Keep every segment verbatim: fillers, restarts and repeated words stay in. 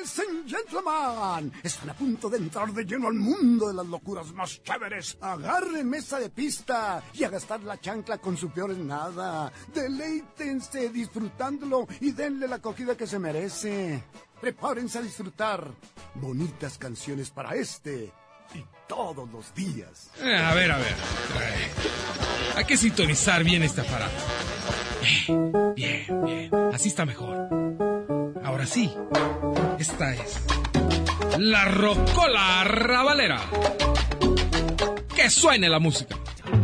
Ladies and gentlemen, están a punto de entrar de lleno al mundo de las locuras más chéveres. Agarren mesa de pista y a gastar la chancla con su peor en nada. Deleítense disfrutándolo y denle la acogida que se merece. Prepárense a disfrutar bonitas canciones para este y todos los días. Eh, a ver, a ver. Hay que sintonizar bien este aparato. Bien, bien, bien. Así está mejor. Ahora sí, esta es la Rocola Rabalera. Que suene la música.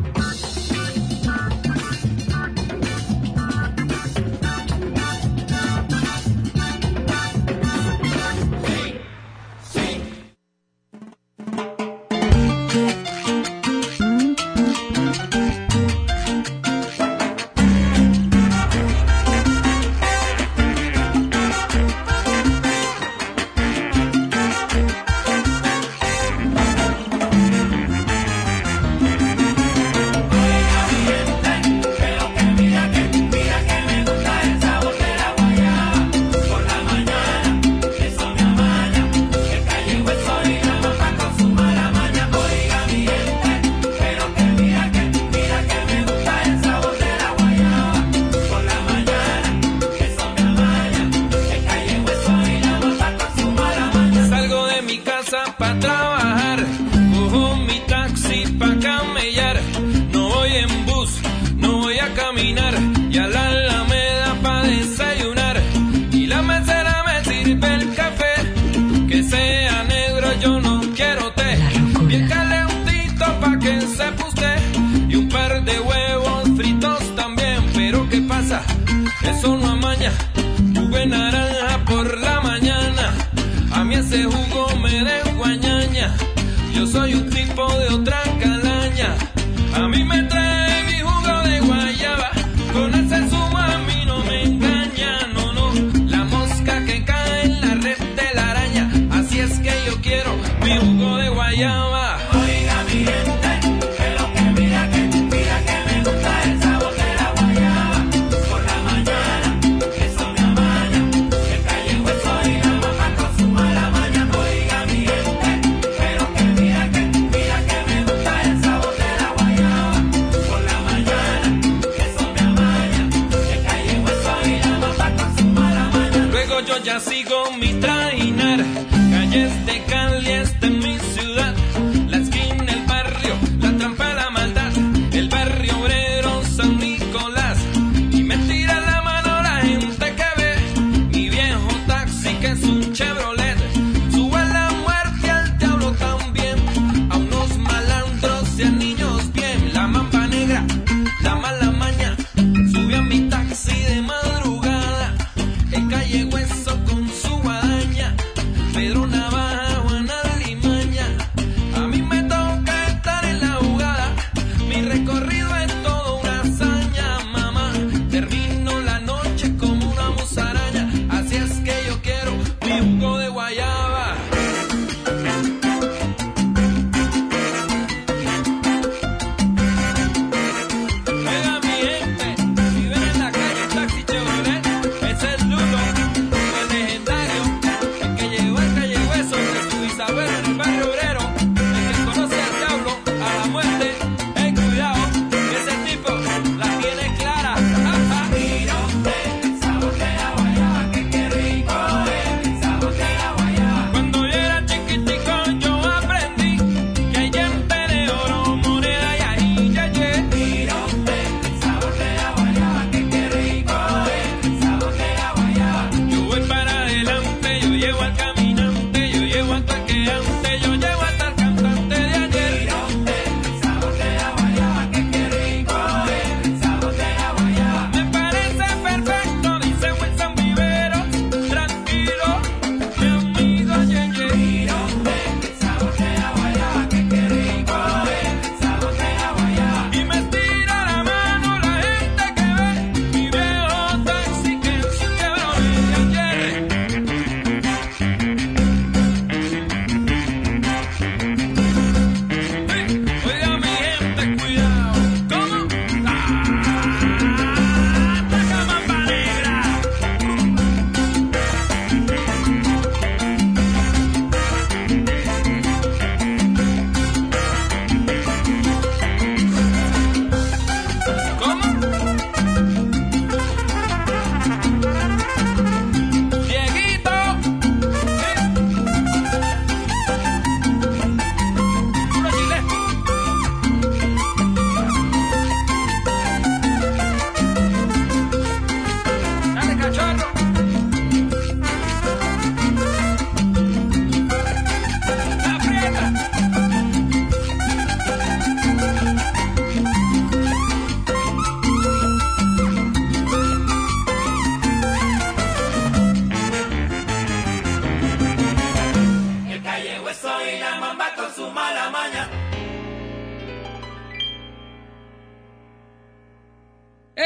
Eso no amaña, jugo de naranja por la mañana. A mí ese jugo me desguañaña. Yo soy un tipo de otra calaña. A mí me trae mi jugo de guayaba. Con ese zumo a mí no me engaña. No, no, la mosca que cae en la red de la araña. Así es que yo quiero mi jugo de guayaba. Oiga mi gente, que lo que mira que, mira que me gusta el sabor de la guayaba. Por la mañana, eso me amaña. El calle hueso y la moja con su mala maña. Oiga mi gente, pero que mira que, mira que me gusta el sabor de la guayaba. Por la mañana, eso me amaña. El calle hueso y la moja con su mala maña. Luego yo ya sigo mi trainar. Calles de Cali, esta es mi ciudad. La esquina, el barrio, la trampa, la maldad. El barrio obrero, San Nicolás. Y me tira la mano la gente que ve mi viejo taxi que es un Chevrolet. Sube la muerte al diablo también. A unos malandros y a niños bien. La mamba negra, la mala maña. Sube a mi taxi de madrugada. El calle hueso con su guadaña. Pedro Navaja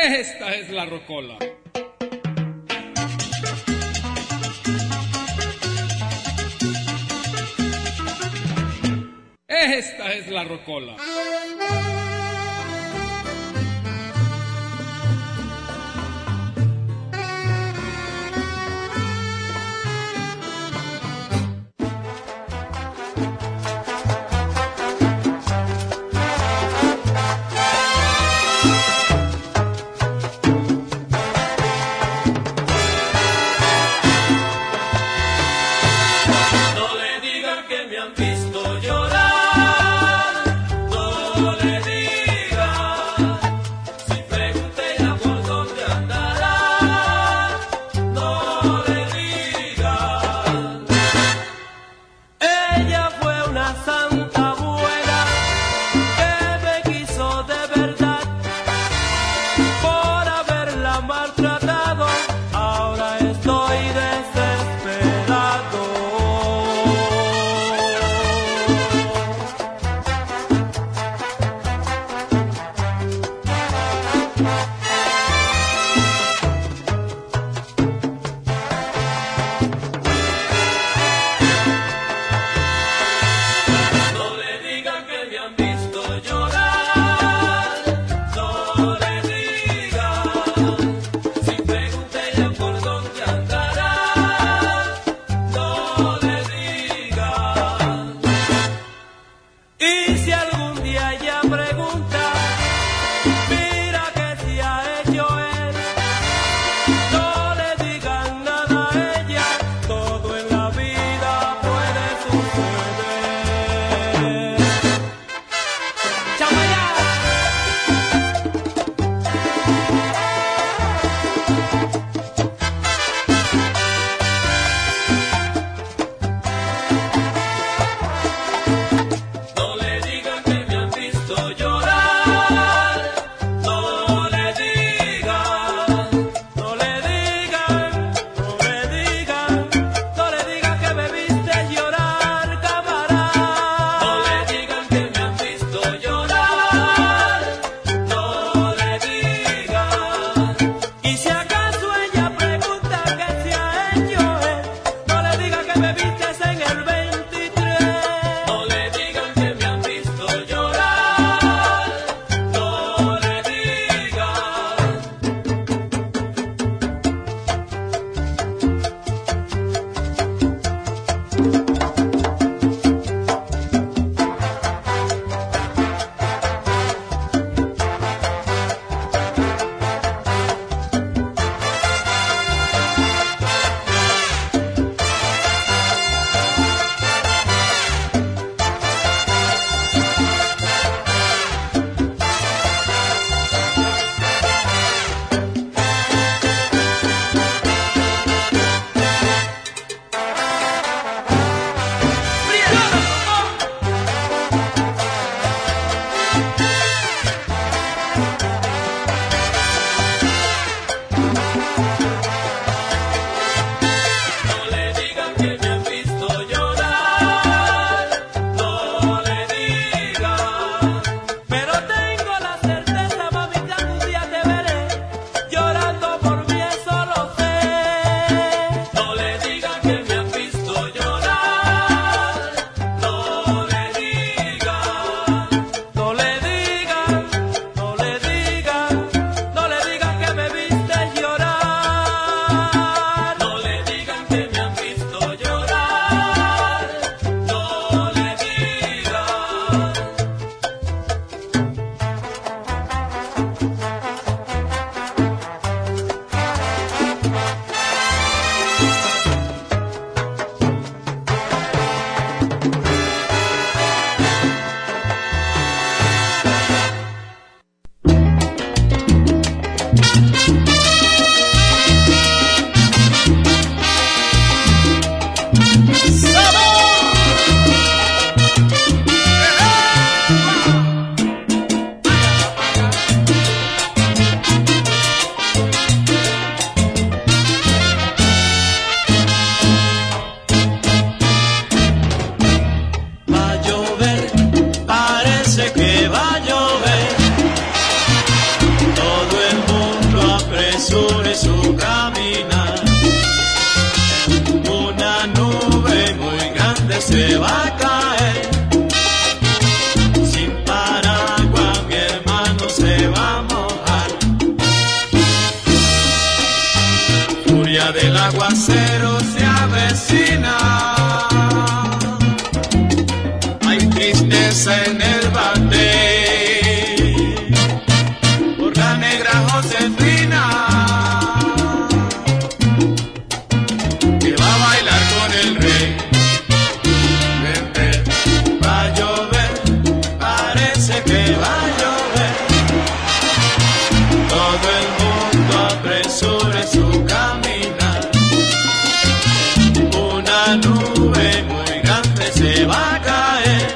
Esta es la rocola. Esta es la rocola. No le digan que me han visto llorar, no aguacero se avecina. Hay tristeza en el batey por la negra Josefina, que va a bailar con el rey. Ven, ven, va a llover, parece que va a llover. Todo el mundo apresure su caminar. Una nube muy grande se va a caer.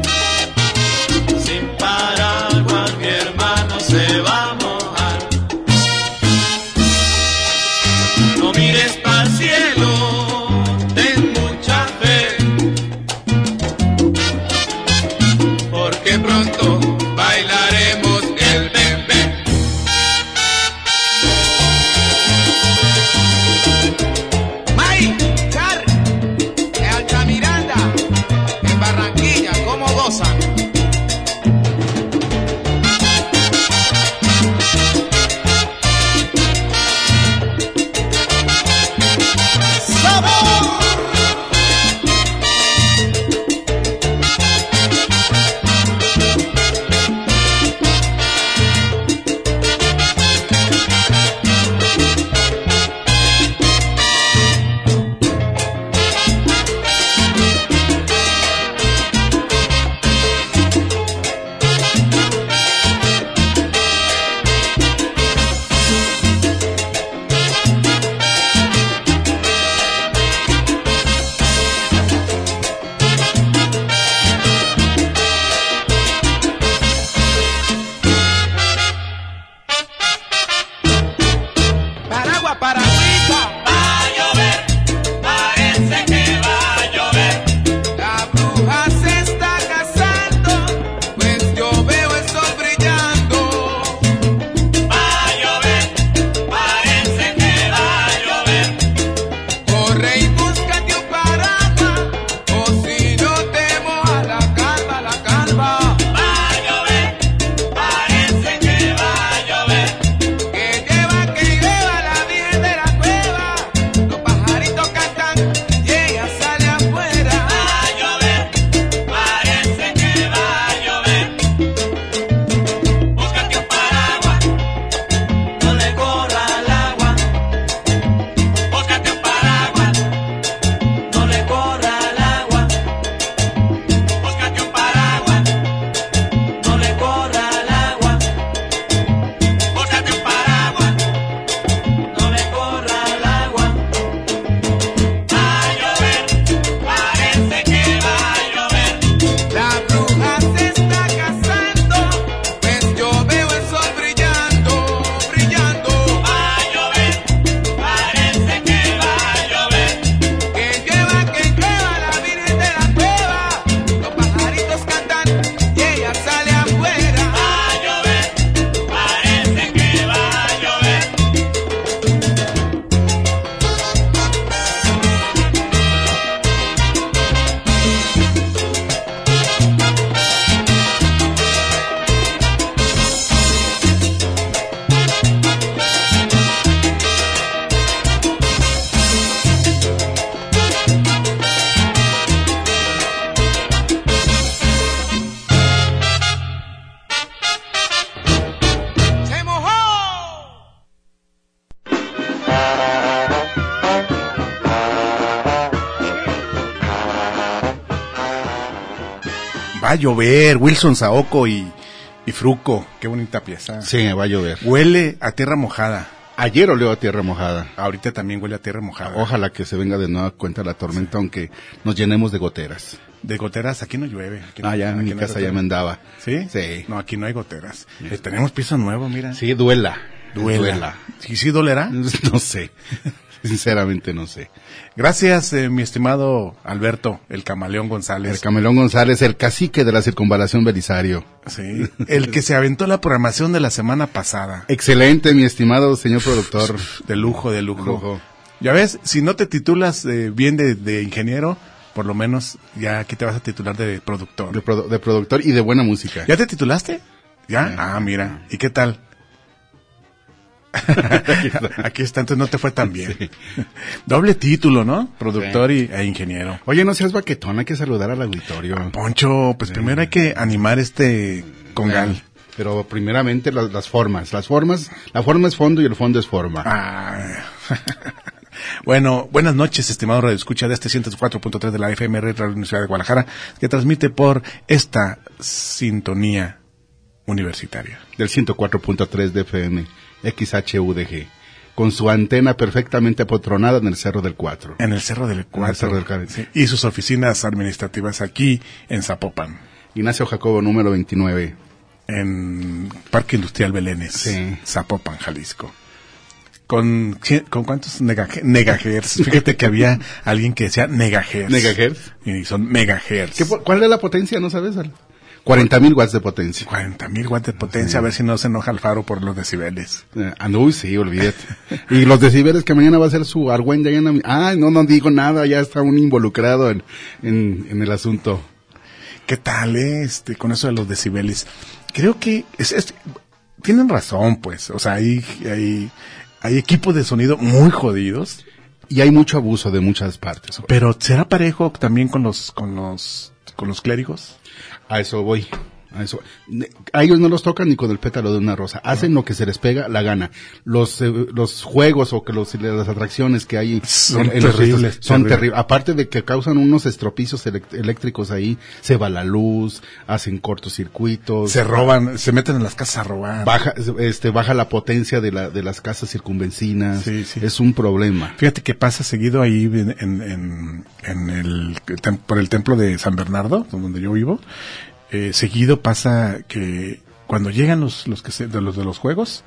Sin paraguas mi hermano se va a mojar. No mires pa'l cielo, ten mucha fe, porque pronto bailaremos el bembé. May, Char, de Altamiranda, en Barranquilla, ¿cómo gozan? Paraguas, paragüita, va a llover, parece que va a llover. La bruja se está casando, pues yo veo el sol brillando. Va a llover, parece que va a llover. Corre y búscate un paraguas, o si no te moja la calva, la calva. Va a llover, parece que va a llover. Que lleva, que lleva la Virgen de la Cueva. Los pajaritos cantan y ella sale afuera. Va a llover, parece que va a llover. Búscate un paraguas, no le corra al agua. Búscate un paraguas, no le corra al agua. Búscate un paraguas, no le corra al agua. Búscate un paraguas, no le corra al agua. Va a llover, parece que va a llover. La bruja se está casando, pues yo veo el sol brillando, brillando. Va a llover, parece que va a llover. Que lleva, que lleva la Virgen de la Cueva. Los pajaritos cantan y ella sale afuera. Va a llover, parece que va a llover. ¡Se mojó! Va a llover, Wilson Saoko y, y Fruco. Qué bonita pieza. Sí, va a llover. Huele a tierra mojada. Ayer olió a tierra mojada. Ahorita también huele a tierra mojada. Ojalá que se venga de nueva cuenta la tormenta, aunque nos llenemos de goteras. De goteras, aquí no llueve. Aquí no- Ah, ya en aquí mi no hay casa ya goteras. me andaba. ¿Sí? Sí. No, aquí no hay goteras. Eh, tenemos piso nuevo, mira. Sí, duela. Duela. ¿Sí, sí dolerá? No sé. Sinceramente no sé. Gracias, eh, mi estimado Alberto, el Camaleón González. El Camelón González, el cacique de la circunvalación Belisario. Sí, el que se aventó la programación de la semana pasada. Excelente, mi estimado señor productor. De lujo, de lujo. Lujo. Ya ves, si no te titulas eh, bien de, de ingeniero, por lo menos ya aquí te vas a titular de productor. De, produ- de productor y de buena música. ¿Ya te titulaste? ¿Ya? Sí. Ah, mira. ¿Y qué tal? Aquí está. Aquí está, entonces no te fue tan bien. Sí. Doble título, ¿no? Productor y, e ingeniero. Oye, no seas baquetón, hay que saludar al auditorio. Poncho, pues primero hay que animar este congal. Pero primeramente las, las formas. Las formas, la forma es fondo y el fondo es forma. Ah. Bueno, buenas noches, estimado Radio Escucha de este ciento cuatro punto tres de la F M R Radio Universidad de Guadalajara, que transmite por esta sintonía universitaria. Del ciento cuatro punto tres de F M, X H U D G, con su antena perfectamente apotronada en el Cerro del Cuatro. En el Cerro del Cuatro. Cerro del Cuatro. Sí, y sus oficinas administrativas aquí en Zapopan. Ignacio Jacobo, número veintinueve. En Parque Industrial Belénes, Sí. Zapopan, Jalisco. ¿Con, con cuántos negaje- megahertz? Fíjate que había alguien que decía megahertz. ¿Megahertz? Y son megahertz. ¿Qué, ¿Cuál es la potencia? ¿No sabes? cuarenta mil watts de potencia. cuarenta mil watts de potencia, sí. A ver si no se enoja Alfaro por los decibeles. Eh, ah, no, sí, olvídate. Y los decibeles que mañana va a ser su argüenda. Ya no, ah, no, no digo nada, ya está un involucrado en, en, en el asunto. ¿Qué tal, eh? Este, con eso de los decibeles? Creo que es, es, tienen razón, pues. O sea, hay, hay, hay equipos de sonido muy jodidos. Y hay mucho abuso de muchas partes. Pero ¿será parejo también con los, con los, con los clérigos? A eso voy. A eso. A ellos no los tocan ni con el pétalo de una rosa. Hacen lo que se les pega la gana. Los eh, los juegos o que los las atracciones que hay son en, en terribles. Los, son terribles. terribles. Aparte de que causan unos estropicios elect- eléctricos ahí, se va la luz, hacen cortocircuitos. Se roban, se meten en las casas a robar. Baja, este, baja la potencia de la de las casas circunvencinas. Sí, sí. Es un problema. Fíjate que pasa seguido ahí en, en, en, en el, por el templo de San Bernardo, donde yo vivo. Eh, seguido pasa que cuando llegan los los que se, de los de los juegos,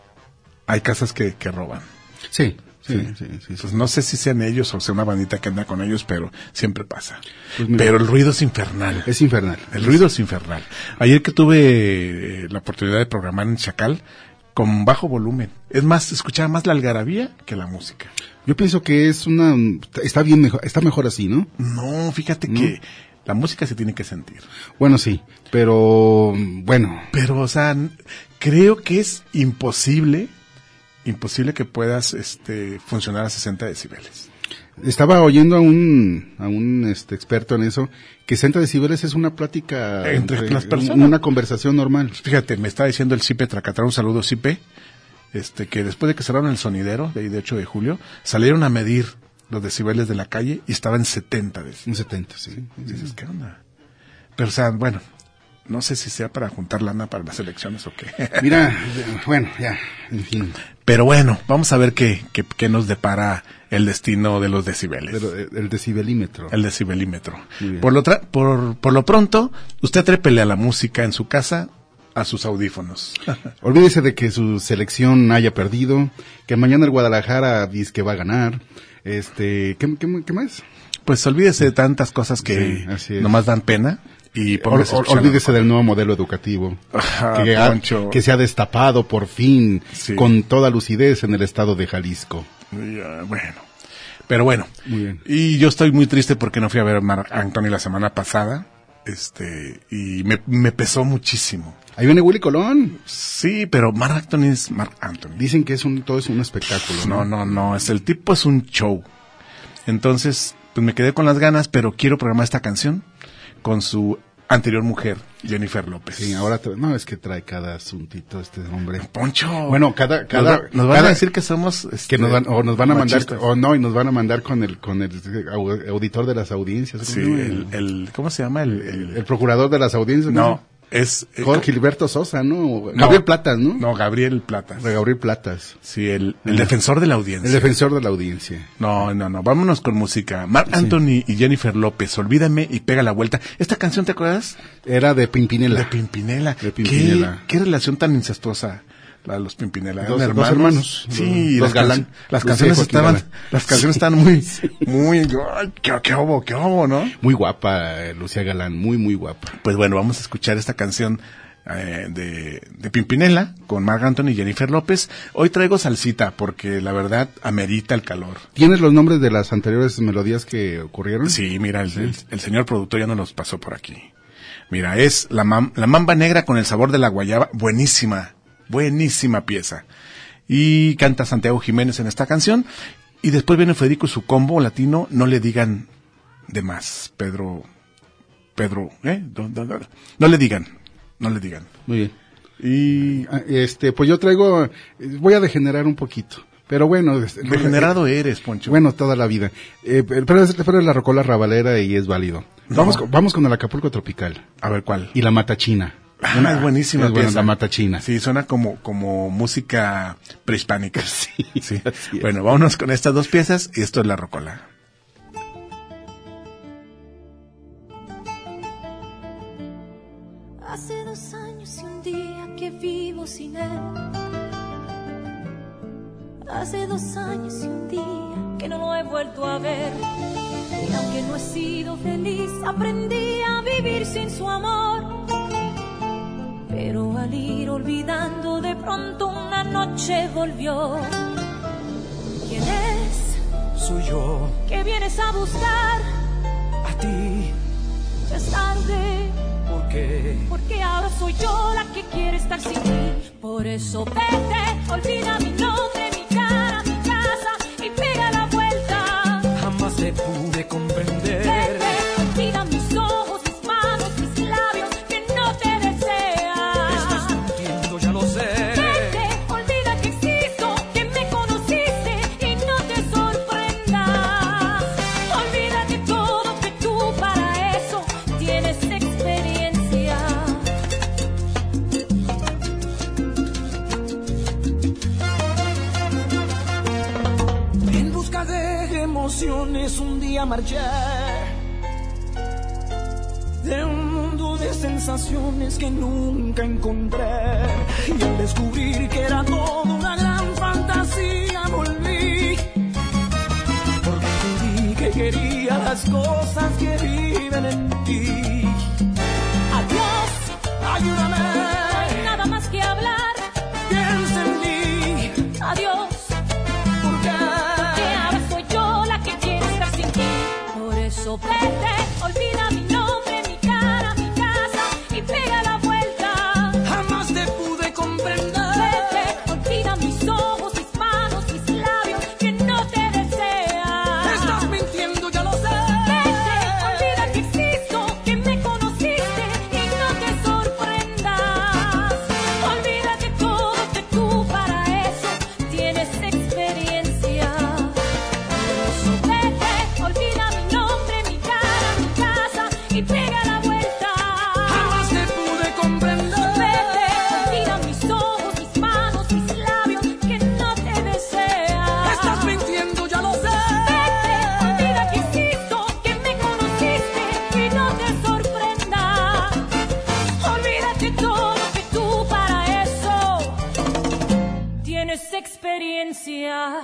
hay casas que, que roban. Sí, sí, Sí. sí, sí, sí. Pues no sé si sean ellos o sea una bandita que anda con ellos, pero siempre pasa. Pues mira, pero el ruido es infernal. Es infernal. El ruido es infernal. Ayer que tuve eh, la oportunidad de programar en Chacal, con bajo volumen. Es más, escuchaba más la algarabía que la música. Yo pienso que es una, está bien mejor, está mejor así, ¿no? No, fíjate ¿No? que la música se tiene que sentir. Bueno, sí, pero bueno. Pero, o sea, n- creo que es imposible, imposible que puedas, este, funcionar a sesenta decibeles. Estaba oyendo a un, a un este, experto en eso, que sesenta decibeles es una plática Entre las personas. una conversación normal. Fíjate, me está diciendo el Cipe Tracatrán, un saludo Cipe, este, que después de que cerraron el sonidero, de ahí de ocho de julio, salieron a medir los decibeles de la calle y estaban en setenta decibeles. Un setenta, sí. Y dices, ¿qué onda? Pero, o sea, bueno, no sé si sea para juntar lana para las elecciones o qué. Mira, bueno, ya, en fin. Pero bueno, vamos a ver qué, qué, qué nos depara el destino de los decibeles. Pero, eh, el decibelímetro. El decibelímetro. Muy bien. Por lo, tra- por, por lo pronto, usted trépele a la música en su casa a sus audífonos. Olvídese de que su selección haya perdido, que mañana el Guadalajara dice que va a ganar. Este, ¿qué, qué, qué más? Pues olvídese de tantas cosas que Sí, así es. nomás dan pena. Y Ol- póngase a ol- escuchar olvídese la- del nuevo modelo educativo Ajá, que, ha- Poncho. que se ha destapado por fin Sí. con toda lucidez en el estado de Jalisco. Ya, bueno. Pero bueno. Muy bien. Y yo estoy muy triste porque no fui a ver a Marc Anthony la semana pasada. Este, y me, me pesó muchísimo. Ahí viene Willy Colón. Sí, pero Marc Anthony es Marc Anthony. Dicen que es un todo es un espectáculo. No, no, no, es el tipo es un show. Entonces, pues me quedé con las ganas, pero quiero programar esta canción con su anterior mujer, Jennifer López. Sí, ahora tra- no es que trae cada asuntito este hombre. Poncho. Bueno, cada cada nos, va- nos van cada- a decir que somos este, que nos van o nos van a mandar machistas. o no y nos van a mandar con el con el au- auditor de las audiencias. Sí, ¿Cómo se el, llama? el ¿cómo se llama? El, el- el procurador de las audiencias. no, es eh, Jorge Gilberto Sosa, ¿no? no, Gabriel Platas, ¿no? No, Gabriel Platas. De Gabriel Platas. Sí, el, el defensor de la audiencia. El defensor de la audiencia. No, no, no, vámonos con música. Marc Anthony y Jennifer López, Olvídame y Pega la Vuelta. ¿Esta canción te acuerdas? Era de Pimpinela. De Pimpinela. De Pimpinela. ¿Qué, qué relación tan incestuosa la de los Pimpinela. Dos- Eran dos hermanos. Sí, Los las, Galán. can- las Lucía canciones Joaquín estaban, Galán. las canciones estaban muy, muy, ay, qué, qué obo, qué obo, ¿no? Muy guapa, eh, Lucía Galán, muy, muy guapa. Pues bueno, vamos a escuchar esta canción eh, de, de Pimpinela con Marc Anthony y Jennifer López. Hoy traigo salsita porque la verdad amerita el calor. ¿Tienes los nombres de las anteriores melodías que ocurrieron? Sí, mira, el, el, el señor productor ya nos los pasó por aquí. Mira, es la, mam, la mamba negra con el sabor de la guayaba, buenísima, buenísima pieza. y canta Santiago Jiménez en esta canción. Y después viene Federico y su combo latino, No le digan de más, Pedro, Pedro, ¿eh? No, no, no, no le digan, no le digan. Muy bien. Y este, pues yo traigo, voy a degenerar un poquito. Pero bueno, degenerado eh, eres, Poncho. Bueno, toda la vida. Eh, pero, es, pero es la rocola rabalera y es válido. No. Vamos, con, vamos con el Acapulco Tropical. A ver, ¿cuál? Y la Matachina. Ah, una es buenísima. Es buena, la Matachina. Sí, suena como, como música prehispánica. Sí, sí. Bueno, vámonos con estas dos piezas y esto es la rocola. Hace dos años y un día que vivo sin él. Hace dos años y un día que no lo he vuelto a ver. Y aunque no he sido feliz, aprendí a vivir sin su amor. Pero al ir olvidando, de pronto una noche volvió. ¿Quién es? Soy yo. ¿Qué vienes a buscar? A ti. Ya es tarde. ¿Por qué? Porque ahora soy yo la que quiere estar sin ti. Por eso vete, olvida mi nombre, mi cara, mi casa y pega la vuelta. Jamás te pude comprender. Vete, olvida mis ojos, mis manos, mis labios que no te desean. Estás mintiendo, ya lo sé. Vete, olvida que existo, que me conociste y no te sorprendas. Olvida de todo, que tú para eso tienes experiencia. En busca de emociones un día marché de un mundo de sensaciones que nunca encontré. Y al descubrir que era todo una gran fantasía volví, porque entendí que quería las cosas que viven en ti. Adiós, ayúdame. No hay nada más que hablar. Piensa en mí. Adiós. Porque ahora soy yo la que quiere estar sin ti. Por eso vete, olvida mi nombre, mi cara, mi casa y pega la vuelta. jamás te pude comprender. Vete, olvida mis ojos, mis manos, mis labios que no te desean. Estás mintiendo, ya lo sé. Vete, olvida que existo, que me conociste y no te sorprendas. Olvida de todo, que tú para eso tienes experiencia. Por eso vete, olvida mi nombre, mi cara, mi casa y pega la vuelta. Jamás te pude comprender. Vete, olvida mis ojos, mis manos, mis labios que no te desean. Estás mintiendo, ya lo sé. Vete, olvida que existo, que me conociste y no te sorprendas. Olvídate todo, que tú para eso tienes experiencia.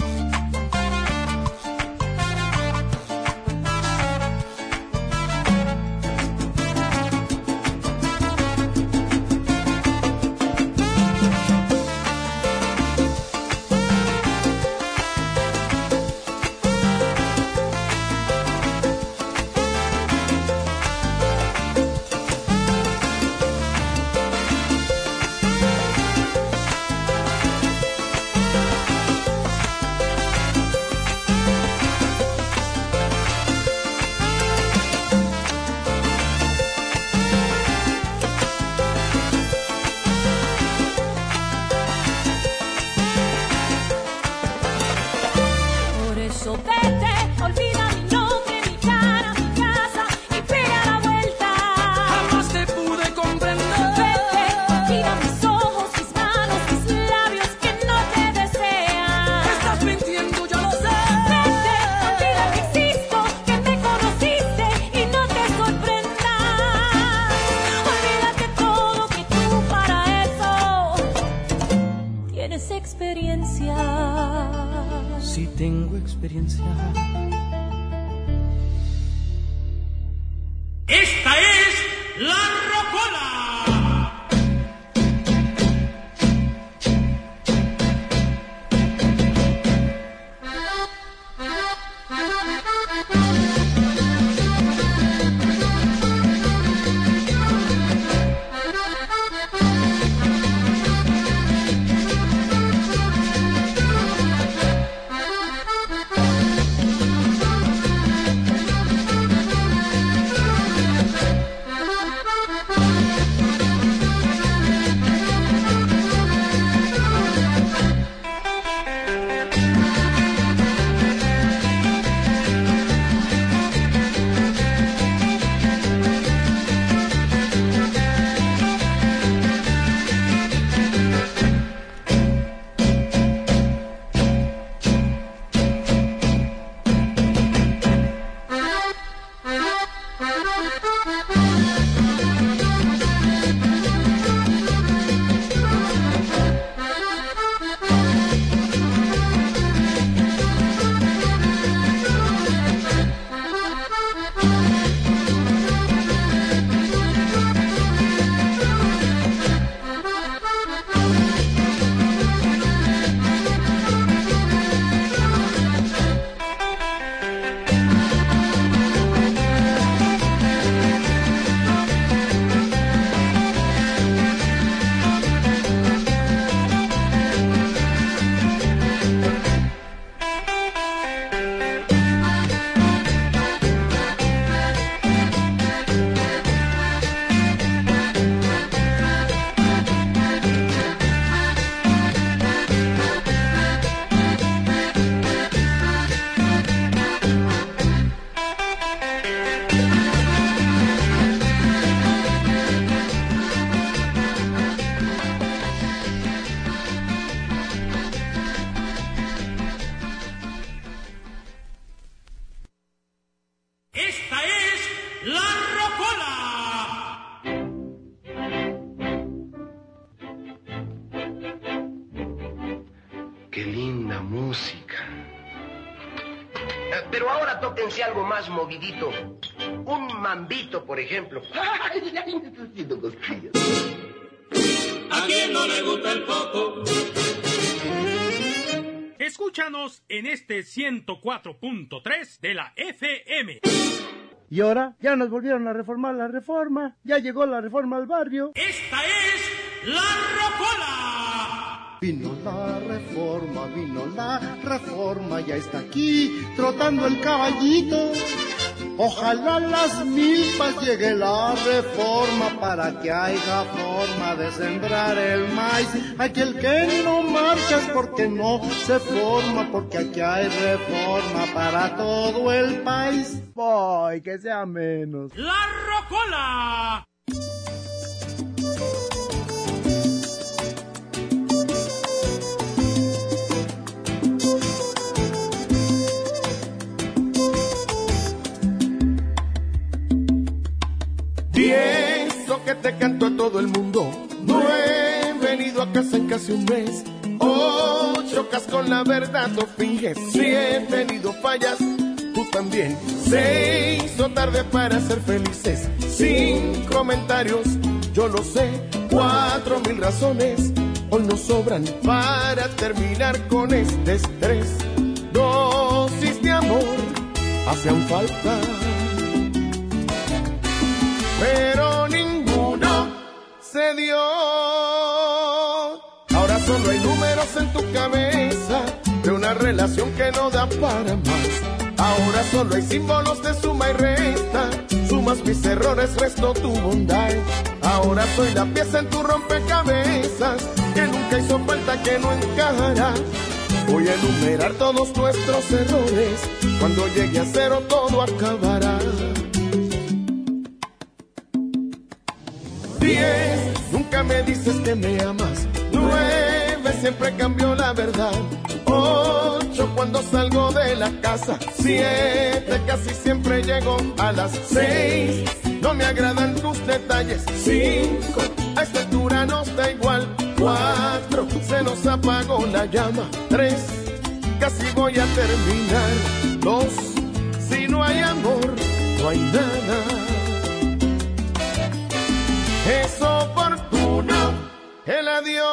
Por eso vete, olvida mi nombre, mi cara, mi casa y pega la vuelta. Jamás te pude comprender. Vete, olvida mis ojos, mis manos, mis labios que no te desean. Estás mintiendo, ya lo sé. Vete, olvida que existo, que me conociste y no te sorprendas. Olvídate todo, que tú para eso tienes experiencia. Sí tengo experiencia. Esta es la rocola. La Rocola. Qué linda música. Eh, Pero ahora tóquense algo más movidito. Un mambito, por ejemplo. Ay, ay, me estoy haciendo cosquillas. ¿A quién no le gusta el poco? Escúchanos en este ciento cuatro punto tres de la F M. Y ahora ya nos volvieron a reformar la reforma. Ya llegó la reforma al barrio. Esta es La Rocola. Vino la reforma, vino la reforma, ya está aquí trotando el caballito. Ojalá las milpas llegue la reforma para que haya forma de sembrar el maíz. Aquel que no marcha es porque no se forma, porque aquí hay reforma para todo el país. ¡Ay, que sea menos! La Rocola. Pienso que te canto a todo el mundo. No he venido a casa en casi un mes. Oh, chocas con la verdad, no finges. Si he tenido fallas, tú también. Se hizo tarde para ser felices. Sin comentarios, yo lo sé. Cuatro mil razones hoy nos sobran para terminar con este estrés. Dosis de amor hacían falta, pero ninguno se dio. Ahora solo hay números en tu cabeza de una relación que no da para más. Ahora solo hay símbolos de suma y resta. Sumas mis errores, resto tu bondad. Ahora soy la pieza en tu rompecabezas que nunca hizo falta, que no encajará. Voy a enumerar todos nuestros errores. Cuando llegue a cero todo acabará. Diez, nunca me dices que me amas. Nueve, siempre cambio la verdad. Ocho, cuando salgo de la casa. Siete, casi siempre llego a las seis. No me agradan tus detalles. Cinco, a esta altura nos da igual. Cuatro, se nos apagó la llama. Tres, casi voy a terminar. Dos, si no hay amor, no hay nada. Es oportuno el adiós.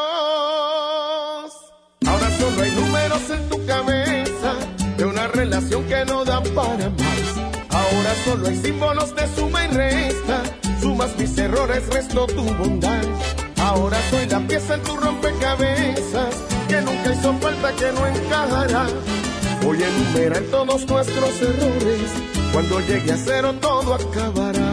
Ahora solo hay números en tu cabeza de una relación que no da para más. Ahora solo hay símbolos de suma y resta. Sumas mis errores, resto tu bondad. Ahora soy la pieza en tu rompecabezas que nunca hizo falta, que no encajará. Voy a enumerar todos nuestros errores. Cuando llegue a cero todo acabará.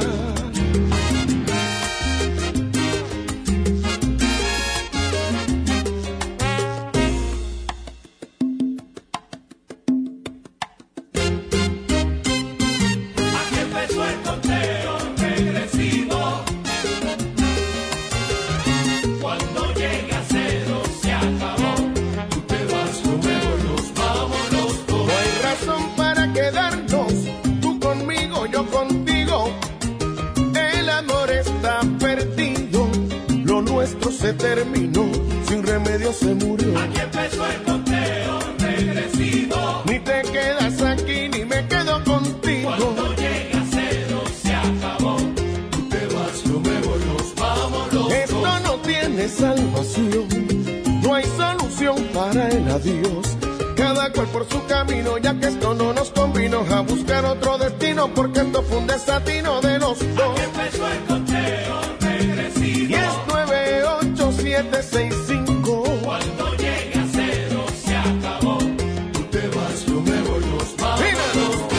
Se terminó, sin remedio se murió. Aquí empezó el conteo regresivo. Ni te quedas aquí, ni me quedo contigo. Cuando llega a cero se acabó. Tú te vas, yo me voy, nos vamos los dos. Esto no tiene salvación, no hay solución para el adiós. Cada cual por su camino, ya que esto no nos convino. A buscar otro destino, porque esto fue un desatino de los dos. Aquí empezó el conteo regresivo. diez, nueve, ocho, siete, seis, cinco. Cuando llegue a cero se acabó. Tú te vas, yo me voy, nos vamos los dos.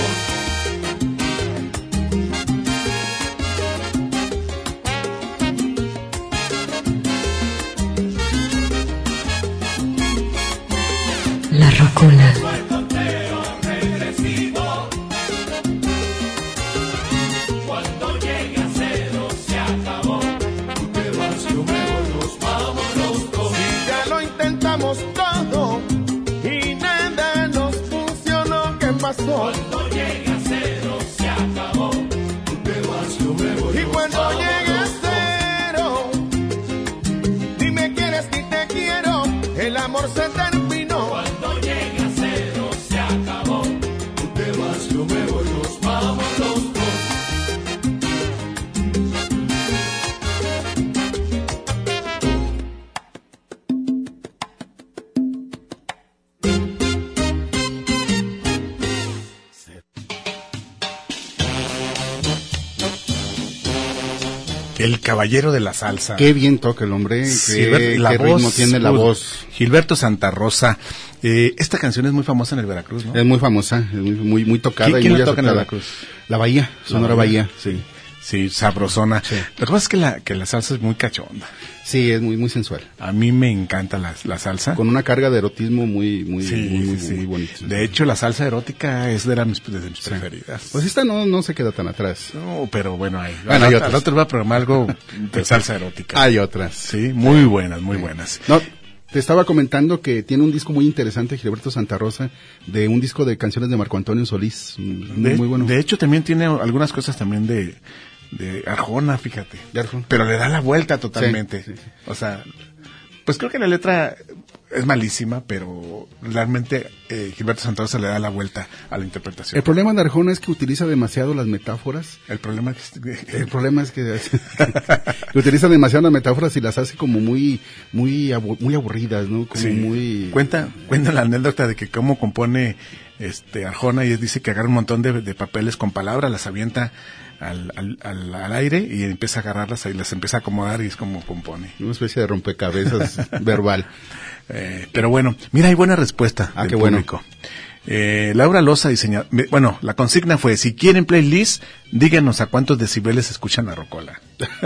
La Rocola. Cuando llegue a cero se acabó. Tú te vas, yo me voy, nos vamos los dos. Si ya lo intentamos todo y nada nos funcionó, ¿qué pasó? Cuando llegue a cero se acabó. Tú te vas. se terminó. Cuando llegue a cero se acabó. Tú te vas, yo me voy, nos vamos los dos. El caballero de la salsa. Qué bien toca el hombre, Sí, qué, la qué voz, ritmo tiene la uh, voz. Gilberto Santa Rosa. Eh, esta canción es muy famosa en el Veracruz, ¿no? Es muy famosa, es muy, muy, muy tocada ¿Quién, y quién muy la toca en el aceptada. Veracruz? La Bahía, Sonora Bahía, sí. Sí, sabrosona. Sí. Lo que pasa es que la, que la salsa es muy cachonda. Sí, es muy, muy sensual. A mí me encanta la, la salsa. Con una carga de erotismo muy, muy, Sí, muy, muy, sí, sí. muy bonito. De hecho, la salsa erótica es de, la, mis, de mis preferidas. Pues esta no, no se queda tan atrás. No, pero bueno, hay. Bueno, hay al otras. rato les voy a programar algo de salsa erótica. Hay otras. Sí, muy buenas, muy buenas. No, te estaba comentando que tiene un disco muy interesante, Gilberto Santa Rosa, de un disco de canciones de Marco Antonio Solís. Muy, De, muy bueno. de hecho, también tiene algunas cosas también de, de Arjona, fíjate. De Arjona. Pero le da la vuelta totalmente. Sí, sí, sí. O sea, pues creo que la letra es malísima, pero realmente eh, Gilberto Santa Rosa le da la vuelta a la interpretación. El problema de Arjona es que utiliza demasiado las metáforas. El problema es que... El problema es que, que utiliza demasiado las metáforas y las hace como muy, muy, abu- muy aburridas, ¿no? Como Sí. muy... Cuenta, cuenta la anécdota de que cómo compone este Arjona y él dice que agarra un montón de, de papeles con palabras, las avienta al, al, al, al aire y empieza a agarrarlas y las empieza a acomodar y es como compone. Una especie de rompecabezas verbal. Eh, pero bueno, mira, hay buena respuesta Ah, del qué bueno. público. Eh, Laura Loza diseña, me- bueno, la consigna fue, si quieren playlist, díganos a cuántos decibeles escuchan la rocola.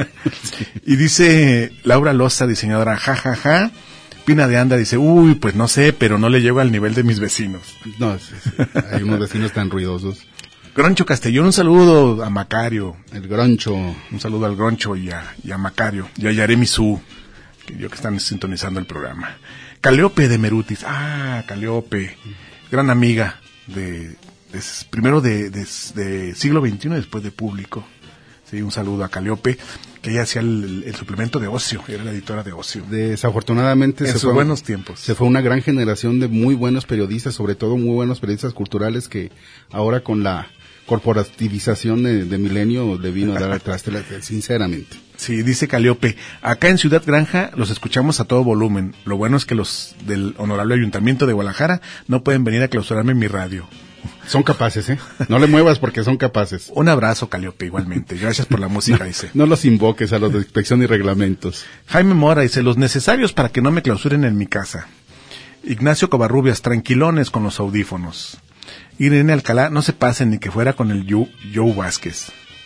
Y dice Laura Loza, diseñadora, ja, ja, ja. Pina de Anda dice, uy, pues no sé, pero no le llego al nivel de mis vecinos. No, sí, sí. Hay unos vecinos tan ruidosos. Groncho Castellón, un saludo a Macario. El Groncho. Un saludo al Groncho y a, y a Macario. Y a Yaremi Su, que yo que están sintonizando el programa. Caleope de Merutis. Ah, Caleope. Gran amiga de, de primero de, de, de siglo veintiuno y después de Público. Sí, un saludo a Caleope, que ella hacía el, el suplemento de Ocio, era la editora de Ocio. Desafortunadamente En se sus fue, buenos tiempos. se fue una gran generación de muy buenos periodistas, sobre todo muy buenos periodistas culturales que ahora con la corporativización de, de Milenio le vino a dar al traste, la- sinceramente. Sí, dice Caleope, acá en Ciudad Granja los escuchamos a todo volumen. Lo bueno es que los del Honorable Ayuntamiento de Guadalajara no pueden venir a clausurarme mi radio. Son capaces, ¿eh? No le muevas porque son capaces. Un abrazo, Caleope, igualmente. Gracias por la música, dice. No los invoques a los de inspección y reglamentos. Jaime Mora dice, los necesarios para que no me clausuren en mi casa. Ignacio Covarrubias, tranquilones con los audífonos. Irene Alcalá, no se pasen ni que fuera con el Yu- Joe Vázquez.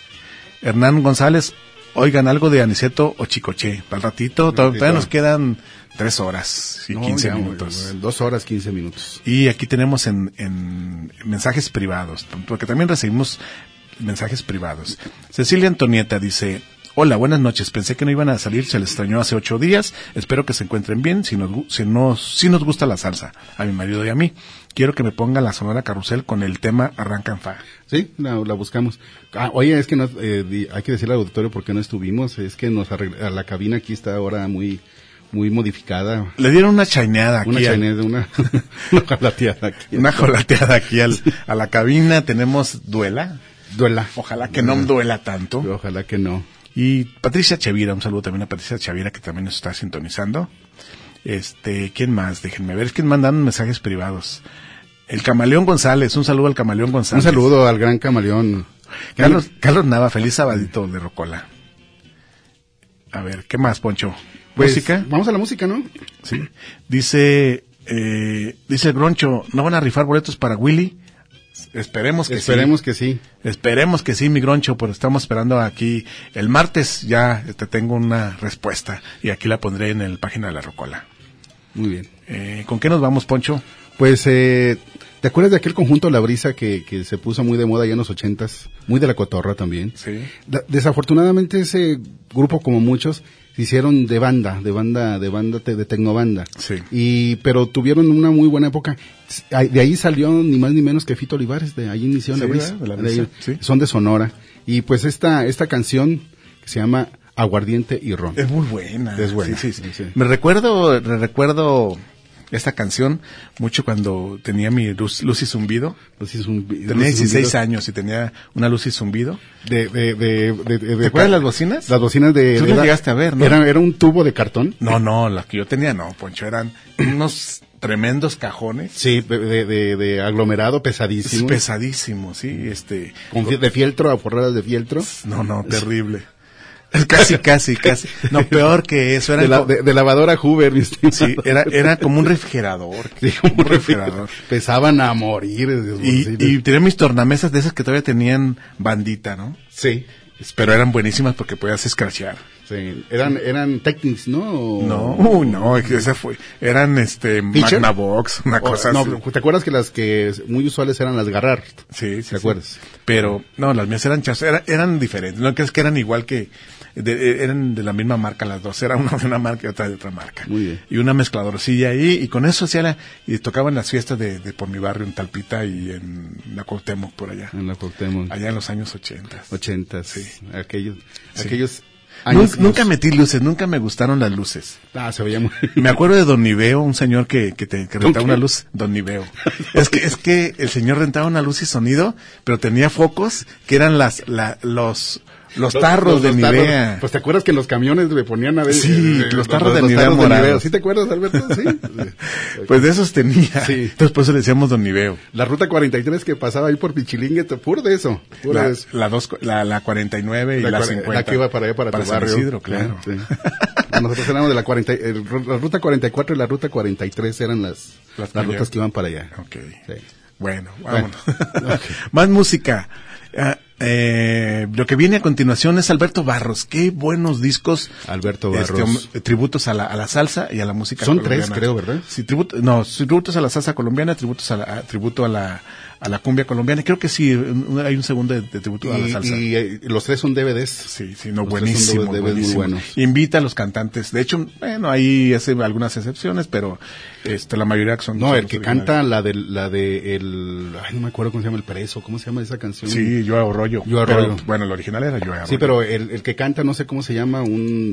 Hernán González, oigan algo de Aniceto o Chicoche. Para el ratito, to- todavía nos quedan tres horas y No, quince ya, minutos. güey, Dos horas, quince minutos. Y aquí tenemos en, en mensajes privados, porque también recibimos mensajes privados. Cecilia Antonieta dice, hola, buenas noches, pensé que no iban a salir, se les extrañó hace ocho días, espero que se encuentren bien, si nos, gu- si nos, si nos gusta la salsa, a mi marido y a mí. Quiero que me ponga la Sonora Carrusel con el tema Arranca en Fa. Sí, la, la buscamos. Ah, oye, es que nos, eh, di- hay que decirle al auditorio por qué no estuvimos, es que nos arregla- la cabina aquí está ahora muy muy modificada. Le dieron una chaineada aquí. Una al- chaineada, una, una jalateada aquí. Una jolateada aquí al, a la cabina. Tenemos duela. Duela. Ojalá que no duela tanto. Ojalá que no. Y Patricia Chavira, un saludo también a Patricia Chavira que también nos está sintonizando. Este, ¿quién más? Déjenme ver, es que mandan mensajes privados. El Camaleón González, un saludo al Camaleón Un González. saludo al gran camaleón. Carlos, Carlos Nava, feliz sabadito de Rocola. A ver, ¿qué más, Poncho? Pues, ¿Música? Vamos a la música, ¿no? Sí. Dice, eh, dice el Groncho, ¿no van a rifar boletos para Willy? Esperemos que Esperemos sí. que sí. Esperemos que sí, mi Groncho, pero estamos esperando aquí. El martes ya te tengo una respuesta y aquí la pondré en la página de la Rocola. Muy bien. Eh, ¿Con qué nos vamos, Poncho? Pues, eh, ¿te acuerdas de aquel conjunto La Brisa que, que se puso muy de moda ya en los ochentas? Muy de la cotorra también. Sí. Da- desafortunadamente ese grupo, como muchos, se hicieron de banda, de banda, de banda, te- de tecnobanda. Sí. Y, pero tuvieron una muy buena época. S- ahí- De ahí salió ni más ni menos que Fito Olivares, de ahí inició Sí, La Brisa. ¿verdad? De La De Brisa, ahí- sí. Son de Sonora. Y pues esta, esta canción que se llama Aguardiente y Ron. Es muy buena. Es buena. Sí, sí, sí. Sí. Me recuerdo, me recuerdo esta canción mucho cuando tenía mi luz, luz y zumbido. Luz y zumbido. Tenía dieciséis años y tenía una luz y zumbido. De, de, de, de, de, ¿Te acuerdas las bocinas? Las bocinas de... Tú de las la, llegaste a ver, ¿no? Era, era un tubo de cartón. No, no, las que yo tenía no, Poncho, eran unos tremendos cajones. Sí, de, de, de, de aglomerado pesadísimo. Pesadísimo, sí, este... Con, de fieltro, a forradas de fieltro. No, no, terrible. Casi, casi, casi. No, peor que eso. Era de, la, de, de lavadora Hoover, mi estimado. Sí, era, era como un refrigerador. Sí, como un refrigerador. Pesaban a morir. Y, y tenía mis tornamesas de esas que todavía tenían bandita, ¿no? Sí. Pero eran buenísimas porque podías escrachear. Sí, eran, eran Technics, ¿no? O... No, uh, no, esa fue, eran este, ¿Pitcher? Magnavox, una o, cosa no, así. ¿te acuerdas que las que muy usuales eran las Garrard? Sí, sí. ¿Te acuerdas? Sí. Pero, no, las mías eran chas, eran, eran diferentes, no crees que eran igual que, de, eran de la misma marca las dos, era una de una marca y otra de otra marca. Muy bien. Y una mezcladorcilla ahí, y con eso hacía la, y tocaban las fiestas de, de por mi barrio en Talpita y en la Cuauhtémoc por allá. En la Cuauhtémoc. Allá en los años ochenta. Ochenta, sí. Aquellos, sí. aquellos... Nunca, nunca metí luces, nunca me gustaron las luces. Ah, se veía muy... Me acuerdo de Don Niveo, un señor que, que, te, que rentaba una luz. Don Niveo. Es que, es que el señor rentaba una luz y sonido, pero tenía focos que eran las, la, los, los tarros los, los, de los Nivea. Tarros, pues te acuerdas que en los camiones le ponían a ver. Sí, eh, los tarros los, de los Nivea tarros morados. de Nivea. ¿Sí te acuerdas, Alberto? Sí. Pues de esos tenía. Sí. Entonces por eso le decíamos Don Niveo. La ruta cuarenta y tres que pasaba ahí por Pichilingue, puro de eso. Puro la, de eso. La, dos, la, la cuarenta y nueve y la, la cincuenta. La que iba para allá, para, para tu San barrio. Isidro, claro. Sí. Nosotros éramos de la cuarenta, eh, la ruta cuarenta y cuatro y la ruta cuarenta y tres eran las, las, las rutas que iban para allá. Ok. Sí. Bueno, vámonos. Bueno. Okay. Más música. Uh, eh, lo que viene a continuación es Alberto Barros. Qué buenos discos. Alberto Barros. Este, tributos a la, a la salsa y a la música Son colombiana. tres, creo, ¿verdad? Sí, tributo, no, tributos a la salsa colombiana, tributos a la, a, tributo a la, a la cumbia colombiana. Creo que sí, hay un segundo de, de tributo y, a la salsa. Y, y los tres son D V Ds. Sí, sí, no, buenísimo, D V Ds buenísimo. Muy buenos. Invita a los cantantes. De hecho, bueno, ahí hace algunas excepciones, pero este, la mayoría son. No, son el que originales. canta la de, la de el, ay, no me acuerdo cómo se llama, el preso, ¿cómo se llama esa canción? Sí, Yo Arroyo. Yo Arroyo. Pero, bueno, el original era Yo Arroyo. Sí, pero el, el que canta, no sé cómo se llama, un,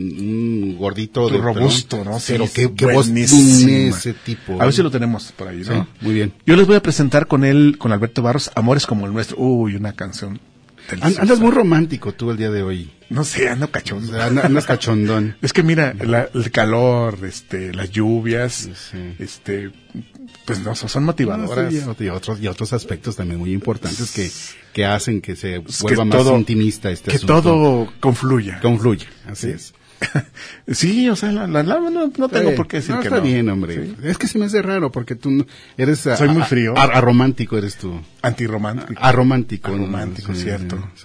un gordito. De, robusto, perdón, ¿no? Sí, pero qué, qué voz tiene ese tipo. A ver si lo tenemos por ahí, ¿no? Sí, muy bien. Yo les voy a presentar con él, con Alberto Barros, Amores como el nuestro. Uy, una canción deliciosa. Andas muy romántico tú el día de hoy. No sé, ando cachondo. Andas, andas cachondón. Es que mira, la, el calor, este, las lluvias, sí. este, pues no, son motivadoras. No, sí, y, otros, y otros aspectos también muy importantes que, que hacen que se es vuelva que más todo, intimista este que asunto. Que todo confluya. Confluya, así sí. es. Sí, o sea, la, la, la, no, no tengo sí. por qué decir no, que está no. bien, hombre. Sí. Es que se me hace raro porque tú eres... Soy a, muy frío. A, a, aromántico eres tú. Antirromántico. Aromántico. Aromántico, sí, cierto. Sí.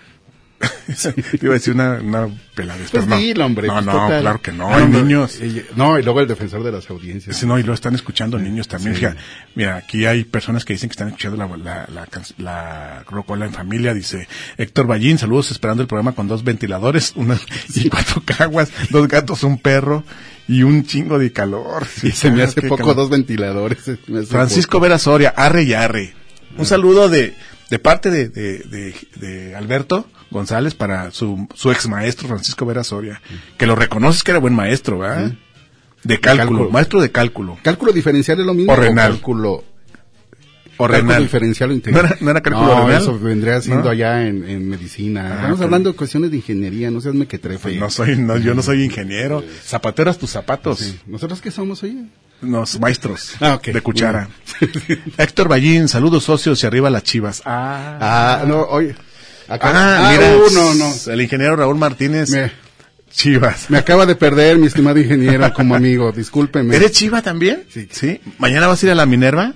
Iba a decir una, una peladez, pues pero no. Dilo, hombre, no, pues no, total. claro que no, Ah, hay no, niños. Y, no, y luego el defensor de las audiencias. Sí, no, y lo están escuchando niños también. Sí. Fíjate, mira, aquí hay personas que dicen que están escuchando la, la, la, la Rocola en familia. Dice Héctor Ballín, saludos, esperando el programa con dos ventiladores, una y cuatro caguas, dos gatos, un perro y un chingo de calor. Sí, se me hace poco calor. Dos ventiladores. Me hace Francisco poco. Vera Soria, arre y arre. Un saludo de, de parte de, de, de, de Alberto González para su, su ex maestro Francisco Vera Soria, que lo reconoces que era buen maestro, ¿verdad? Sí. De cálculo, cálculo, maestro de cálculo. ¿Cálculo diferencial es lo mismo? O renal. O cálculo, o renal. Cálculo diferencial o integral. ¿No era, no era cálculo no, renal? eso vendría siendo ¿No? allá en, en medicina. Ah, Estamos okay. hablando de cuestiones de ingeniería, no seas mequetrefe. Pues no soy, no, yo no soy ingeniero. Zapateras tus zapatos. Sí. ¿Nosotros qué somos, oye? Los maestros ah, okay. de cuchara. Héctor Ballín, saludos socios y arriba las Chivas. Ah, ah no, oye. Acá, ah, mira, uh, no, no. El ingeniero Raúl Martínez. Me, Chivas. Me acaba de perder, mi estimado ingeniero, como amigo, discúlpeme. ¿Eres Chiva también? Sí. ¿Sí? ¿Mañana vas a ir a la Minerva?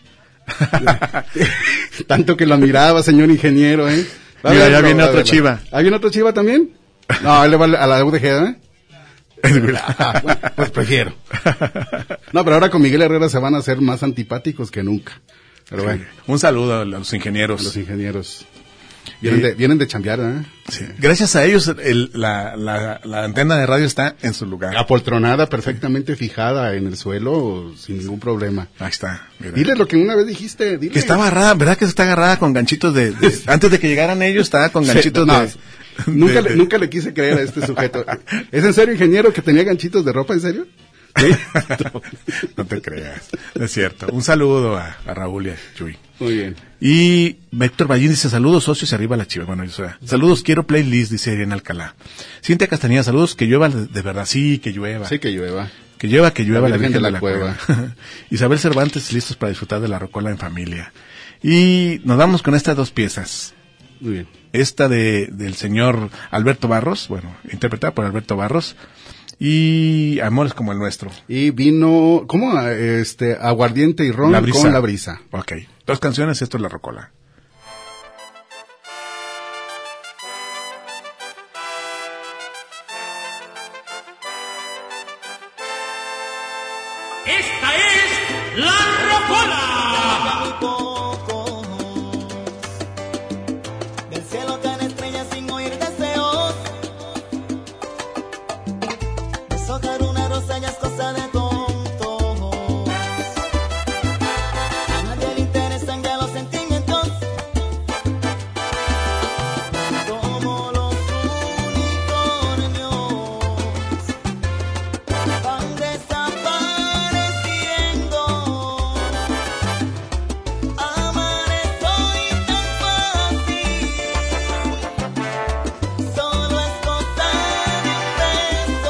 Tanto que lo admiraba, señor ingeniero, ¿eh? Mira, ver, ya no, viene otro Chiva. ¿Ah, viene otro Chiva también? No, él le va a la U D G, ¿eh? ah, bueno, pues prefiero. No, pero ahora con Miguel Herrera se van a hacer más antipáticos que nunca. Pero bueno. Un saludo a los ingenieros. A los ingenieros. Vienen, de, vienen de chambear, ¿eh? Sí. Gracias a ellos el, la, la, la antena de radio está en su lugar. Apoltronada, perfectamente fijada en el suelo, sin ningún problema. Ahí está. Mira. Dile lo que una vez dijiste. Dile. Que está agarrada, ¿verdad que está agarrada con ganchitos de... de antes de que llegaran ellos estaba con ganchitos sí, no, de... Nunca, de, le, de... nunca le quise creer a este sujeto. ¿Es en serio, ingeniero, que tenía ganchitos de ropa? ¿En serio? No te creas, no es cierto. Un saludo a, a Raúl y a Chuy. Muy bien. Y Héctor Ballín dice, saludos socios, arriba la chiva. Bueno, o sea, saludos, quiero playlist, dice Irene Alcalá. Cintia Castañeda, saludos, que llueva de, de verdad, sí, que llueva. Sí, que llueva. Que llueva, que llueva la, la Virgen de la, de la Cueva. cueva. Isabel Cervantes, listos para disfrutar de la rocola en familia. Y nos vamos con estas dos piezas. Muy bien. Esta de del señor Alberto Barros, bueno, interpretada por Alberto Barros, y Amores como el nuestro. Y vino, ¿cómo? Este, aguardiente y ron la brisa. Con la brisa. Ok, dos canciones, esto es la rocola. Esta es la rocola. Del cielo caen estrellas sin oír deseos. Deshojar una rosa ya es cosa de tontos. A nadie le interesan ya los sentimientos. Como los unicornios van desapareciendo. Amar es hoy tan fácil. Solo es cosa de un beso.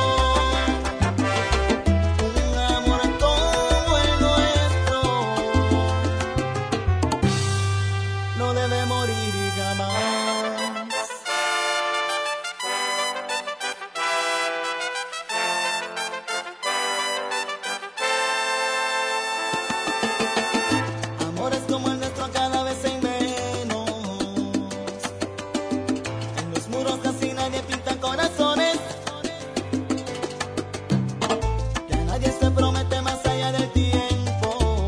Un amor como el nuestro no debe morir jamás. Amores como el nuestro cada vez hay menos. En los muros casi nadie pinta corazones. Ya nadie se promete más allá del tiempo.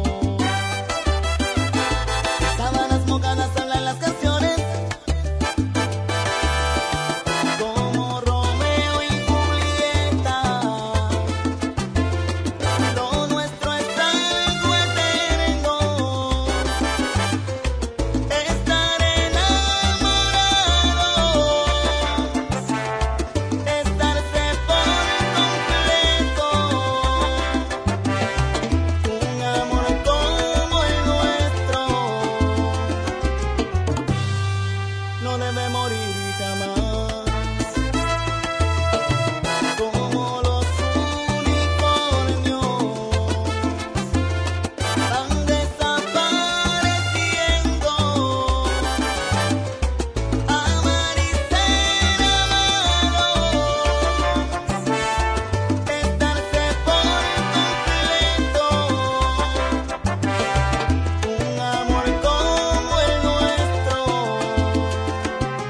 De sábanas mojadas hablan las canciones. Como Romeo y Julieta. Lo nuestro es algo eterno. Estar enamorados, estarse por completo. Un amor como el nuestro no debe morir jamás. Como los unicornios van desapareciendo. Amar y ser amados, estarse por completo. Un amor como el nuestro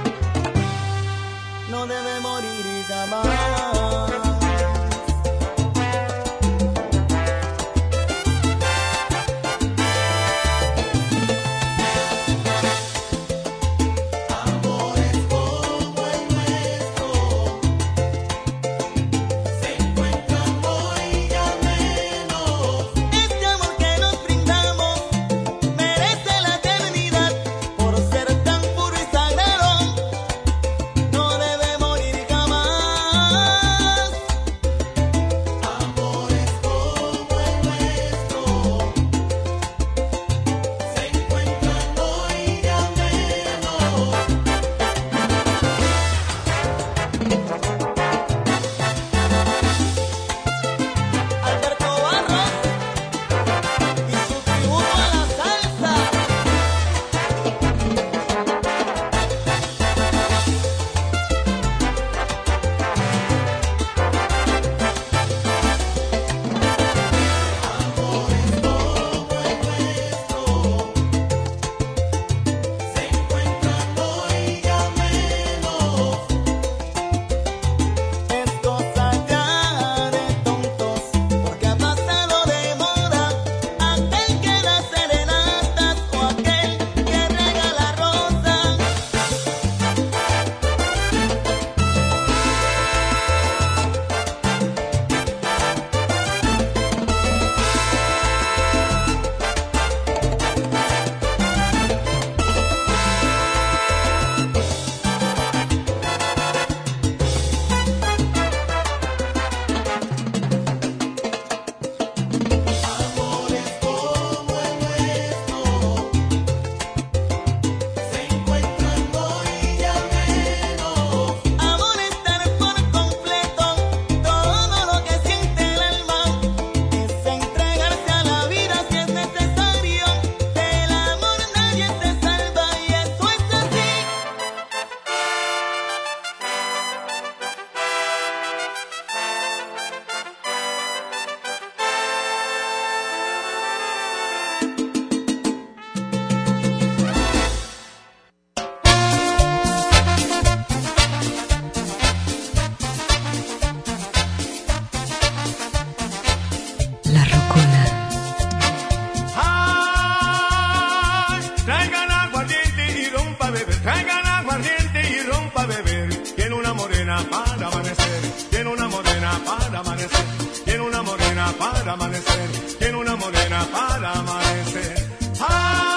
Traigan aguardiente y ron pa' beber. Tiene una morena para amanecer. Tiene una morena para amanecer. Tiene una morena para amanecer. Tiene una morena para amanecer. ¡Ah!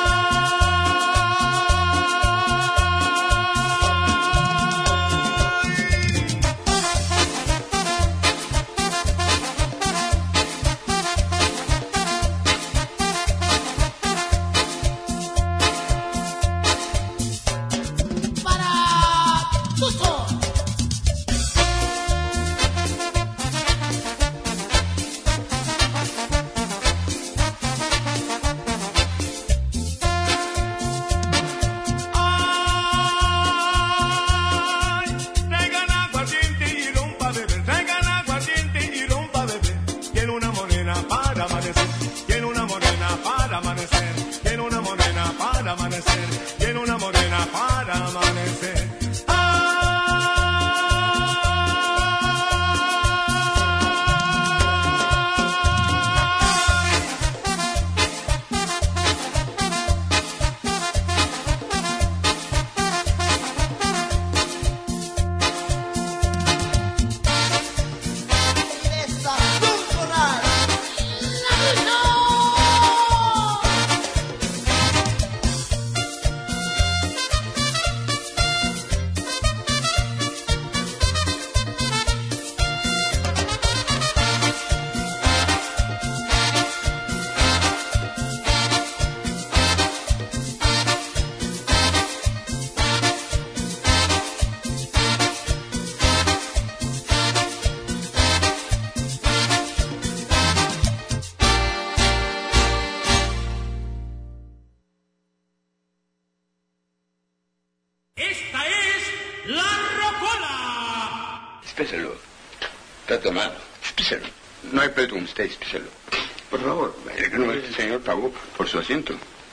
Espéselo. Está tomado. Espéselo. No hay pedo con usted, espéselo. Por favor, que no, el señor pagó por su asiento.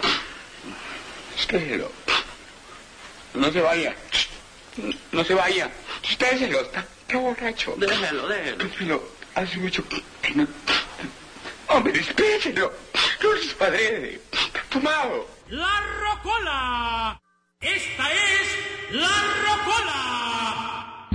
Espéselo. No se vaya. No se vaya. Espéselo. Está, está borracho. Déjelo, déjelo. Espéselo. Hace mucho que no... Hombre, espéselo. No es padre. Está tomado. La Rocola. Esta es La Rocola.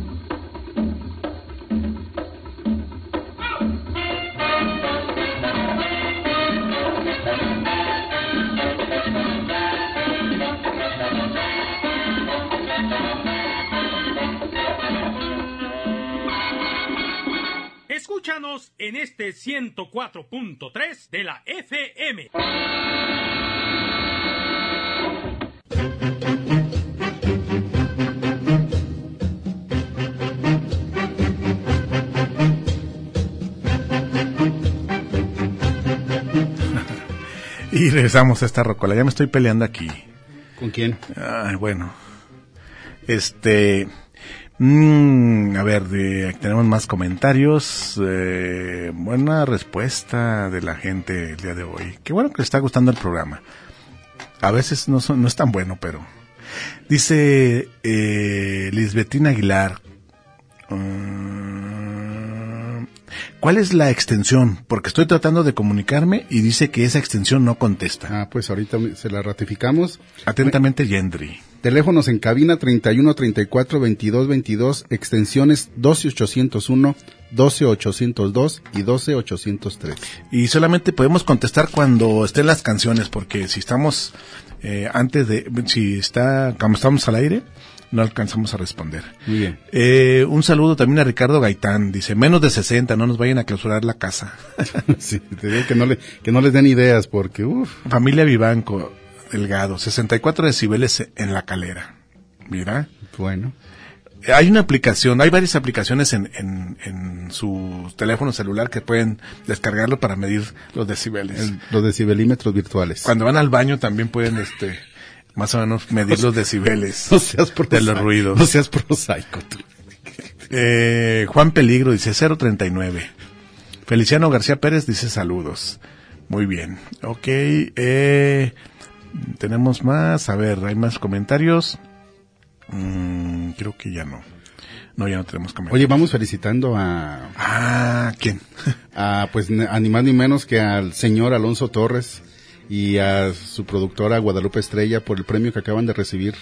Escúchanos en este ciento cuatro punto tres de la F M. Y regresamos a esta rocola. Ya me estoy peleando aquí. ¿Con quién? Ay, bueno. Este... Mm, a ver, de, tenemos más comentarios. Eh, buena respuesta de la gente el día de hoy. Qué bueno que les está gustando el programa. A veces no, son, no es tan bueno, pero... Dice eh, Lisbetina Aguilar. Um, ¿Cuál es la extensión? Porque estoy tratando de comunicarme y dice que esa extensión no contesta. Ah, pues ahorita se la ratificamos. Atentamente, Yendri. Teléfonos en cabina treinta y uno, treinta y cuatro, veintidós, veintidós, extensiones doce ochocientos uno, doce ochocientos dos y doce ochocientos tres. Y solamente podemos contestar cuando estén las canciones, porque si estamos eh, antes de, si está, cuando estamos al aire, no alcanzamos a responder. Muy bien. Eh, un saludo también a Ricardo Gaitán, dice, menos de sesenta, no nos vayan a clausurar la casa. Sí, te digo que no, le, que no les den ideas, porque uff. Familia Vivanco Delgado, sesenta y cuatro decibeles en La Calera. Mira. Bueno. Hay una aplicación, hay varias aplicaciones en, en, en su teléfono celular que pueden descargarlo para medir los decibeles. El, los decibelímetros virtuales. Cuando van al baño también pueden, este, más o menos medir los decibeles no seas de los ruidos. No seas prosaico tú. Eh, Juan Peligro dice cero treinta y nueve. Feliciano García Pérez dice saludos. Muy bien. Ok, eh... tenemos más, a ver, hay más comentarios. Mm, creo que ya no. No, ya no tenemos comentarios. Oye, vamos felicitando a... Ah, ¿quién? A, pues, a ni más ni menos que al señor Alonso Torres y a su productora Guadalupe Estrella por el premio que acaban de recibir.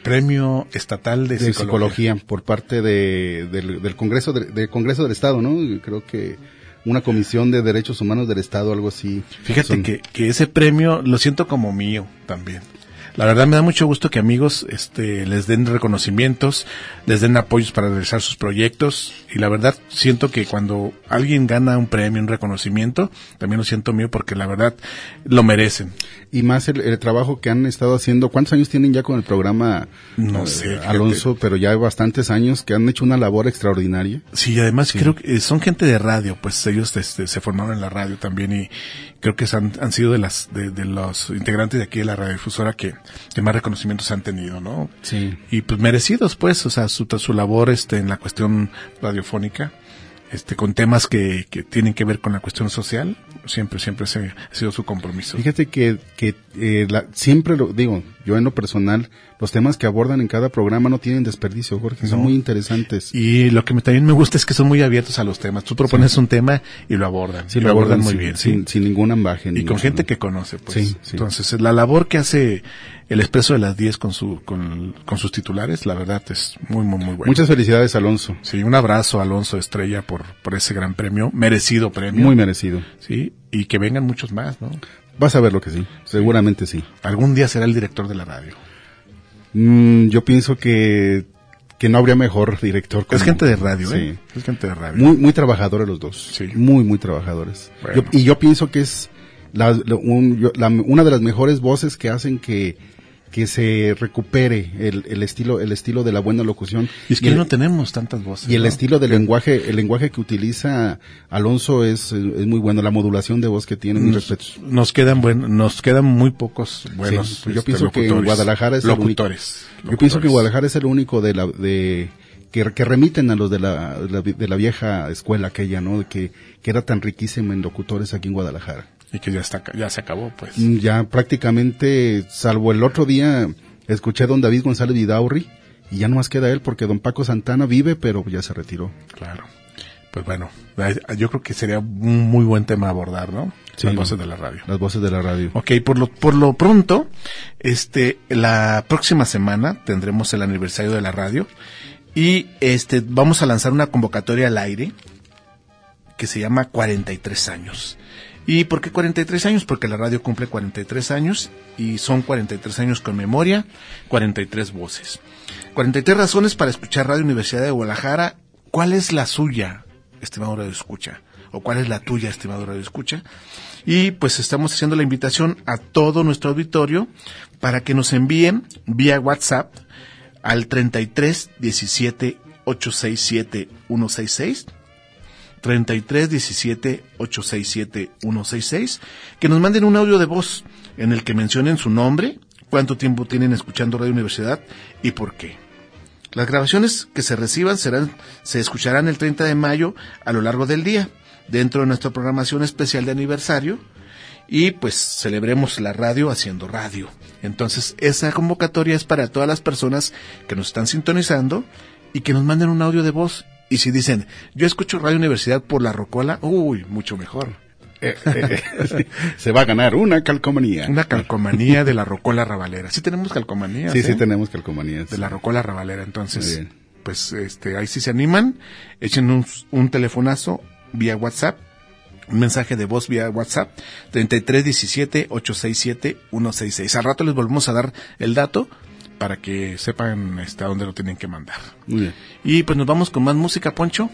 Premio Estatal de, de Psicología. Psicología por parte de, del, del Congreso de, del Congreso del Estado, ¿no? Creo que una comisión de derechos humanos del Estado, algo así. Fíjate Son... que, que ese premio lo siento como mío también. La verdad me da mucho gusto que amigos este, les den reconocimientos, les den apoyos para realizar sus proyectos, y la verdad siento que cuando alguien gana un premio, un reconocimiento, también lo siento mío porque la verdad lo merecen. Y más el, el trabajo que han estado haciendo. ¿Cuántos años tienen ya con el programa? No eh, sé, fíjate. Alonso, pero ya hay bastantes años que han hecho una labor extraordinaria. Sí, y además Sí. creo que son gente de radio, pues ellos este, se formaron en la radio también, y creo que han, han sido de las de, de los integrantes de aquí de la radiodifusora que, que más reconocimientos han tenido, ¿no? Sí. Y pues merecidos, pues, o sea, su, su labor este en la cuestión radiofónica, este con temas que, que tienen que ver con la cuestión social, siempre, siempre se, ha sido su compromiso. Fíjate que, que eh, la, siempre lo digo, yo en lo personal, los temas que abordan en cada programa no tienen desperdicio, Jorge, son No. muy interesantes. Y lo que me, también me gusta es que son muy abiertos a los temas. Tú propones sí. un tema y lo abordan. Sí, y lo abordan muy sin, bien. Sin, sí. sin ningún ambaje. Y con gente que conoce, pues. Sí, sí. Entonces, la labor que hace el Expreso de las diez con su con, con sus titulares, la verdad es muy, muy, muy buena. Muchas felicidades, Alonso. Sí, un abrazo a Alonso Estrella por, por ese gran premio, merecido premio. Muy merecido. Sí, y que vengan muchos más, ¿no? Vas a ver lo que sí, seguramente sí. Algún día será el director de la radio. Mm, yo pienso que que no habría mejor director. Es gente de radio, sí. ¿eh? Es gente de radio. Muy, muy trabajadores los dos. Sí. Muy, muy trabajadores. Bueno. Yo, y yo pienso que es la, la, un, yo, la, una de las mejores voces que hacen que que se recupere el, el estilo el estilo de la buena locución. Y es que y el, no tenemos tantas voces. Y el ¿no? estilo del lenguaje, el lenguaje que utiliza Alonso es, es muy bueno, la modulación de voz que tiene, mi respeto. Nos quedan buen, nos quedan muy pocos buenos. Sí, yo este, pienso que en Guadalajara es locutores, el único. locutores. Yo pienso que Guadalajara es el único de la de que, que remiten a los de la, la de la vieja escuela aquella, ¿no? Que que era tan riquísima en locutores aquí en Guadalajara. Y que ya está ya se acabó, pues. Ya prácticamente, salvo el otro día escuché a don David González Vidaurri y ya no más queda él porque don Paco Santana vive, pero ya se retiró. Claro. Pues bueno, yo creo que sería un muy buen tema abordar, ¿no? Sí, las voces de la radio. Las voces de la radio. Ok, por lo, por lo pronto, este, la próxima semana tendremos el aniversario de la radio y este, vamos a lanzar una convocatoria al aire que se llama cuarenta y tres años. ¿Y por qué cuarenta y tres años? Porque la radio cumple cuarenta y tres años y son cuarenta y tres años con memoria, cuarenta y tres voces. cuarenta y tres razones para escuchar Radio Universidad de Guadalajara. ¿Cuál es la suya, estimado Radio Escucha? ¿O cuál es la tuya, estimado Radio Escucha? Y pues estamos haciendo la invitación a todo nuestro auditorio para que nos envíen vía WhatsApp al treinta y tres diecisiete ochocientos sesenta y siete ciento sesenta y seis. treinta y tres diecisiete ochocientos sesenta y siete ciento sesenta y seis, que nos manden un audio de voz en el que mencionen su nombre, cuánto tiempo tienen escuchando Radio Universidad y por qué. Las grabaciones que se reciban serán, se escucharán el treinta de mayo a lo largo del día, dentro de nuestra programación especial de aniversario, y pues celebremos la radio haciendo radio. Entonces, esa convocatoria es para todas las personas que nos están sintonizando y que nos manden un audio de voz. Y si dicen, yo escucho Radio Universidad por la Rocola, uy, mucho mejor. Eh, eh, eh, se va a ganar una calcomanía. Una calcomanía de la Rocola Rabalera. Sí tenemos calcomanías. Sí, ¿eh? sí tenemos calcomanías. De la Rocola Rabalera. Entonces, Muy bien. pues este, ahí sí se animan, echen un, un telefonazo vía WhatsApp, un mensaje de voz vía WhatsApp, treinta y tres diecisiete ochocientos sesenta y siete ciento sesenta y seis. Al rato les volvemos a dar el dato para que sepan este, a dónde lo tienen que mandar. Muy bien. Y pues nos vamos con más música, Poncho.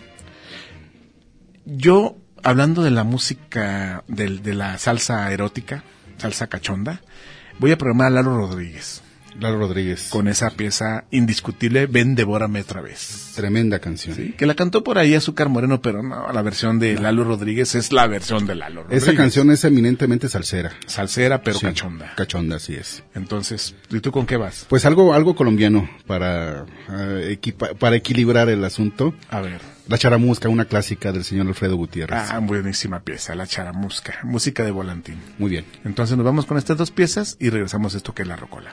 Yo, hablando de la música, de, de la salsa erótica, salsa cachonda, voy a programar a Lalo Rodríguez. Lalo Rodríguez. Con esa pieza indiscutible, Ven, devórame otra vez. Tremenda canción. Sí, que la cantó por ahí Azúcar Moreno, pero no, la versión de Lalo Rodríguez es la versión de Lalo Rodríguez. Esa canción es eminentemente salsera. Salsera, pero Sí, cachonda. Cachonda, así es. Entonces, ¿y tú con qué vas? Pues algo algo colombiano para, uh, equipa, para equilibrar el asunto. A ver. La Charamusca, una clásica del señor Alfredo Gutiérrez. Ah, buenísima pieza, La Charamusca, música de Volantín. Muy bien. Entonces nos vamos con estas dos piezas y regresamos a esto que es La Rocola.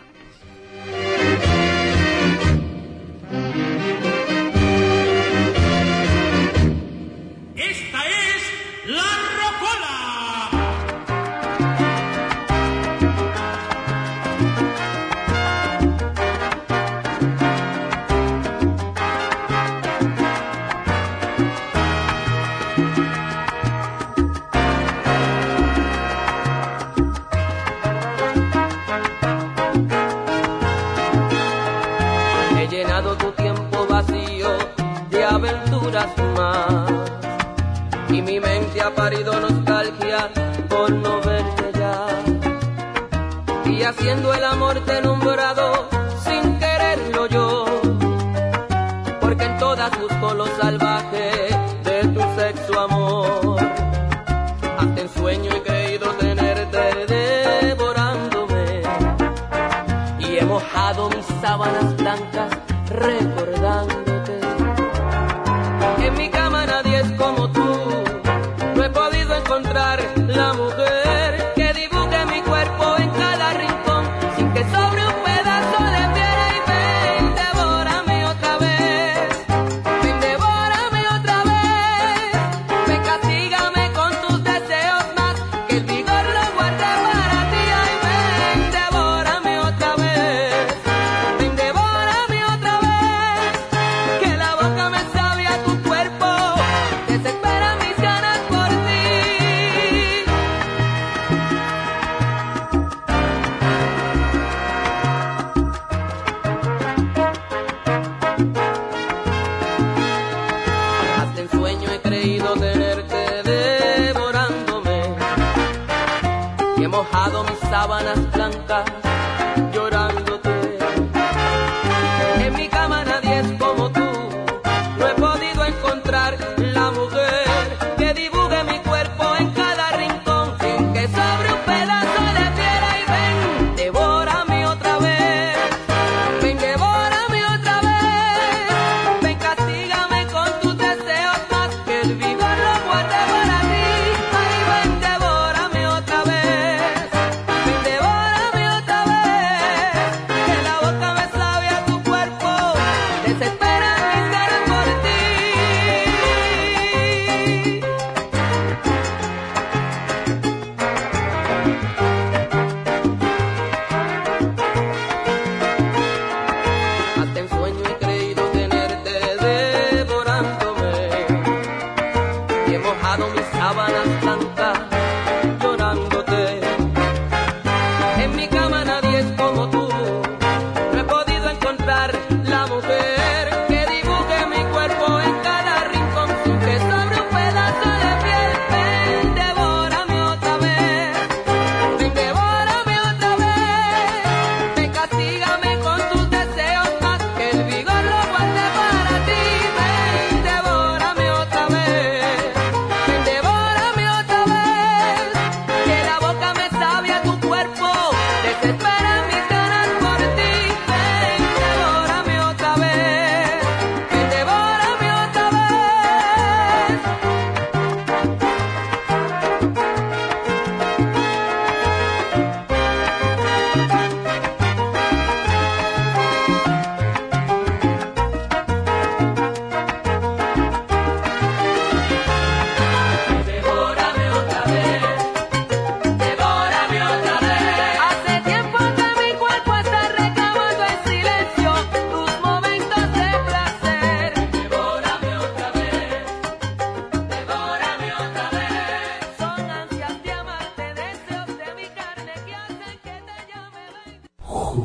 Esta es La Rocola. vacío de aventuras más. Y mi mente ha parido nostalgia por no verte ya. Y haciendo el amor te he nombrado sin quererlo yo, porque en todas busco lo salvaje de tu sexo amor. Hasta en sueño he creído tenerte devorándome, y he mojado mis sábanas blancas recordándote. En mi cama nadie es como tú, no he podido encontrar la mujer que dibuje mi cuerpo en cada rincón, sin que sobre un pedazo de piedra. Y ven, devórame otra vez, ven, devórame otra vez, ven, castígame con tus deseos más, que el vigor lo guarde para ti. Ay, ven, devórame otra vez, ven, devórame otra vez, que la boca me sabe a tu cuerpo, desespera mis ganas por ti. Hasta en sueño he creído tenerte devorándome, y he mojado mis sábanas blancas llorándote. En mi cama nadie es como tú, no he podido encontrar la mujer que dibuje mi cuerpo en cada rincón, sin que sobre un pedazo de piedra. Y ven, devórame otra vez, ven, devórame otra vez, ven, castígame con tus deseos más, que el vigor lo guarde para ti. Ay, ven, devórame otra vez, ven, devórame otra vez, que la boca me sabe a tu cuerpo, desespera mis ganas por ti. Hasta en sueño he creído tenerte devorándome, y he mojado mis sábanas blancas llorándote. En mi cama nadie es como tú, no he podido encontrar la mujer que dibuje mi cuerpo en cada rincón, sin que sobre un pedazo de piel. Ven, devórame otra vez, ven, devórame otra vez, ven, castígame con tus deseos más, que el vigor lo guarde para ti. Ven, devórame otra vez, ven, devórame otra vez, que la boca me sabe a tu cuerpo, desespera mis ganas por ti. Ven, devórame otra vez, ven, devórame otra vez. Devórame otra vez, devórame otra vez. Hace tiempo que mi cuerpo está reclamando en silencio tus momentos de placer. Devórame otra vez, devórame otra vez. Son ansias de amarte, deseos de mi carne que hacen que te llame.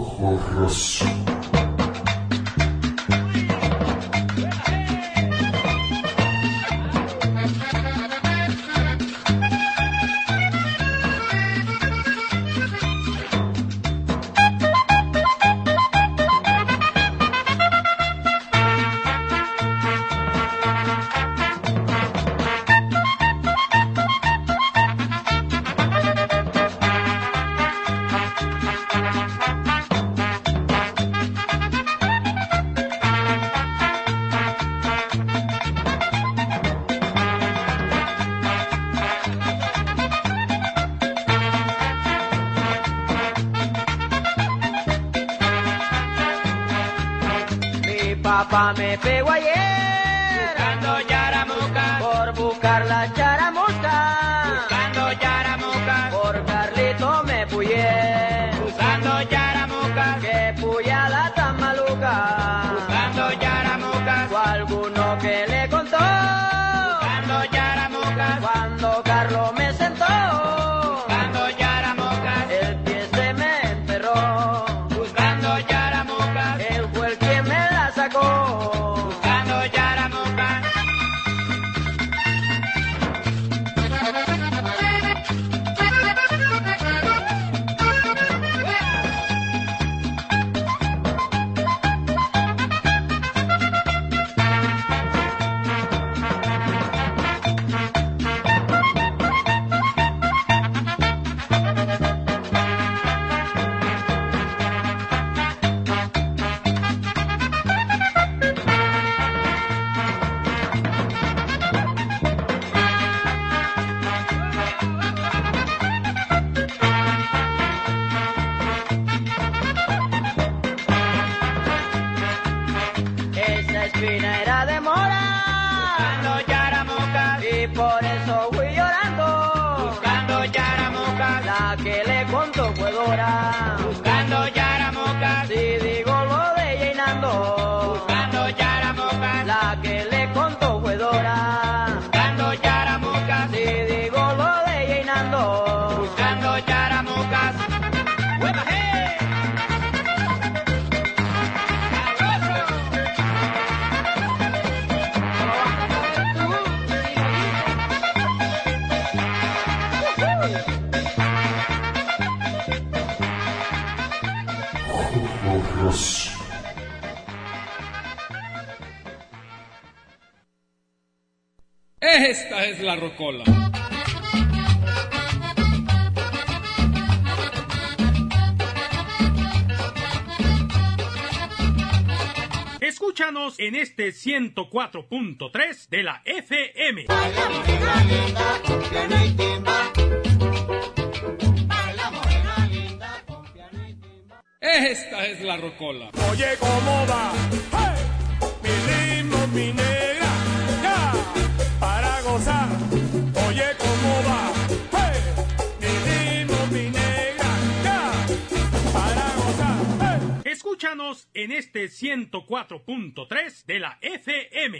Mi papá me pegó ayer buscando yaramuca, por buscar la charamusca, buscando yaramuca, por Carlito me puyé buscando yaramuca, que puyada tan maluca, buscando yaramuca, o alguno que le contó buscando yaramuca, cuando Carlos me sentó buscando yaramuca, el pie se me enterró buscando yaramuca, él fue el quien me la sacó. fina era de mora, buscando yaramocas, y por eso fui llorando, buscando yaramocas, la que le contó fue Dora, buscando yaramocas, si digo lo de llenando, buscando yaramocas, la que le contó fue Dora, buscando yaramocas, si digo lo de llenando, buscando yaramocas. Esta es la rocola. Escúchanos en este ciento cuatro punto tres de la F M. Esta es la rocola. Oye, ¿cómo va? ¡Hey! Mi ritmo, mi negra, ya, para gozar. Oye, ¿cómo va? ¡Hey! Mi ritmo, mi negra, ya, para gozar. ¡Hey! Escúchanos en este ciento cuatro punto tres de la F M.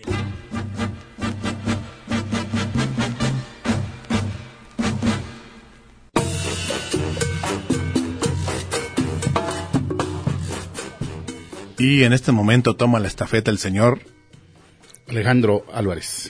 Y en este momento toma la estafeta el señor Alejandro Álvarez.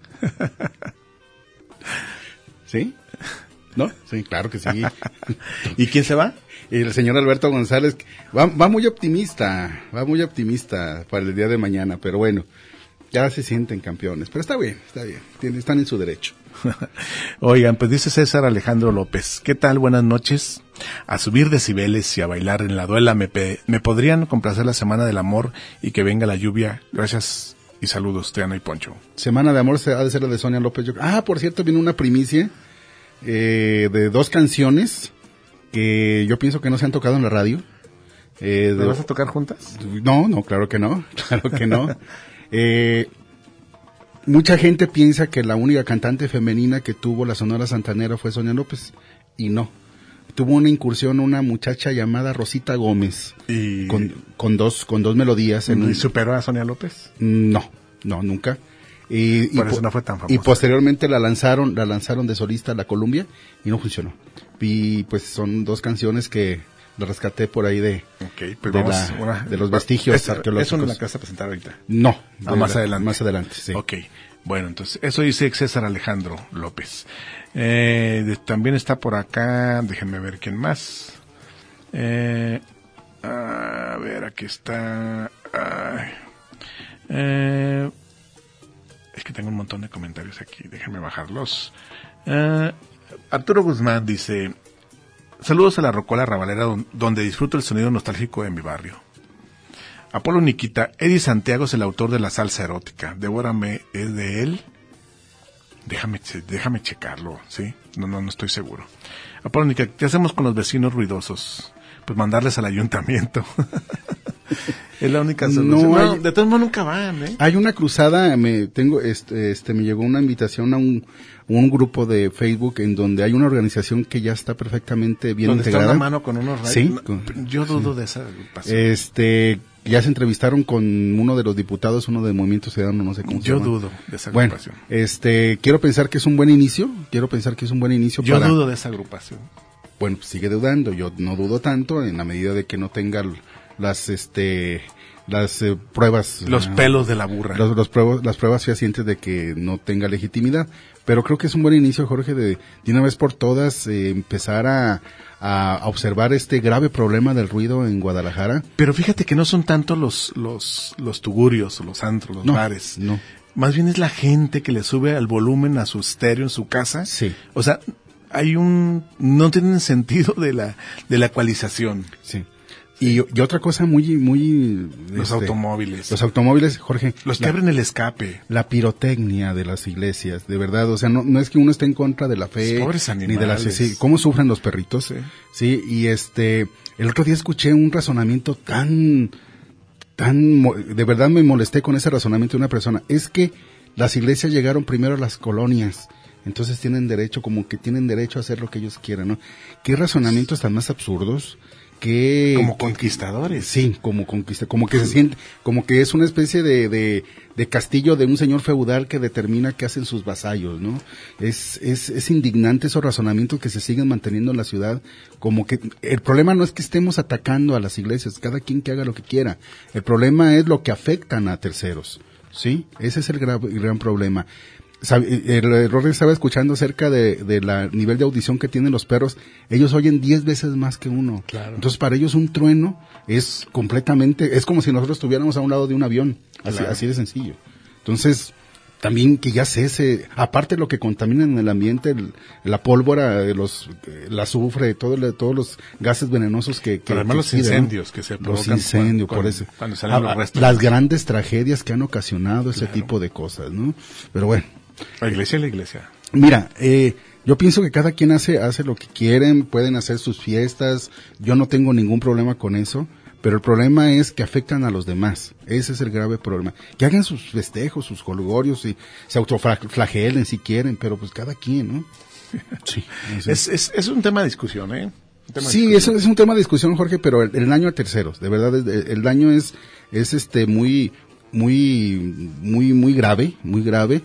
¿Sí? ¿No? Sí, claro que sí. ¿Y quién se va? El señor Alberto González. Va, va muy optimista, va muy optimista para el día de mañana, pero bueno, ya se sienten campeones. Pero está bien, está bien, tienen- están en su derecho. Oigan, pues dice César Alejandro López, ¿qué tal? Buenas noches. A subir decibeles y a bailar en la duela, me, pe- me podrían complacer la Semana del Amor y que venga la lluvia. Gracias y saludos, Triana y Poncho. Semana de Amor se ha de ser la de Sonia López. Yo- Ah, por cierto, viene una primicia eh, de dos canciones que yo pienso que no se han tocado en la radio. Eh, ¿Las de- vas a tocar juntas? No, no, claro que no, claro que no. Eh, mucha gente piensa que la única cantante femenina que tuvo la Sonora Santanera fue Sonia López, y no. Tuvo una incursión una muchacha llamada Rosita Gómez, y con, con dos con dos melodías. En ¿Y un- superó a Sonia López? No, no, nunca. Y, Por y eso po- no fue tan famosa. Y posteriormente la lanzaron, la lanzaron de solista a la Columbia y no funcionó. Y pues son dos canciones que la rescaté por ahí de, Ok, pues de, vamos, la- una- de los vestigios ¿Es- arqueológicos. ¿Eso no la que vas a presentar ahorita? No, Ah, de más la- adelante. Más adelante, sí. Ok, bueno, entonces, eso dice César Alejandro López. Eh, de- también está por acá, déjenme ver quién más. Eh, a ver, aquí está. Ay. Eh, es que tengo un montón de comentarios aquí, déjenme bajarlos. Eh, Arturo Guzmán dice: saludos a la Rocola Rabalera, don- donde disfruto el sonido nostálgico de mi barrio. Apolo Niquita, Eddie Santiago es el autor de la salsa erótica. Devórame, ¿es de él? Déjame, che- déjame checarlo, ¿sí? No, no, no estoy seguro. Apolo Niquita, ¿qué hacemos con los vecinos ruidosos? Pues mandarles al ayuntamiento. Es la única solución. No No, hay- de todos modos nunca van, ¿eh? Hay una cruzada, me tengo este, este me llegó una invitación a un, un grupo de Facebook en donde hay una organización que ya está perfectamente bien Donde está integrada. una mano con unos rayos. Sí, No, con- yo dudo sí. de esa agrupación. Este, ya se entrevistaron con uno de los diputados, uno de Movimiento Ciudadano, no sé cómo se Yo llama. dudo de esa Bueno, agrupación. este, quiero pensar que es un buen inicio, quiero pensar que es un buen inicio Yo para... dudo de esa agrupación. Bueno, pues sigue dudando, yo no dudo tanto en la medida de que no tenga l- las, este, las eh, pruebas. Los ah, pelos de la burra. Los, los pruebas, las pruebas fehacientes de que no tenga legitimidad. Pero creo que es un buen inicio, Jorge, de, de una vez por todas eh, empezar a, a observar este grave problema del ruido en Guadalajara. Pero fíjate que no son tanto los, los, los tugurios o los antros, los No, bares. no. Más bien es la gente que le sube al volumen a su estéreo en su casa. Sí. O sea, hay un, no tienen sentido de la, de la ecualización. Sí. Y, y otra cosa muy, muy... Los automóviles. Los automóviles, Jorge. Los que la- abren el escape. La pirotecnia de las iglesias, de verdad, o sea, no, no es que uno esté en contra de la fe, Los pobres ni de las, animales. sí, cómo sufren los perritos, Sí. sí, y este, el otro día escuché un razonamiento tan, tan, de verdad me molesté con ese razonamiento de una persona. Es que las iglesias llegaron primero a las colonias, entonces tienen derecho, como que tienen derecho a hacer lo que ellos quieran, ¿no? ¿Qué razonamientos tan más absurdos? Que como conquistadores. Sí, como conquista, como que se siente, como que es una especie de, de, de castillo de un señor feudal que determina qué hacen sus vasallos, ¿no? Es, es, es indignante esos razonamientos que se siguen manteniendo en la ciudad, como que el problema no es que estemos atacando a las iglesias, cada quien que haga lo que quiera, el problema es lo que afectan a terceros, ¿sí? Ese es el gran, el gran problema. El error estaba escuchando acerca de, de la nivel de audición que tienen los perros. Ellos oyen diez veces más que uno. Claro. Entonces para ellos un trueno es completamente, es como si nosotros estuviéramos a un lado de un avión, así, claro. así de sencillo. Entonces también que ya cese, aparte de lo que contamina en el ambiente, el, la pólvora, los, el azufre, todo, todos los gases venenosos que, que Pero además que los exiden, incendios que se provocan. Los incendios, cuando, por eso. Cuando salen a, los restos. Las grandes tragedias que han ocasionado ese claro. tipo de cosas, ¿no? Pero bueno. La iglesia es la iglesia. Mira, eh, yo pienso que cada quien hace hace lo que quieren, pueden hacer sus fiestas, yo no tengo ningún problema con eso, pero el problema es que afectan a los demás, ese es el grave problema. Que hagan sus festejos, sus jolgorios, y se autoflagelen si quieren, pero pues cada quien, ¿no? Sí. Es, es, es un tema de discusión, ¿eh? Sí, eso es un tema de discusión, Jorge, pero el, el daño a terceros, de verdad, el, el daño es, es este muy, muy, muy, muy grave, muy grave.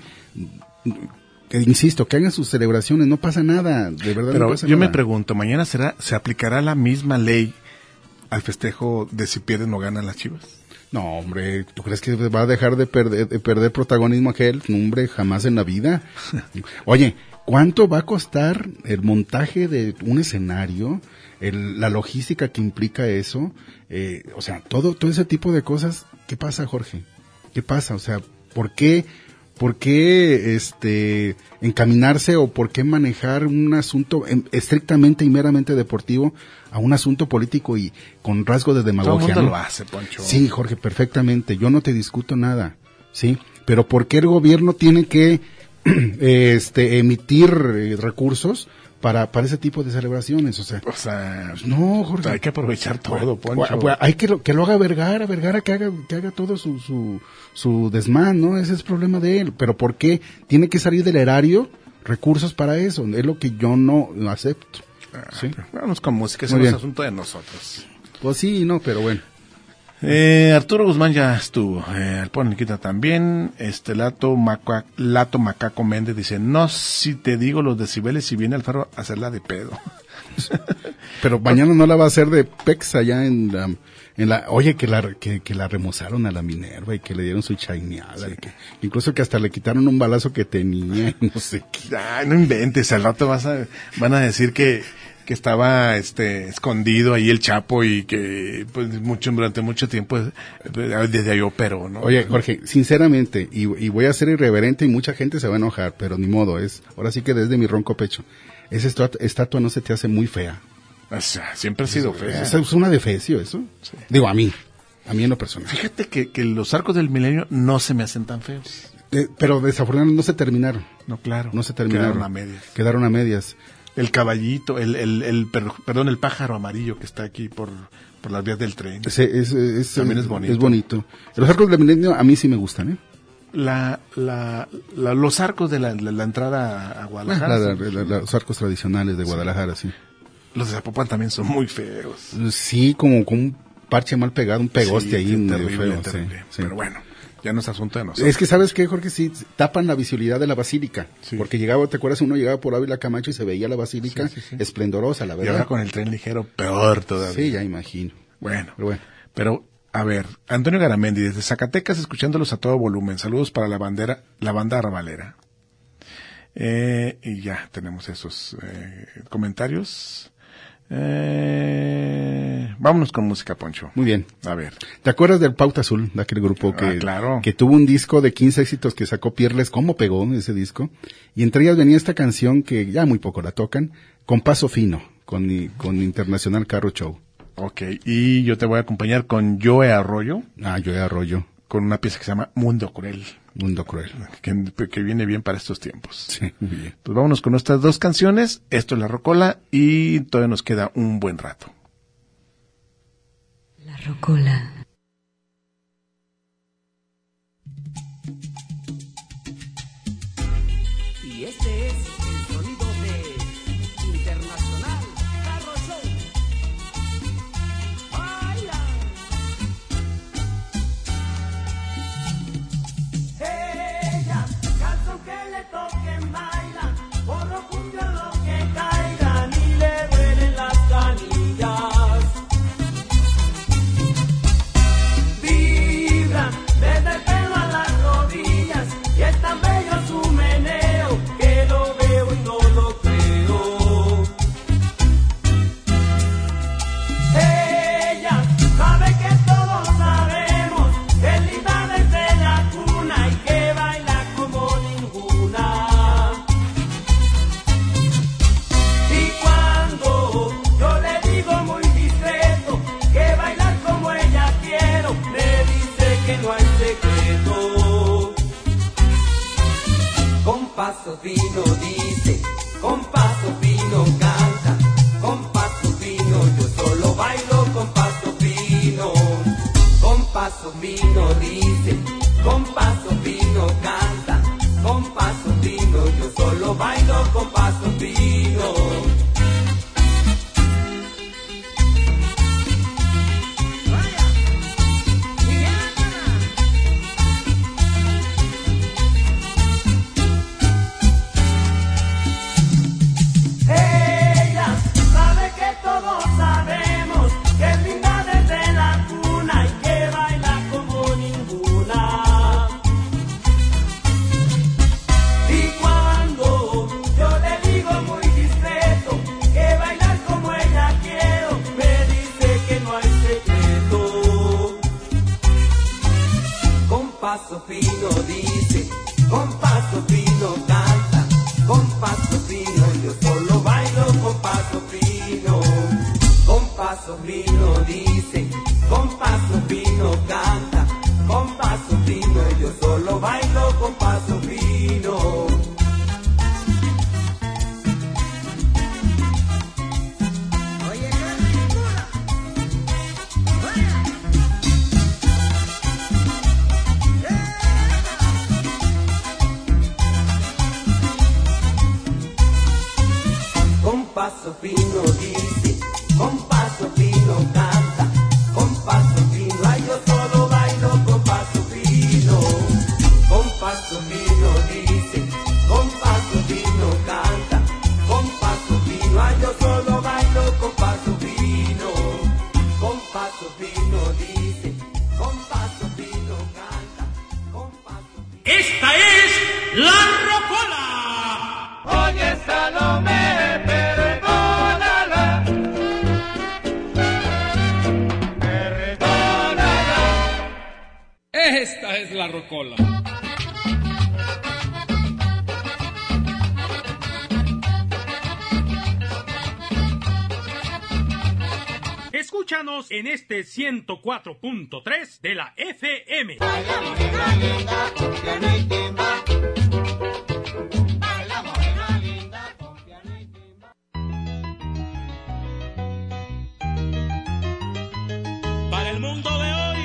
Que insisto, que hagan sus celebraciones, no pasa nada, de verdad. Pero no pasa yo nada. me pregunto, mañana será, ¿se aplicará la misma ley al festejo de si pierden o ganan las Chivas? No, hombre, ¿tú crees que va a dejar de perder, de perder protagonismo aquel? No, hombre, jamás en la vida. Oye, ¿cuánto va a costar el montaje de un escenario? El, la logística que implica eso, eh, o sea, todo, todo ese tipo de cosas. ¿Qué pasa, Jorge? ¿Qué pasa? O sea, ¿por qué? ¿Por qué este encaminarse o por qué manejar un asunto estrictamente y meramente deportivo a un asunto político y con rasgo de demagogia? Todo el mundo ¿no? lo hace, Poncho. Sí, Jorge, perfectamente. Yo no te discuto nada, sí. Pero ¿por qué el gobierno tiene que este emitir eh, recursos para para ese tipo de celebraciones? O sea, o sea no, Jorge. Hay que aprovechar todo, Poncho. Pues, hay que lo, que lo haga Vergara, Vergara que haga que haga todo su su su desmán, ¿no? Ese es el problema de él. Pero ¿por qué tiene que salir del erario recursos para eso? Es lo que yo no acepto. Ah, ¿sí? Vamos con música, ese es un asunto de nosotros. Pues sí, no, pero bueno. Eh, Arturo Guzmán ya estuvo, eh, el Poniquita también, este Lato, Maca, Lato Macaco Méndez dice, no si te digo los decibeles si viene Alfaro a hacerla de pedo. Pero mañana no la va a hacer de Pex allá en la, en la, oye que la, que, que la remozaron a la Minerva y que le dieron su chaineada, sí. y que, incluso que hasta le quitaron un balazo que tenía, y no sé qué. Ay, no inventes, al rato vas a, van a decir que que estaba este escondido ahí el Chapo y que pues mucho durante mucho tiempo desde ahí operó, ¿no? Oye, Jorge, sinceramente, y, y voy a ser irreverente y mucha gente se va a enojar, pero ni modo, es ahora sí que desde mi ronco pecho, esa estatua, estatua no se te hace muy fea. O sea, siempre ha sido fea. ¿Es, es una defecio eso? Sí. Digo, a mí, a mí en lo personal. Fíjate que, que los arcos del milenio no se me hacen tan feos. Eh, pero desafortunadamente no se terminaron. No, claro. No se terminaron. Quedaron a medias. Quedaron a medias. El caballito, el, el, el, perdón, el pájaro amarillo que está aquí por, por las vías del tren. Ese, es, es, También es bonito. Es bonito. Los arcos del milenio a mí sí me gustan, ¿eh? La, la, la, los arcos de la, la, la entrada a Guadalajara. La, la, la, los arcos tradicionales de Guadalajara, sí. sí. Los de Zapopan también son muy feos. Sí, como con un parche mal pegado, un pegoste sí, ahí medio terrible, feo. Terrible. Sí, Pero sí. bueno, ya no es asunto de nosotros. Es que, ¿sabes qué, Jorge? Sí, tapan la visibilidad de la basílica. Sí. Porque llegaba, ¿te acuerdas? Uno llegaba por Ávila Camacho y se veía la basílica sí, sí, sí. esplendorosa, la verdad. Y ahora con el tren ligero, peor todavía. Sí, ya imagino. Bueno, pero, bueno. pero a ver, Antonio Garamendi, desde Zacatecas, escuchándolos a todo volumen. Saludos para la bandera, la banda arrabalera. Eh, y ya tenemos esos eh, comentarios. Eh, vámonos con música, Poncho. Muy bien. A ver. ¿Te acuerdas del Pauta Azul, de aquel grupo que, ah, claro. que tuvo un disco de quince éxitos que sacó Pierles? ¿Cómo pegó ese disco? Y entre ellas venía esta canción que ya muy poco la tocan, Con Paso Fino, con, con Internacional Carro Show. Ok, y yo te voy a acompañar con Joe Arroyo. Ah, Joe Arroyo. Con una pieza que se llama Mundo Cruel. Mundo Cruel. Que, que viene bien para estos tiempos. Sí, muy bien. Pues vámonos con nuestras dos canciones. Esto es La Rocola y todavía nos queda un buen rato. La Rocola. Y este es el sonido de Internacional Carro Show. ¡Baila! Ella, calzón que le toquen, baila, porro, cumbia, lo que caiga, ni le duelen las canillas. Vibran desde el pelo a las rodillas, y es tan bello su meneo que lo veo y no lo creo. Ella sabe que todos sabemos que es linda desde la cuna y que baila como ninguna. Y cuando yo le digo muy discreto que bailar como ella quiero, me dice que no hay secreto. Con paso fino dice, con paso fino canta, con paso fino yo solo bailo con paso fino. Con paso fino dice, con paso fino canta, con paso fino yo solo bailo con paso fino. Ella sabe que todos sabemos que es linda desde la cuna y que baila como ninguna. Y cuando yo le digo muy discreto que bailar como ella quiero, me dice que no hay secreto. Con paso fino dice, con paso fino canta, con paso fino yo solo bailo con paso fino. Con paso fino dice, con paso fino canta, con paso fino yo solo bailo con paso fino. Oye, con paso fino dice, con paso fino canta, con paso fino, ay yo solo bailo con paso fino. Con paso fino dice, con paso fino canta, con paso fino, ay yo solo bailo con paso fino. Con paso fino dice, con paso fino canta, con paso fino. Esta es la Rocola. Oye, Salomé, perdónala, perdónala. Esta es la Rocola. Escúchanos en este ciento cuatro punto tres de la F M. Baila morena linda, con piano y timba. Baila morena linda, con piano y timba. Para el mundo de hoy.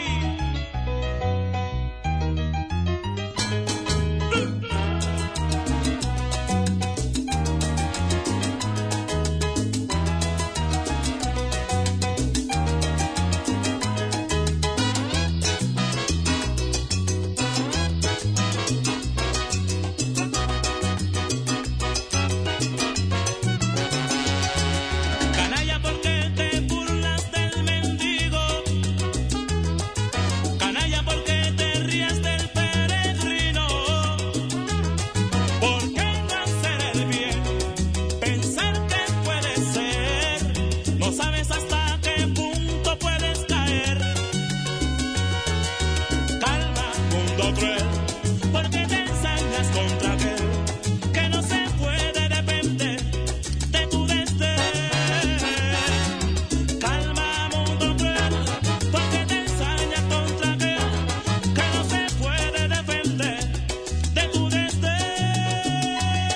Canalla, ¿por qué te burlas del mendigo? Canalla, ¿por qué te ríes del peregrino? ¿Por qué no hacer el bien? Pensar que puede ser. No sabes hasta qué punto puedes caer. Calma, mundo cruel, porque te ensañas contra aquel que no se puede defender de tu desdén. Calma, mundo cruel, porque te ensañas contra aquel que no se puede defender de tu desdén.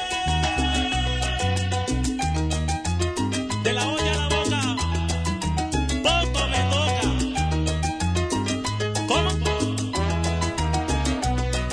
De la olla a la boca, poco me toca. ¿Cómo?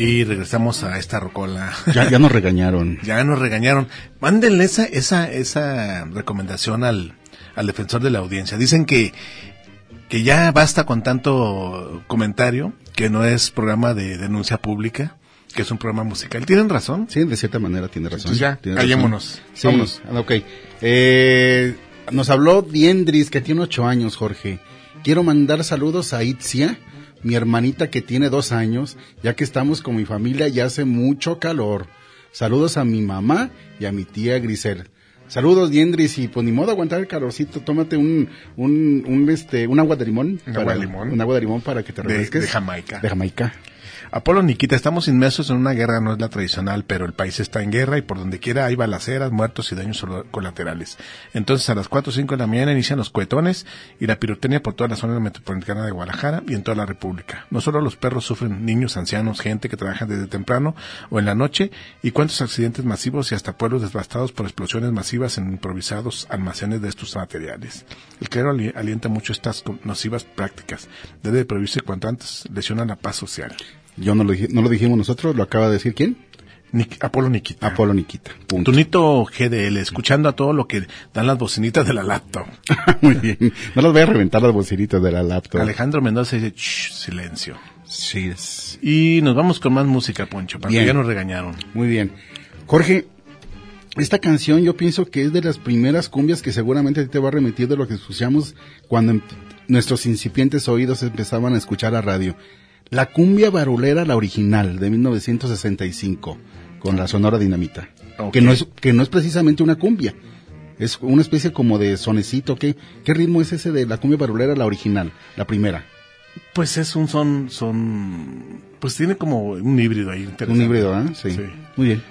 Y regresamos a esta rocola. Ya, ya nos regañaron. Ya nos regañaron. Mándenle esa, esa, esa recomendación al, al defensor de la audiencia. Dicen que, que ya basta con tanto comentario, que no es programa de denuncia pública, que es un programa musical. ¿Tienen razón? Sí, de cierta manera tiene razón. Entonces ya, tiene callémonos. razón. Sí, vámonos. Ok. Eh, nos habló Diendris, que tiene ocho años, Jorge. Quiero mandar saludos a Itzia, mi hermanita que tiene dos años, ya que estamos con mi familia y hace mucho calor. Saludos a mi mamá y a mi tía Grisel. Saludos, Diendris, y pues ni modo aguantar el calorcito, tómate un, un, un este, un agua de limón. Un para, agua de limón. Un agua de limón para que te refresques. De, de Jamaica. De Jamaica. Apolo Niquita, estamos inmersos en una guerra, no es la tradicional, pero el país está en guerra y por donde quiera hay balaceras, muertos y daños colaterales. Entonces a las cuatro o cinco de la mañana inician los cohetones y la pirotecnia por toda la zona metropolitana de Guadalajara y en toda la República. No solo los perros sufren, niños, ancianos, gente que trabaja desde temprano o en la noche, y cuántos accidentes masivos y hasta pueblos devastados por explosiones masivas en improvisados almacenes de estos materiales. El clero ali- alienta mucho estas nocivas prácticas. Debe prohibirse cuanto antes, lesiona la paz social. Yo no lo, dij- no lo dijimos nosotros, lo acaba de decir ¿quién? Nic- Apolo Niquita. Apolo Niquita. Punto. Tunito G D L, escuchando a todo lo que dan las bocinitas de la laptop. Muy bien. No las voy a reventar las bocinitas de la laptop. Alejandro Mendoza dice, shh, silencio. Sí. Es. Y nos vamos con más música, Poncho, para Bien. que ya nos regañaron. Muy bien. Jorge, esta canción yo pienso que es de las primeras cumbias que seguramente te va a remitir de lo que escuchamos cuando em- nuestros incipientes oídos empezaban a escuchar la radio. La cumbia barulera, la original, de mil novecientos sesenta y cinco, con la Sonora Dinamita. Okay. Que no es, que no es precisamente una cumbia. Es una especie como de sonecito. ¿Qué, qué ritmo es ese de la cumbia barulera, la original, la primera? Pues es un son, son, pues tiene como un híbrido ahí interesante. Un híbrido, ¿eh? Sí. Sí. Muy bien.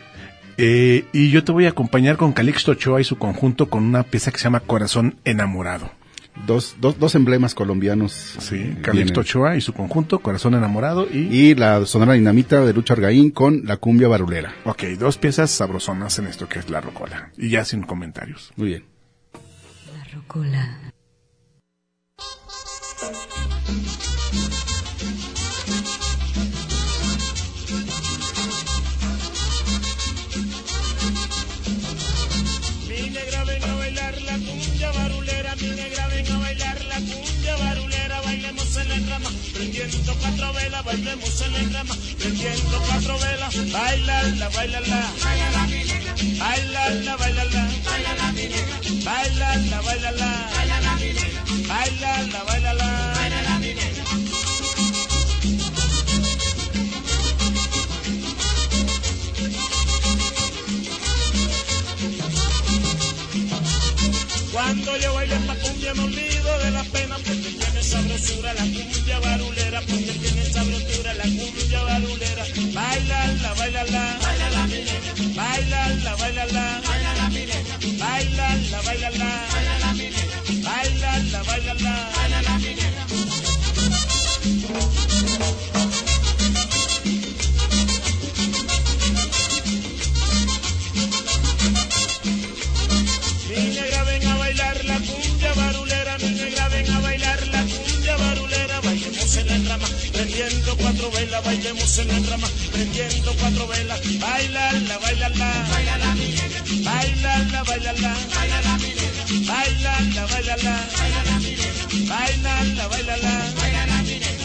Eh, y yo te voy a acompañar con Calixto Ochoa y su conjunto con una pieza que se llama Corazón Enamorado. Dos, dos, dos emblemas colombianos. Sí, Calixto Ochoa y su conjunto, Corazón Enamorado y... Y la Sonora Dinamita de Lucho Argaín con la cumbia barulera. Ok, dos piezas sabrosonas en esto que es la rocola. Y ya sin comentarios. Muy bien. La rocola. Mi negra ven a bailar la cumbia barulera, mi negra ven a bailar la cumbia barulera, bailemos en la enrama, prendiendo cuatro velas, bailemos en la enrama, prendiendo cuatro velas, bailala, bailala, bailala mi negra, bailala, bailala, bailala mi negra, bailala, bailala, bailala mi negra, bailala, bailala, bailala mi negra. Cuando yo bailo esta cumbia me olvido de la pena, porque tiene sabrosura la cumbia barulera, porque tiene sabrosura la cumbia barulera. Bailala, bailala, bailala mi negra, bailala, bailala, bailala mi negra, bailala, bailala, bailala mi negra, bailala, bailala, bailala mi negra. Mi negra ven a bailar la cumbia barulera, mi negra ven a bailar la cumbia barulera, bailemos en la enrama, prendiendo cuatro velas, bailemos en la enrama, prendiendo cuatro velas, bailala, bailala, bailala mi negra, bailala, bailala, bailala mi negra, bailala, bailala, bailala mi negra, bailala, bailala, bailala mi negra.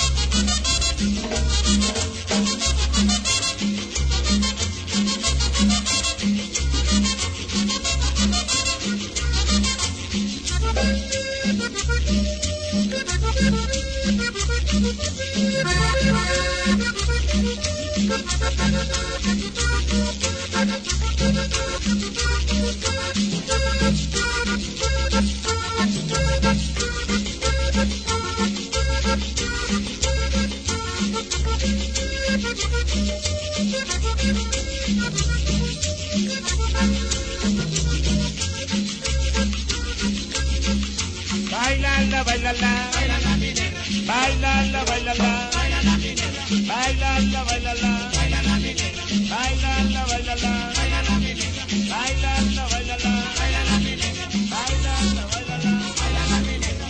Bailala, bailala, bailala mi negra, bailala, bailala, bailala mi negra, bailala, bailala, bailala mi negra, bailala, bailala, bailala mi negra, bailala, bailala, bailala mi negra, bailala, bailala, bailala mi negra.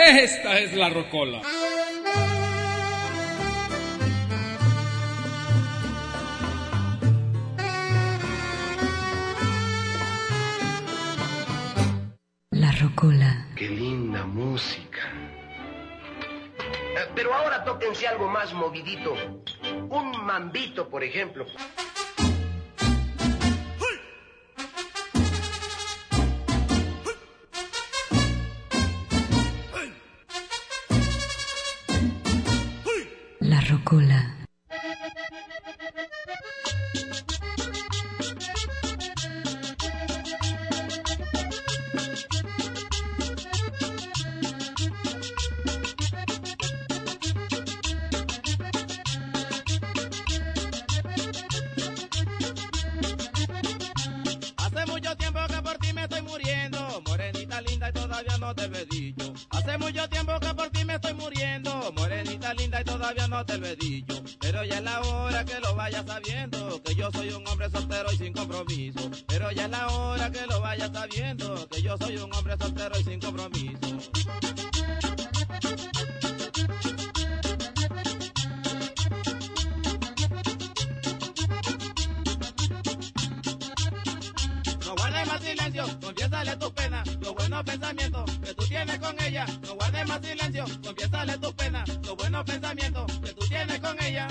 Esta es la rocola. La rocola. Qué linda música. Eh, Pero ahora tóquense algo más movidito. Un mambito, por ejemplo. La rocola. Hace mucho tiempo que por ti me estoy muriendo, morenita linda y todavía no te lo he dicho. Hace mucho tiempo que por ti me estoy muriendo, morenita linda y todavía no te lo he dicho. Pero ya es la hora que lo vayas sabiendo, que yo soy un hombre soltero y sin compromiso. Pero ya es la hora que lo vayas sabiendo, que yo soy un hombre soltero y sin compromiso. No guardes más silencio, confiésale tus penas, los buenos pensamientos que tú tienes con ella. No guardes más silencio, confiésale tus penas, los buenos pensamientos que tú tienes con ella.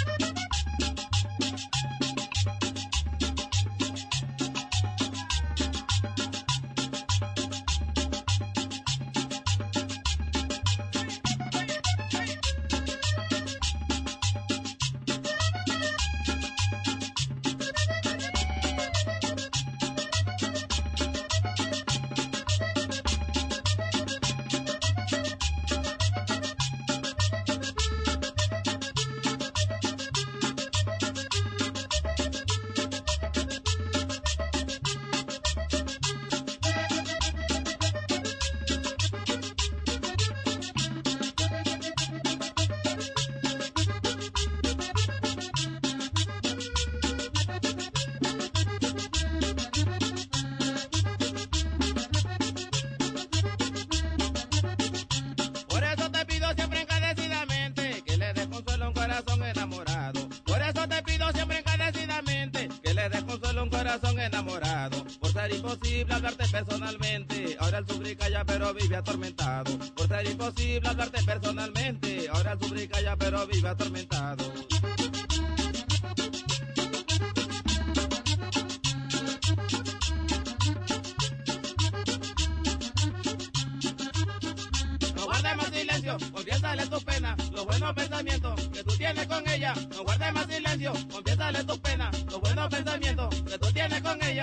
Por eso te pido siempre encarecidamente que le des consuelo a un corazón enamorado. Por eso te pido siempre encarecidamente que le des consuelo a un corazón enamorado. Por ser imposible hablarte personalmente, ahora el sufrir calla pero vive atormentado. Por ser imposible hablarte personalmente, ahora el sufrir calla pero vive atormentado. No guardes más silencio, confiésale tus penas, los buenos pensamientos que tú tienes con ella. No guardes más silencio, confiésale tus penas, los buenos pensamientos que tú tienes con ella.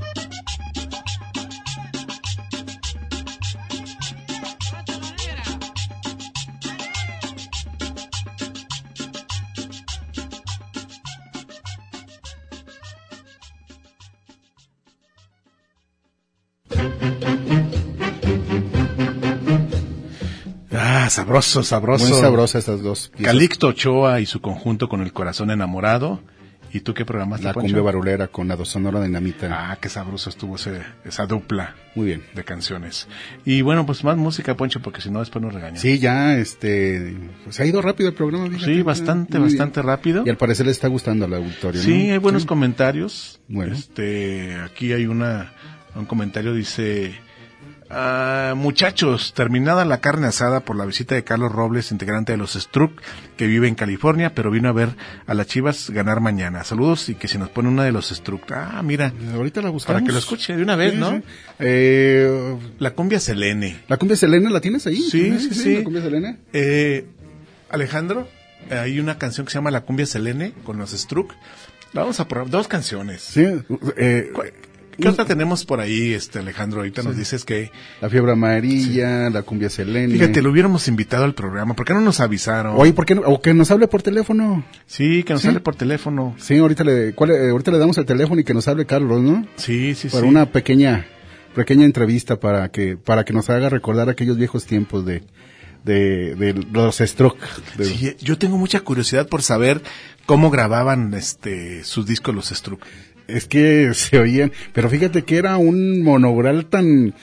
Ah, sabroso, sabroso. Muy sabrosas estas dos piezas. Calixto Ochoa y su conjunto con El Corazón Enamorado. ¿Y tú qué programaste, La Poncho? cumbia barulera con la Sonora Dinamita. Ah, qué sabroso estuvo ese, esa dupla. Muy bien. De canciones. Y bueno, pues más música, Poncho, porque si no después nos regañan. Sí, ya, este, se ha ido rápido el programa. Fíjate. Sí, bastante, Muy bastante bien. rápido. Y al parecer le está gustando al auditorio, Sí, ¿no? hay buenos Sí. comentarios. Bueno. Este, aquí hay una, un comentario dice, ah, muchachos, terminada la carne asada por la visita de Carlos Robles, integrante de los Struck, que vive en California, pero vino a ver a las Chivas ganar mañana. Saludos y que si nos pone una de los Struck. Ah, mira. Ahorita la buscamos. Para que lo escuche de una vez, Sí, ¿no? sí. Eh, la cumbia Selene. ¿La cumbia Selene la tienes ahí? Sí, sí, sí. ¿La cumbia Selene? Eh, Alejandro, eh, hay una canción que se llama La cumbia Selene con los Struck. La vamos a probar, dos canciones. Sí, eh, ¿Qué otra tenemos por ahí, este Alejandro? Ahorita sí. Nos dices que... La fiebre amarilla, sí. La cumbia Selene. Fíjate, lo hubiéramos invitado al programa. ¿Por qué no nos avisaron? Oye, ¿por qué no? O que nos hable por teléfono. Sí, que nos ¿Sí? hable por teléfono. Sí, ahorita le, ¿cuál, eh, ahorita le damos el teléfono y que nos hable Carlos, ¿no? Sí, sí, para sí. una pequeña, pequeña entrevista para que, para que nos haga recordar aquellos viejos tiempos de, de, de los Struck. De... Sí, yo tengo mucha curiosidad por saber cómo grababan este sus discos los Struck. Es que se oían, pero fíjate que era un monogral tan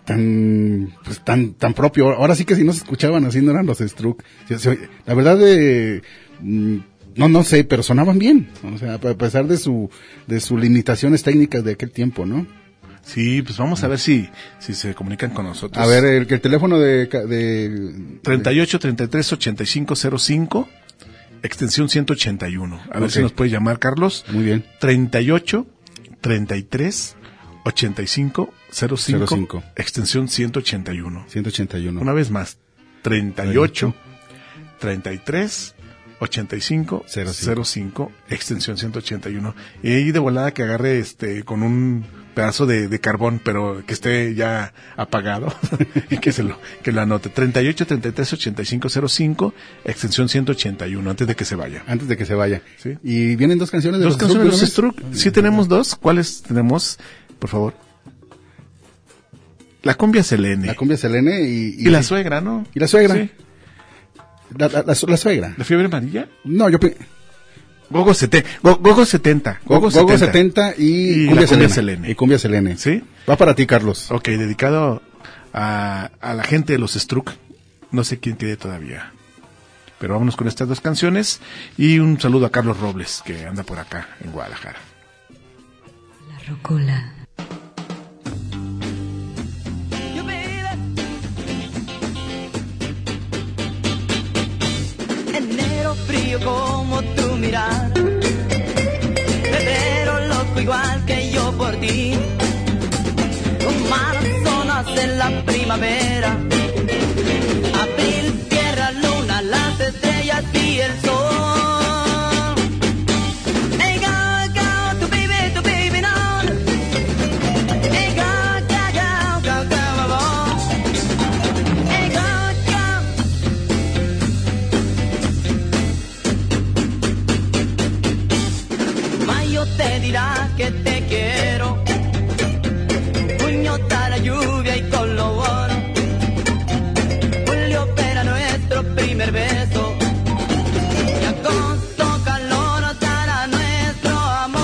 tan pues, tan tan propio. Ahora sí que si no se escuchaban así no eran los Struck. La verdad de no no sé, pero sonaban bien, o sea, a pesar de su de sus limitaciones técnicas de aquel tiempo, ¿no? Sí, pues vamos a ver si si se comunican con nosotros. A ver, el, el teléfono de de treinta y ocho, treinta y tres, ochenta y cinco cero cinco, extensión ciento ochenta y uno. A okay. ver si nos puede llamar, Carlos. Muy bien. treinta y ocho, treinta y tres, ochenta y cinco cero cinco, extensión ciento ochenta y uno. ciento ochenta y uno. Una vez más, treinta y ocho, treinta y tres, ochenta y cinco cero cinco, extensión ciento ochenta y uno. Y ahí de volada que agarre este con un pedazo de, de carbón, pero que esté ya apagado y que se lo que lo anote. treinta y ocho, treinta y tres, ochenta y cinco cero cinco, extensión ciento ochenta y uno, antes de que se vaya. Antes de que se vaya. ¿Sí? Y vienen dos canciones de dos los canciones de los Struck. Struck. Sí tenemos dos. ¿Cuáles tenemos? Por favor. La cumbia Selene. La cumbia Selene y... Y, y la suegra, ¿no? Y la suegra. Sí. La, la, la, la suegra. ¿La fiebre amarilla? No, yo... Gogo, sete, Go, Gogo setenta. Gogo, Gogo setenta y, y cumbia, cumbia Selene. Selene. Y cumbia Selene. ¿Sí? Va para ti, Carlos. Ok, dedicado a, a la gente de los Struck. No sé quién quede todavía. Pero vámonos con estas dos canciones. Y un saludo a Carlos Robles, que anda por acá, en Guadalajara. La Rocola. Enero frío como tu mirar, febrero loco igual que yo por ti, marzo nace la primavera, abril tierra, luna, las estrellas y el sol. Hey girl, girl, tu baby, tu baby now. Hey girl, girl, girl, girl, girl, girl. Hey girl, girl. Mayo te dirá que te quiero, junio da la lluvia y color, julio verano nuestro primer beso, y agosto calor dará nuestro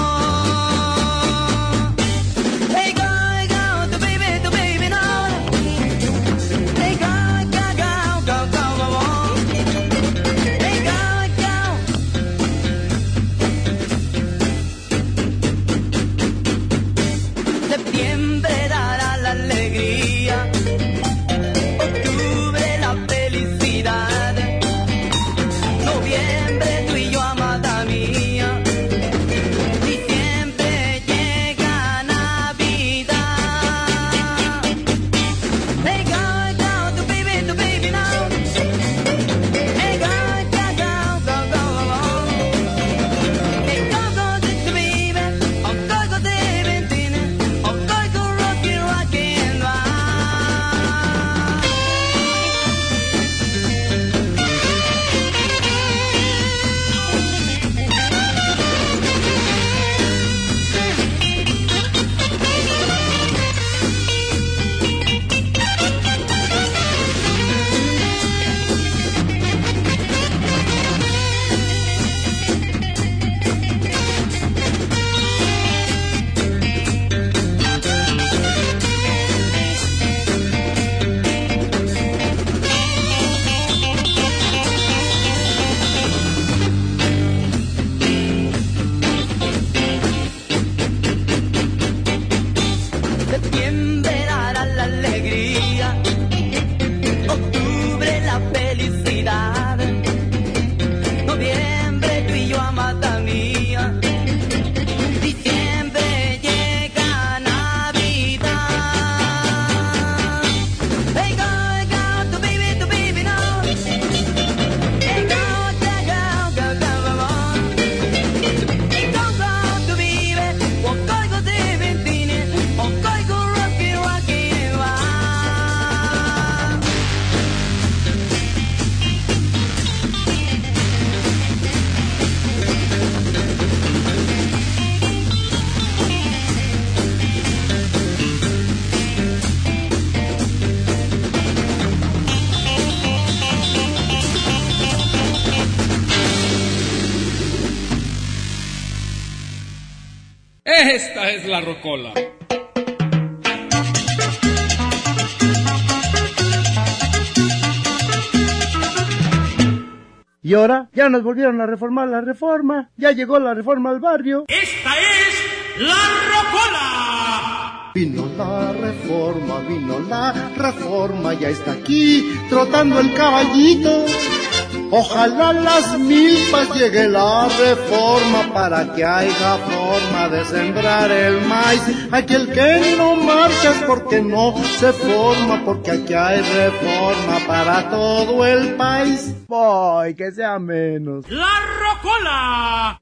amor. Hey girl, girl, tu baby, tu baby now. Hey girl, girl, girl, girl, girl, girl. Hey girl, girl. Septiembre dará la alegría, octubre la felicidad, noviembre tú y yo, amada mía, diciembre llega Navidad. Hey girl, girl, tu baby, tu baby now. Hey girl, girl, girl, girl, girl, girl. Hey girl, girl, tu baby, oh girl, girl, te ventine, oh girl, girl, rocky, rocky and roll. Septiembre dará la alegría, octubre la felicidad, noviembre tú y yo, amada mía, diciembre llega Navidad. Hey girl, girl, tu baby, tu baby now. Hey girl, girl, girl, girl, girl, girl. Hey girl, girl, tu baby, oh girl, girl, te ventine, oh girl, girl, rocky, rocky and roll. Esta es la Rocola. Y ahora ya nos volvieron a reformar la reforma. Ya llegó la reforma al barrio. Esta es la Rocola. Vino la reforma, vino la reforma, ya está aquí trotando el caballito. Ojalá las milpas llegue la reforma para que haya forma de sembrar el maíz. Aquel que no marcha es porque no se forma, porque aquí hay reforma para todo el país. Voy, que sea menos. La Rocola.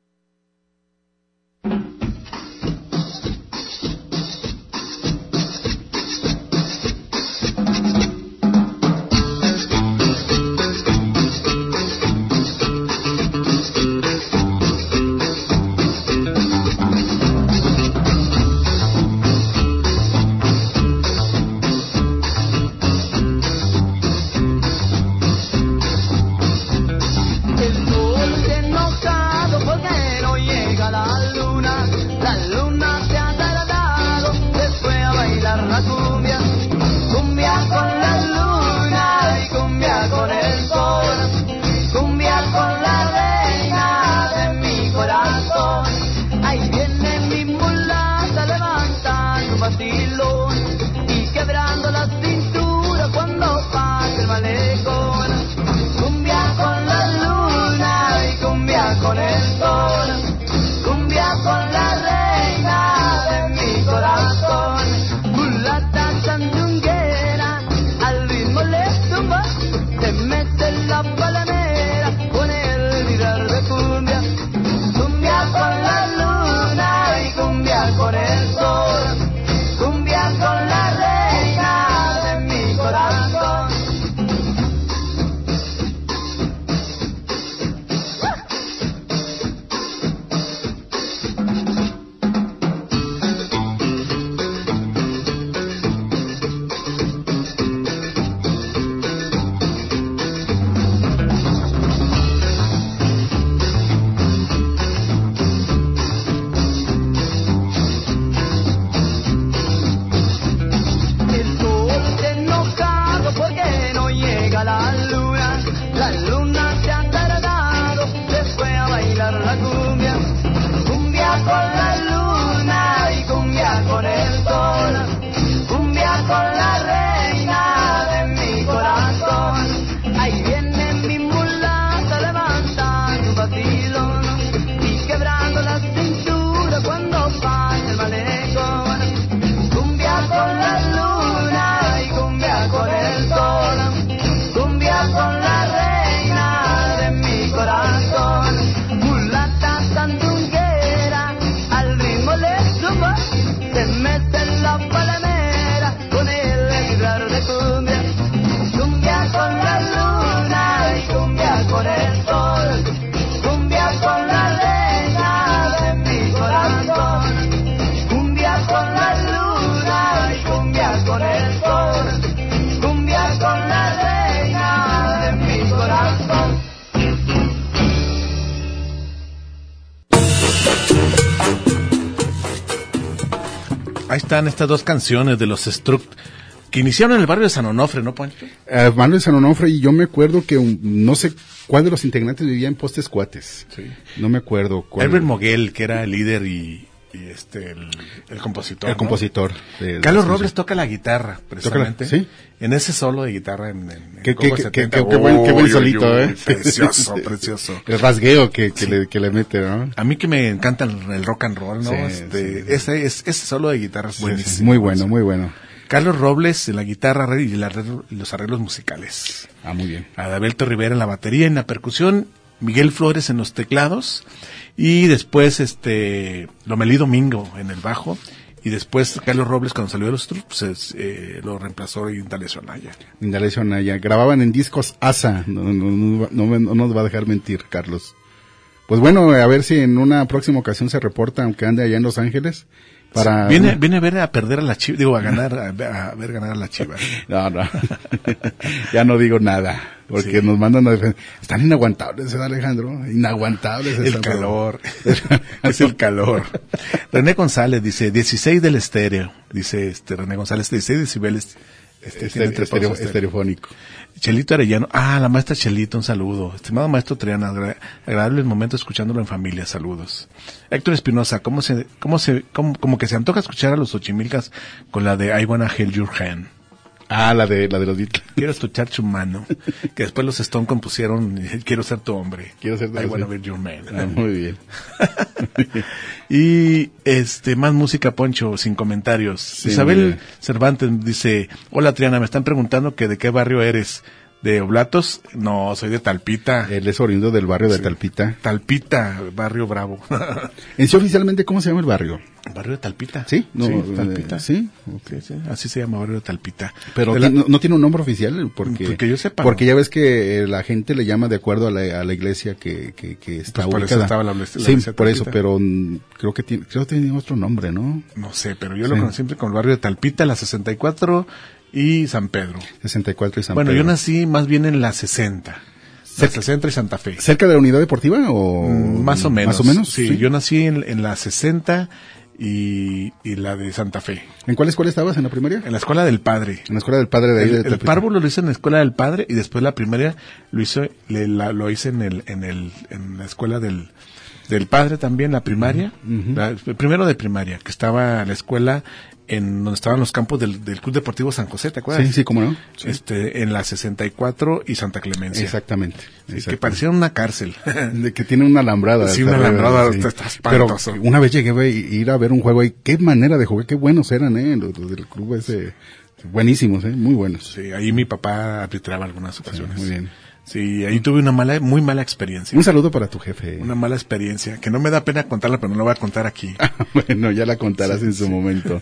Ahí están estas dos canciones de los Struct que iniciaron en el barrio de San Onofre, ¿no, Pancho? El barrio de San Onofre, y yo me acuerdo que un, no sé cuál de los integrantes vivía en Postes Cuates. Sí. No me acuerdo cuál. Herbert Moguel, que era el líder y, y este el, el compositor. El ¿no? compositor. De, Carlos de Robles toca la guitarra, precisamente. ¿Sí? En ese solo de guitarra en, en, qué, en qué, qué, qué, qué, qué buen, qué buen solito, oh, ¿eh? Precioso, precioso. El rasgueo que, que, sí. le, que le mete, ¿no? A mí que me encanta el, el rock and roll, ¿no? Sí, este, sí. Ese, es, ese solo de guitarra es sí, buenísimo. Sí, muy bueno, muy bueno. Carlos Robles en la guitarra y la, los arreglos musicales. Ah, muy bien. Adalberto Rivera en la batería, en la percusión, Miguel Flores en los teclados y después este Lomelí Domingo en el bajo y después Carlos Robles cuando salió de los Struts pues, eh, lo reemplazó Indalecio Anaya. Indalecio Anaya. Grababan en discos A S A, no, no, no, no, no nos va a dejar mentir, Carlos. Pues bueno, a ver si en una próxima ocasión se reporta, aunque ande allá en Los Ángeles. Para... Viene, viene a ver a perder a la Chiva, digo, a ganar, a, a ver ganar a la Chiva. No, no. Ya no digo nada, porque sí. Nos mandan a defender. Están inaguantables, ¿eh, Alejandro? Inaguantables. El calor. Es el calor. René González dice, dieciséis del estéreo. Dice este René González, dieciséis decibeles Este, Este- tiene tres estereo- pozos estereofónico. Chelito Arellano. Ah, la maestra Chelito, un saludo. Estimado maestro Triana, agra- agradable el momento escuchándolo en familia, saludos. Héctor Espinosa, ¿cómo se, cómo se, cómo, como que se antoja escuchar a los Xochimilcas con la de I Wanna Hold Your Hand? Ah, la de, la de los Beatles. Quiero escuchar tu mano. Que después los Stone compusieron Quiero ser tu hombre. Quiero ser tu I Wanna hombre. Be Your Man. Ah, muy bien. Y este, más música, Poncho, sin comentarios. Sí, muy Isabel bien. Cervantes dice, hola Triana, me están preguntando que de qué barrio eres. ¿De Oblatos? No, soy de Talpita. Él es oriundo del barrio de Sí. Talpita. Talpita, barrio bravo. En sí, oficialmente, ¿cómo se llama el barrio? Barrio de Talpita. Sí, no, Sí, eh, Talpita. sí. Sí, sí, así se llama, barrio de Talpita. Pero De la- ti- no, no tiene un nombre oficial porque, Porque yo sepa, porque no. ya ves que eh, la gente le llama de acuerdo a la, a la iglesia que, que, que está Pues por eso ubicada. estaba la iglesia- la sí, iglesia de por eso, Talpita. pero mm, creo que tiene, creo que tiene otro nombre, ¿no? No sé, pero yo Sí. lo conocí siempre con el barrio de Talpita, la sesenta y cuatro y San Pedro. sesenta y cuatro y San bueno, Pedro. yo nací más bien en la sesenta. La sesenta y Santa Fe. ¿Cerca de la unidad deportiva o...? Mm, Más o menos. Más o menos, Sí, yo nací en, en la sesenta y, y la de Santa Fe. ¿En cuál escuela estabas en la primaria? En la escuela del padre. En la escuela del padre de ahí El, de el Talpita. párvulo lo hice en la escuela del padre y después la primaria lo hizo, le- la- lo hice en el, en el, en la escuela del, del padre también, la primaria. La- el primero de primaria, que estaba la escuela en donde estaban los campos del, del Club Deportivo San José, ¿te acuerdas? Sí, sí, cómo no. Sí. Este, en la sesenta y cuatro y Santa Clemencia. Exactamente. Sí, exactamente. que parecía una cárcel. De que tiene una alambrada. Sí, una Está- alambrada, sí. está- está Pero espantoso. una vez llegué a ir a ver un juego ahí, qué manera de jugar, qué buenos eran, eh, los, los del club ese, buenísimos, eh, muy buenos. Sí, ahí mi papá arbitraba algunas ocasiones. Muy bien. Sí, ahí tuve una mala, muy mala experiencia. Un saludo para tu jefe. Una mala experiencia, que no me da pena contarla, pero no la voy a contar aquí. Bueno, ya la contarás Sí, en su sí. momento.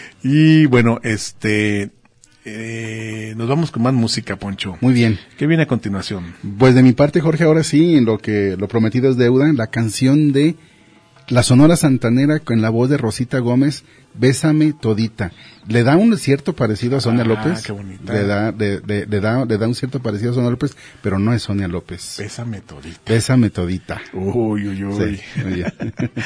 Y bueno, este, eh, nos vamos con más música, Poncho. Muy bien. ¿Qué viene a continuación? Pues de mi parte, Jorge, ahora sí, en lo que lo prometido es deuda, la canción de la Sonora Santanera con la voz de Rosita Gómez, Bésame Todita. Le da un cierto parecido a Sonia Ah, López. qué bonita. Le da, de- de- le da, le da un cierto parecido a Sonia López, pero no es Sonia López. Bésame todita. Bésame Todita. Uy, uy, uy. Sí, muy bien.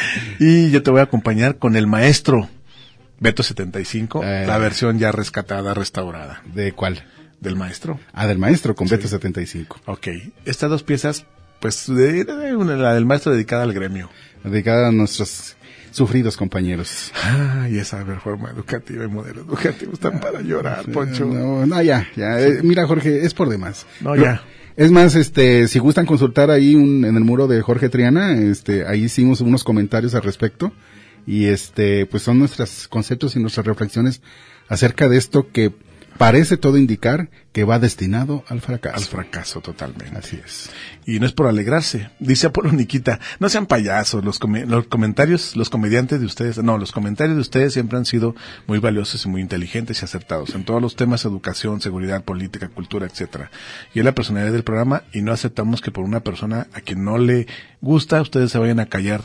Y yo te voy a acompañar con el maestro Beto setenta y cinco, Eh. la versión ya rescatada, restaurada. ¿De cuál? Del maestro. Ah, del maestro, con Sí. Beto setenta y cinco. Ok. Estas dos piezas, pues, de, de una- la del maestro dedicada al gremio. Dedicada a nuestros sufridos compañeros. Ah, y esa reforma educativa y modelo educativo están para llorar, Poncho. No, no, ya, ya. eh, mira, Jorge, es por demás. No, Lo- ya. Es más, este, si gustan consultar ahí un, en el muro de Jorge Triana, este, ahí hicimos unos comentarios al respecto. Y este, pues son nuestros conceptos y nuestras reflexiones acerca de esto que parece todo indicar que va destinado al fracaso. Al fracaso, totalmente. Así es. Y no es por alegrarse. Dice Apolo Niquita, no sean payasos, los, come- los comentarios, los comediantes de ustedes, no, los comentarios de ustedes siempre han sido muy valiosos y muy inteligentes y acertados en todos los temas, educación, seguridad, política, cultura, etcétera. Y es la personalidad del programa y no aceptamos que por una persona a quien no le gusta, ustedes se vayan a callar.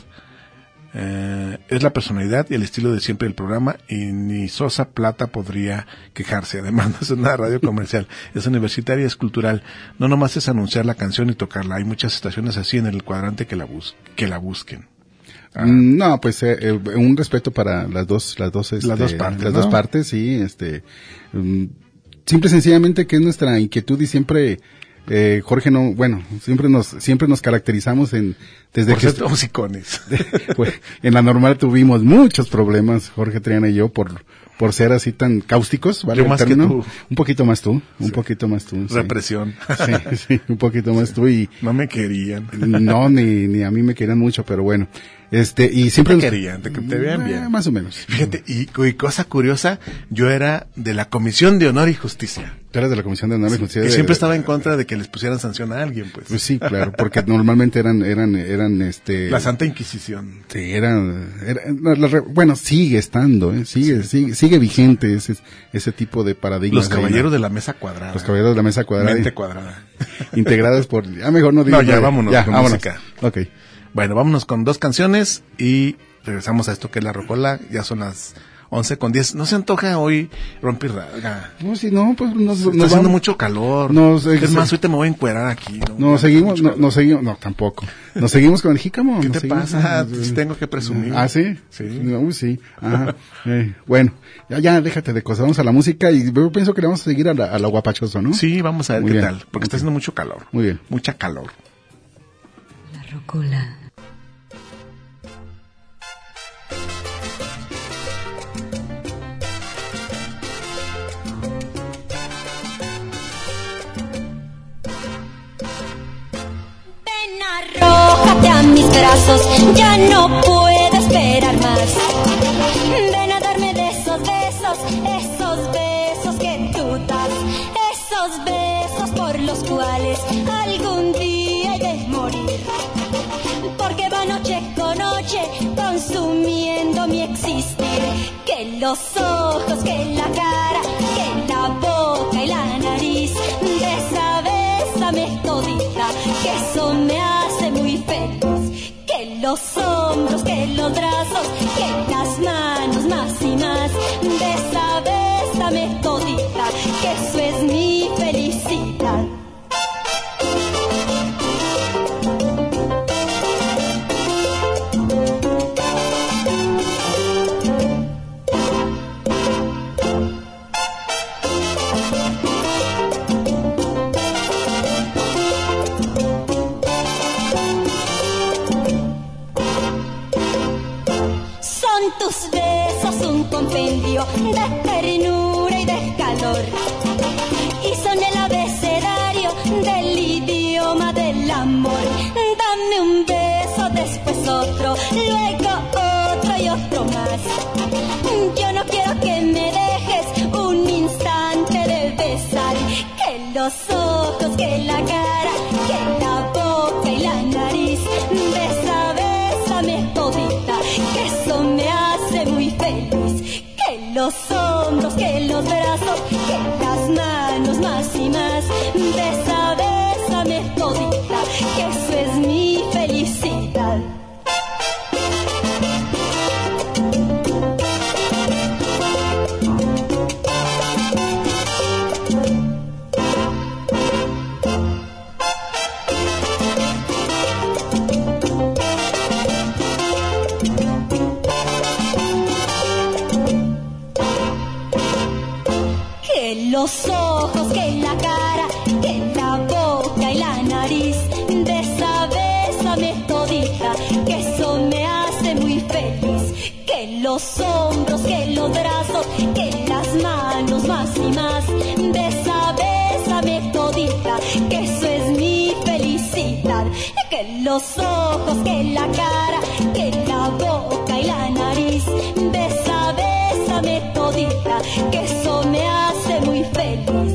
Eh, es la personalidad y el estilo de siempre del programa y ni Sosa Plata podría quejarse. Además no es una radio comercial, es universitaria, es cultural. No nomás es anunciar la canción y tocarla. Hay muchas estaciones así en el cuadrante que la, bus que la busquen. Ah. Mm, No, pues eh, eh, un respeto para las dos, las dos, este, Las dos partes, las ¿no? dos partes, sí, este, mm, simple y sencillamente que es nuestra inquietud y siempre, eh, Jorge no, bueno, siempre nos, siempre nos caracterizamos en, desde Por que, ser musicones. pues, en la normal tuvimos muchos problemas, Jorge Triana y yo, por, por ser así tan cáusticos, ¿vale? Yo el más que término? tú. Un poquito más tú, un Sí. poquito más tú. sí. Represión. Sí, sí, un poquito más tú y, No me querían. no, ni, ni a mí me querían mucho, pero bueno. Este, y siempre Me querían, te, te vean Eh, bien. Más o menos. Fíjate, y, y cosa curiosa, yo era de la Comisión de Honor y Justicia. Tú eres de la Comisión de Honor y Justicia. Que de- siempre de- estaba en contra de que les pusieran sanción a alguien, pues. Pues sí, claro, porque normalmente eran, eran, eran, este. La Santa Inquisición. Sí, eran, era- no, la re- bueno, sigue estando, ¿eh? sigue, sigue, sigue vigente ese, ese tipo de paradigmas. Los caballeros de la mesa cuadrada. Los caballeros de la mesa cuadrada. Mente cuadrada. Integradas por, ya mejor no digo. No, ya, nada. vámonos Ya, con vámonos. música. Ok. Bueno, vámonos con dos canciones y regresamos a esto que es la rocola. Ya son las once con diez. ¿No se antoja hoy rompirraga? No, si no, pues nos, Está nos haciendo vamos. mucho calor. Nos, eh, es más, sí. ahorita me voy a encuerar aquí. ¿no? Nos seguimos, no, nos seguimos, no, tampoco. Nos seguimos con el jícamo. ¿Qué nos te seguimos, pasa? nos- Pues tengo que presumir. ¿Ah, sí? Sí. Uy, sí. Ajá. Eh, bueno, ya, ya, déjate de cosas. Vamos a la música y yo pienso que le vamos a seguir a la, a la guapachoso, ¿no? Sí, vamos a ver Muy qué bien. tal. Porque está haciendo mucho calor. Muy bien. Mucha calor. La rocola. Ven, arrójate a mis brazos, ya no puedo esperar más. Ven a darme de esos besos, esos besos que tú das, esos besos por los cuales algún día he de morir. Porque va noche con noche consumiendo mi existir. Que los ojos, que la cara, que la boca y la nariz, besa, bésame todita, que eso me hace muy feliz. Que los hombros, que los brazos, que las manos más y más, besa, bésame todita, que eso es mi felicidad. Son tus besos un compendio de ternura y de calor. Y son el abecedario del idioma del amor. Dame un beso, después otro, luego otro y otro más. Yo no quiero que me dejes un instante de besar. Que los ojos, que la cara, que la boca y la nariz, besa, bésame todita, que eso me hace muy feliz. Que los hombros, que los brazos, que las manos más y más, besa, bésame todita, que eso es mi felicidad. Que los ojos, que la cara, que la boca y la nariz, besa, bésame todita, que eso me hace muy feliz. Que los hombros, que los brazos, que las manos más y más, besa, bésame todita, que eso es mi felicidad. Que los ojos, que la cara, que la boca y la nariz, besa, bésame todita, que eso me hace muy feliz.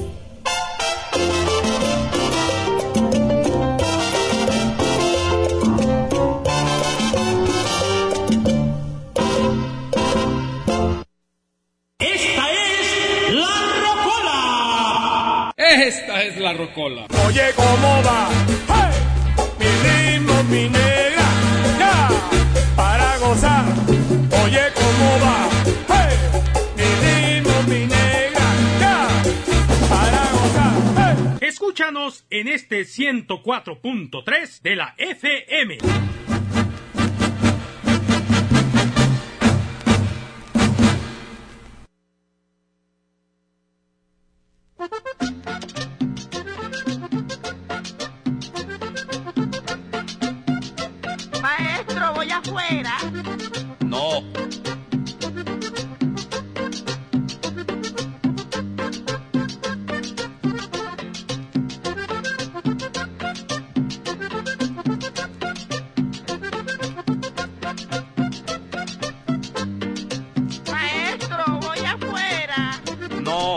Esta es la rocola. Esta es la rocola. Oye, ¿cómo va? ¡Hey! Mi ritmo, mi negra, ya, para gozar. Oye, ¿cómo va? ¡Hey! Mi ritmo, mi negra, ya, para gozar. ¡Hey! Escúchanos en este ciento cuatro punto tres de la F M. Maestro, voy afuera. No. Maestro, voy afuera. No.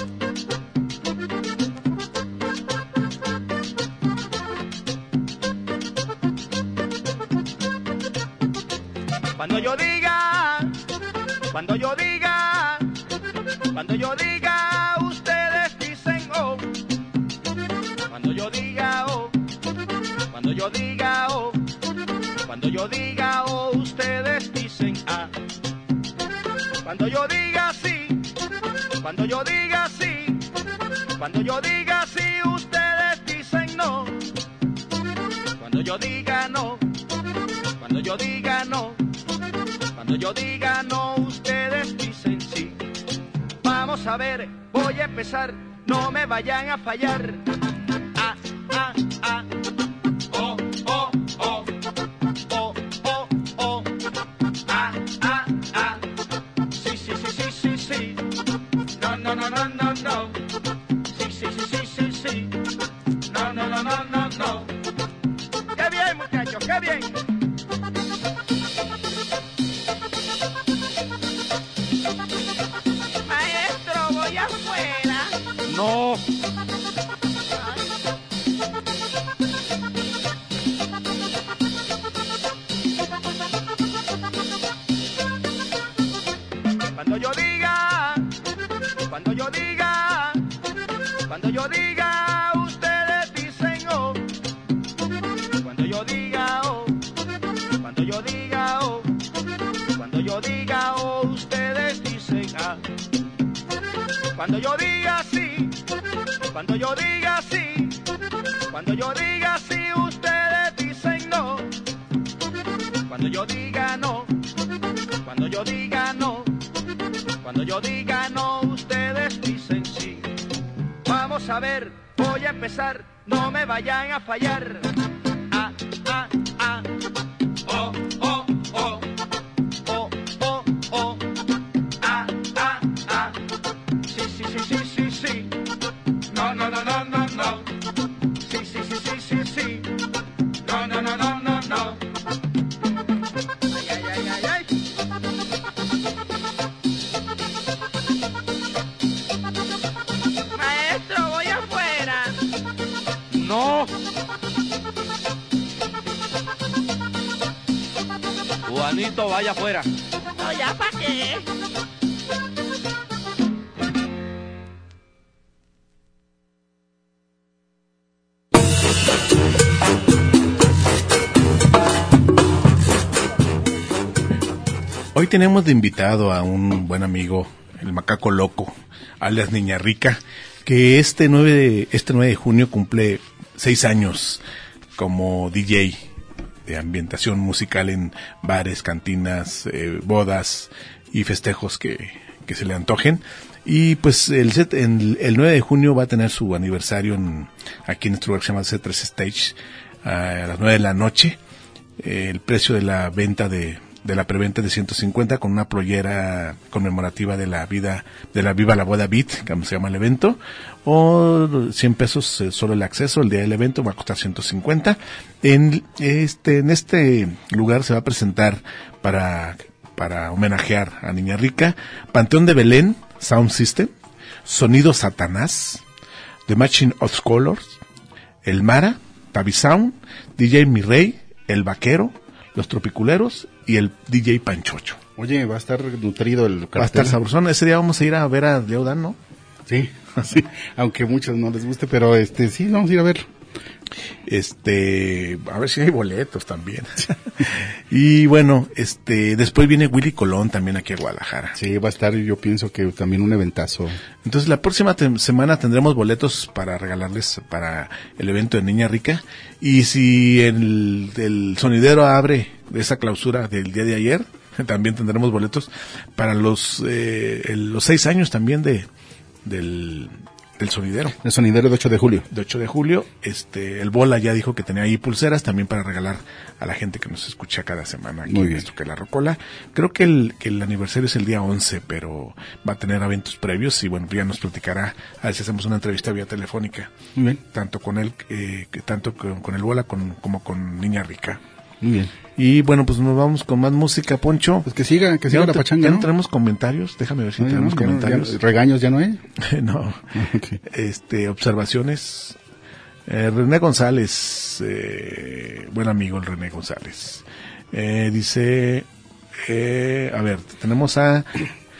Cuando yo diga, cuando yo diga, cuando yo diga, ustedes dicen oh. Cuando yo diga oh, cuando yo diga oh, cuando yo diga oh, ustedes dicen ah. Cuando yo diga sí, cuando yo diga sí, cuando yo diga sí, ustedes dicen no. Cuando yo diga no, cuando yo diga no, cuando yo diga no, ustedes dicen sí. Vamos a ver, voy a empezar, no me vayan a fallar. Ah, ah, ah. Oh, oh, oh. Oh, oh, oh. Ah, ah, ah. Sí, sí, sí, sí, sí, sí. No, no, no, no, no, no. Sí, sí, sí, sí, sí, sí. No, no, no, no, no, no. Qué bien, muchachos, qué bien. Maestro, voy afuera. No. Cuando yo diga, cuando yo diga, cuando yo diga, ustedes dicen oh. Cuando yo diga oh, cuando yo diga oh, cuando yo diga oh, ustedes dicen ah. Cuando yo diga sí, cuando yo diga sí, cuando yo diga sí, ustedes dicen no. Cuando yo diga no, cuando yo diga no, cuando yo diga no, ustedes dicen sí. Vamos a ver, voy a empezar, no me vayan a fallar. Ah, ah, ah. Oh, oh, oh. Oh, oh, oh. Ah, ah, ah. Sí, sí, sí, sí, sí, sí. No, no, no, no, no, no. Sí, sí, sí, sí, sí, sí. No, no, no, no, no, no. Ay, ay, ay, ay, ay. Maestro, voy afuera. No. Juanito, vaya afuera. No, ya pa' qué. Hoy tenemos de invitado a un buen amigo, el Macaco Loco, alias Niña Rica, que este nueve de, este nueve de junio cumple seis años como D J de ambientación musical en bares, cantinas, eh, bodas y festejos que, que se le antojen. Y pues el set, en, el nueve de junio va a tener su aniversario en, aquí en este lugar que se llama C tres Stage a las nueve de la noche. Eh, el precio de la venta de de la preventa de ciento cincuenta con una playera conmemorativa de la vida, de la Viva la Boda Beat, como se llama el evento, o cien pesos eh, solo el acceso. El día del evento va a costar ciento cincuenta. En este, en este lugar se va a presentar para, para homenajear a Niña Rica, Panteón de Belén, Sound System, Sonido Satanás, The Machine of Colors, El Mara, Tavi Sound, D J Mi Rey, El Vaquero, Los Tropiculeros y el D J Panchocho. Oye, va a estar nutrido el cartel. Va a estar sabrosón. Ese día vamos a ir a ver a Leodan, ¿no? Sí, sí, aunque a muchos no les guste, pero este sí, vamos a ir a ver. Este, a ver si hay boletos también. Y bueno, este, después viene Willy Colón también aquí a Guadalajara. Sí, va a estar, yo pienso que también un eventazo. Entonces la próxima te- semana tendremos boletos para regalarles para el evento de Niña Rica. Y si el, el sonidero abre esa clausura del día de ayer, también tendremos boletos para los, eh, el- los seis años también de, del, del sonidero. El sonidero de ocho de julio. De ocho de julio, este, el Bola ya dijo que tenía ahí pulseras también para regalar a la gente que nos escucha cada semana aquí Muy en bien. esto que es La Rocola. Creo que el, que el aniversario es el día once, pero va a tener eventos previos y bueno, ya nos platicará, a ver si hacemos una entrevista vía telefónica. Muy bien. Tanto con él, eh, que tanto con, con el Bola con, como con Niña Rica. Muy bien. Y bueno, pues nos vamos con más música, Poncho. Pues que siga, que siga Ya no la te- pachanga, Ya ¿no? no tenemos comentarios, déjame ver si No, ya tenemos no, ya no, comentarios. ya no, regaños ya no hay. No. Este, observaciones. Eh, René González, eh, buen amigo el René González. Eh, dice, eh, a ver, tenemos a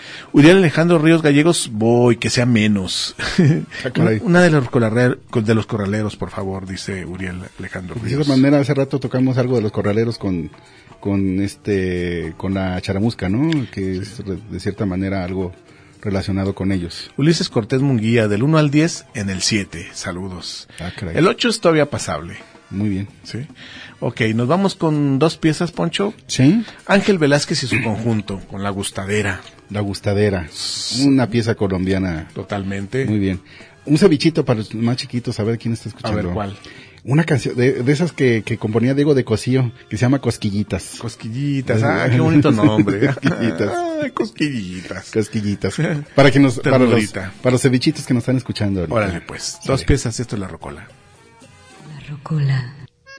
Uriel Alejandro Ríos Gallegos, voy, que sea menos. Ah, caray. Una de los, corraleros, de los corraleros, por favor, dice Uriel Alejandro De Ríos. esa manera, hace rato tocamos algo de los corraleros con, con este, con la charamusca, ¿no? Que es de cierta manera algo relacionado con ellos. Ulises Cortés Munguía, del uno al diez, en el siete. Saludos. Ah, caray. El ocho es todavía pasable. Muy bien. Sí. Ok, nos vamos con dos piezas, Poncho. Sí. Ángel Velázquez y su conjunto, con La Gustadera. La Gustadera. Una pieza colombiana. Totalmente. Muy bien. Un cevichito para los más chiquitos, a ver quién está escuchando. A ver, ¿cuál? Una canción de, de esas que, que componía Diego de Cosío, que se llama Cosquillitas. Cosquillitas, ah, qué bonito nombre. Cosquillitas. Ah, cosquillitas. Cosquillitas. Para que nos, para los, Ternurita. para los cevichitos que nos están escuchando ahorita. Órale, pues. Dos Sí. piezas, esto es La Rocola. La Rocola.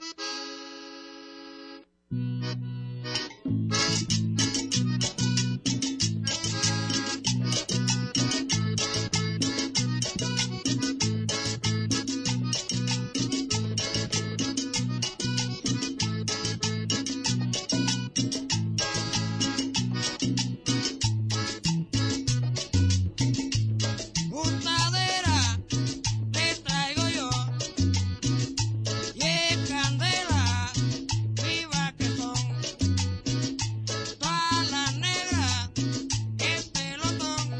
Gustadera te traigo yo y es candela viva que son todas las negras es pelotón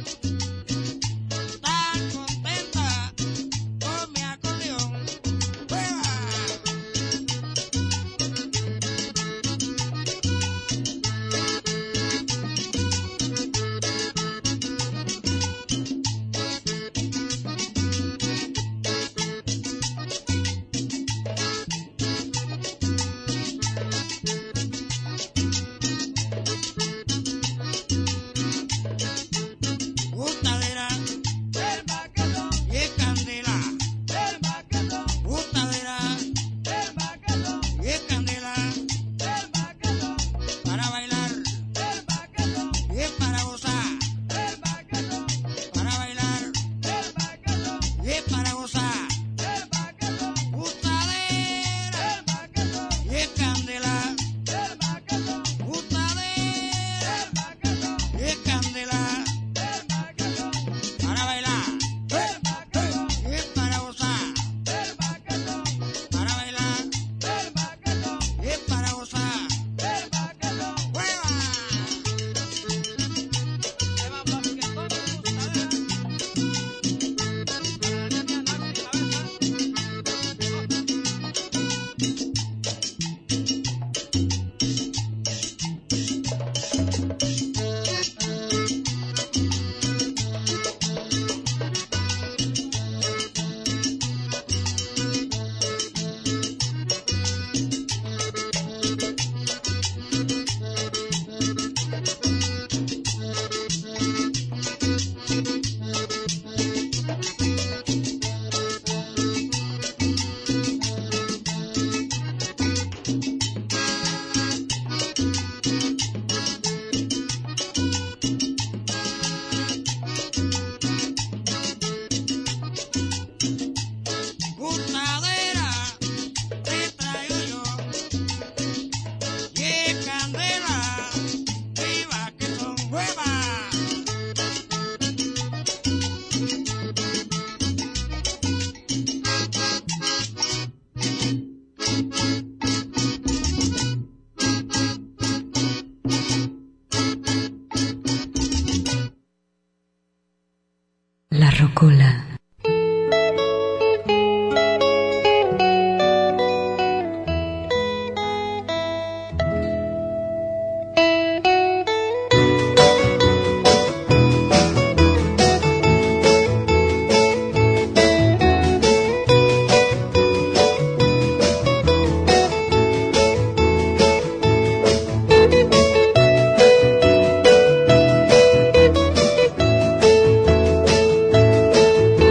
tan contenta con mi acordeón. ¡Viva! Gustadera del baquetón y es candela del baquetón. Gustadera del baquetón y es candela del baquetón. Para bailar del baquetón y es para gozar del baquetón. Para bailar del baquetón y es para gozar del baquetón. Gustadera del baquetón y es candela del baquetón. Gustadera del baquetón y es candela para bailar, del baquetón, y es para gozar, del baquetón, para bailar, del baquetón, y es para gozar, del baquetón, ¡juega! Se va para que todo Gustadera te traigo yo y es candela viva que son huevas. La Rocola. Gustadera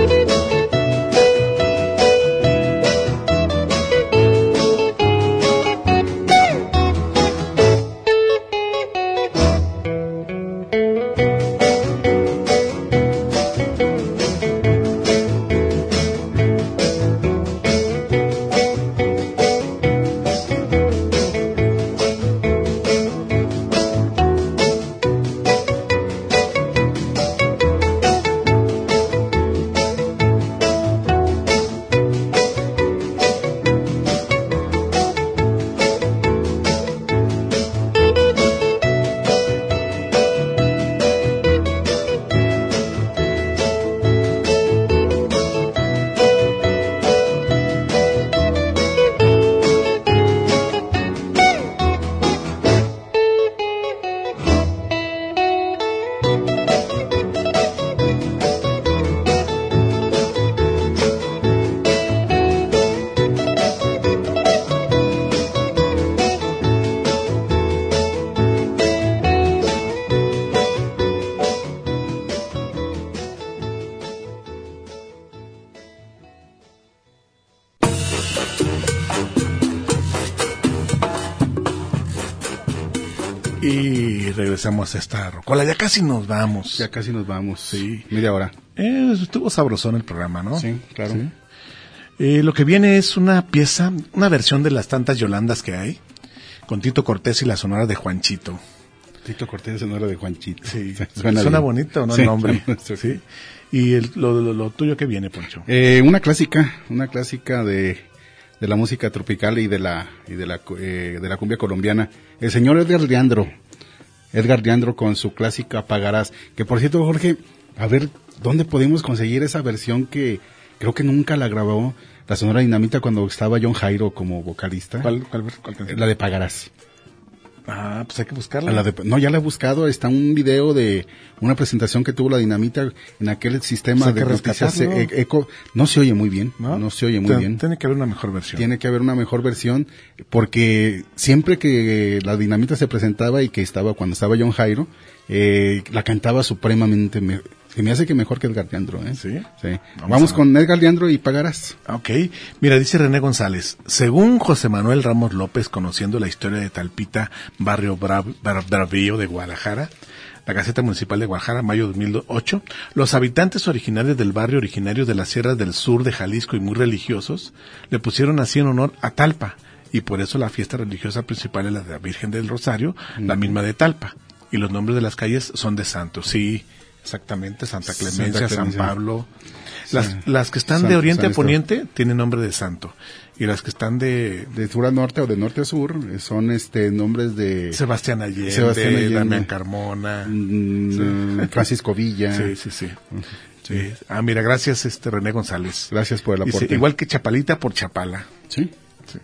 Y regresamos a esta rocola. Ya casi nos vamos. Ya casi nos vamos. Sí. Media hora. Eh, estuvo sabrosón el programa, ¿no? Sí, claro. Sí. Eh, lo que viene es una pieza, una versión de las tantas Yolandas que hay, con Tito Cortés y la Sonora de Juanchito. Tito Cortés, Sonora de Juanchito. Sí. Suena, Suena bien. bonito, ¿no? Sí, El nombre. sí. Sí. ¿Y el, lo, lo, lo tuyo qué viene, Poncho? Eh, una clásica, una clásica de, de la música tropical y de la y de la eh, de la cumbia colombiana. El señor Edgar Leandro. Edgar Leandro con su clásica Pagarás. Que por cierto, Jorge, a ver, ¿dónde podemos conseguir esa versión que creo que nunca la grabó la Sonora Dinamita cuando estaba John Jairo como vocalista? ¿Cuál, cuál, cuál canción? La de Pagarás. Ah, pues hay que buscarla. La de, no, ya la he buscado. Está un video de una presentación que tuvo la Dinamita en aquel sistema O sea, de que noticias rescatarlo. e- eco. No se oye muy bien. No, no se oye muy Ten- bien. Tiene que haber una mejor versión. Tiene que haber una mejor versión porque siempre que la Dinamita se presentaba y que estaba cuando estaba John Jairo, eh, la cantaba supremamente. Me, se me hace que mejor que Edgar Leandro, ¿eh? Sí. Sí. Vamos Vamos, a- con Edgar Leandro y Pagarás. Ok, mira, dice René González, según José Manuel Ramos López, conociendo la historia de Talpita, barrio Bra- Bra- Bravío de Guadalajara, la Gaceta Municipal de Guadalajara, mayo dos mil ocho, los habitantes originarios del barrio, originarios de las sierras del sur de Jalisco y muy religiosos, le pusieron así en honor a Talpa, y por eso la fiesta religiosa principal es la de la Virgen del Rosario, la misma de Talpa, y los nombres de las calles son de santos, sí, exactamente, Santa Clemencia, Santa Clemencia. San Pablo. Las, Sí. las que están San- de oriente San a poniente tienen nombre de santo. Y las que están de De sur a norte o de norte a sur eh, son este nombres de Sebastián Allende, Sebastián Allende. Damián Carmona, Mm, Sí. Francisco Villa. Sí, sí, sí. Sí. Ah, mira, gracias este René González. Gracias por el Dice, aporte. igual que Chapalita por Chapala. Sí. Sí.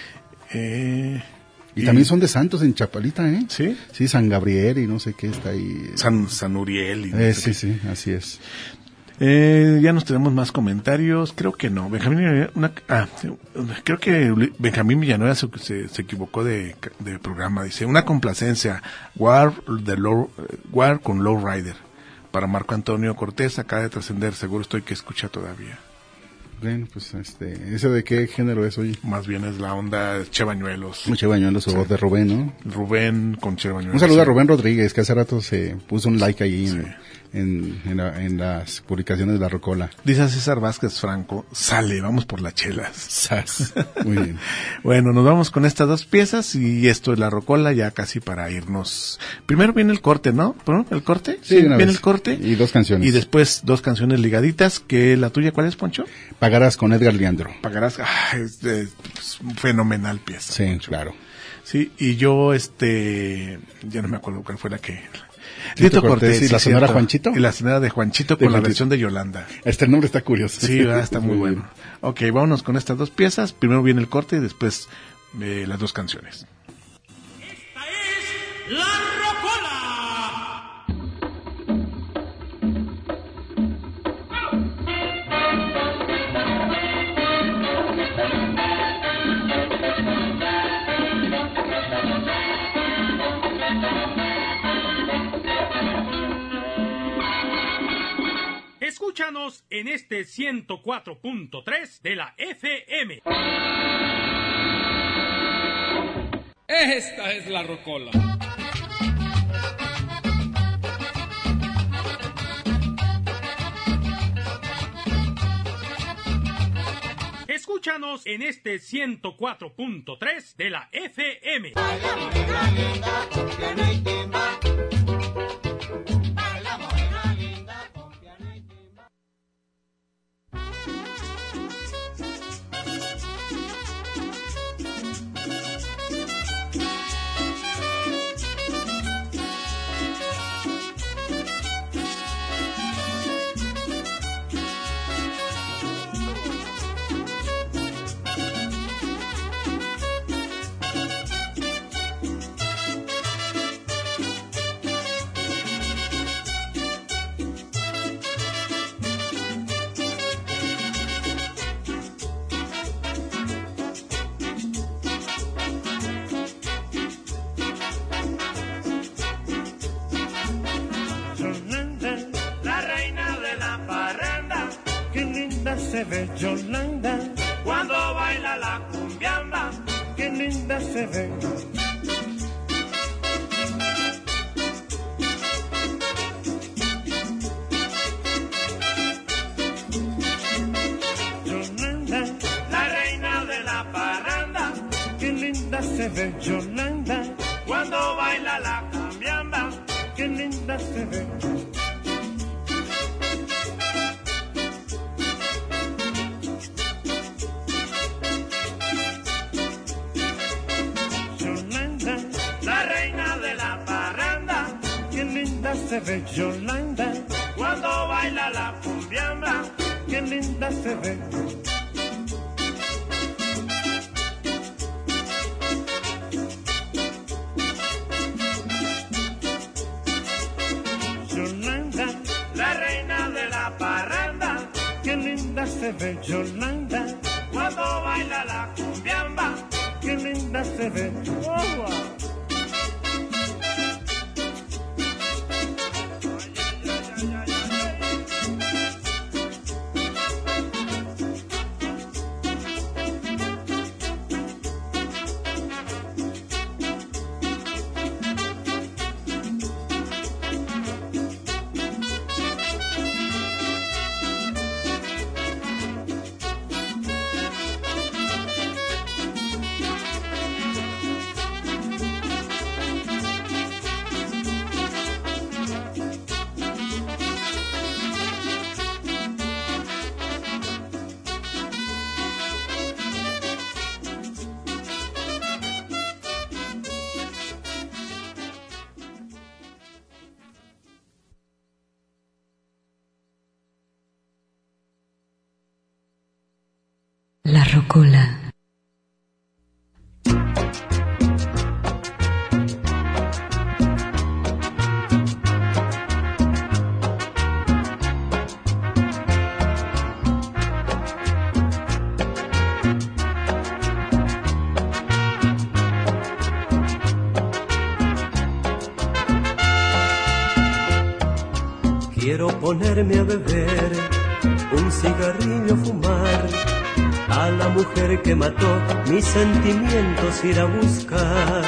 Eh, Y, también son de santos en Chapalita, ¿eh? Sí. Sí, San Gabriel y no sé qué está ahí. San, San Uriel. Y no Eh, sé sí, qué. sí, así es. Eh, ya nos tenemos más comentarios. Creo que no. Benjamín Villanueva, una, ah, creo que Benjamín Villanueva se, se, se equivocó de, de programa. Dice, una complacencia. War, de low, War con Low Rider. Para Marco Antonio Cortés, acaba de trascender. Seguro estoy que escucha todavía. Bueno, pues este, ¿ese de qué género es hoy? Más bien es la onda Che Bañuelos. Che Bañuelos, su voz de Rubén, ¿no? Rubén con Che Bañuelos. Un saludo a Sí. Rubén Rodríguez, que hace rato se puso un like ahí en, en, en, la- en las publicaciones de La Rocola. Dice César Vázquez Franco, sale, vamos por las chelas. Sas. Muy bien. Bueno, nos vamos con estas dos piezas y esto es La Rocola ya casi para irnos. Primero viene el corte, ¿no? ¿No? ¿El corte? Sí, de una viene vez. el corte. Y dos canciones. Y después dos canciones ligaditas, que la tuya, ¿cuál es, Poncho? Pagarás con Edgar Leandro. Pagarás, ah, es, de- es fenomenal pieza. Sí, Poncho. claro. Sí, y yo, este, ya no me acuerdo cuál fue la que... Tito Cortés y sí, la Sonora cierto. Juanchito. Y la Sonora de Juanchito De con la Juanchito. versión de Yolanda. Este nombre está curioso. Sí, ¿verdad? Está muy bueno. Ok, vámonos con estas dos piezas. Primero viene el corte y después eh, las dos canciones. La Rocola. Escúchanos en este ciento cuatro punto tres de la F M. Esta es la Rocola. Escúchanos en este ciento cuatro punto tres de la F M. Yolanda, la reina de la parranda, qué linda se ve Yolanda, cuando baila la cumbiamba, qué linda se ve. ve Yolanda cuando baila la cambiamba. Qué linda se ve. Yolanda, la reina de la parranda. Qué linda se ve Yolanda cuando baila la cumbiamba. Qué linda se ve. Yolanda, la reina de la parranda. Qué linda se ve Yolanda cuando baila la cumbiamba. Qué linda se ve. Oh, wow. La Rocola. Quiero ponerme a beber, un cigarrillo fumar, a la mujer que mató mis sentimientos ir a buscar.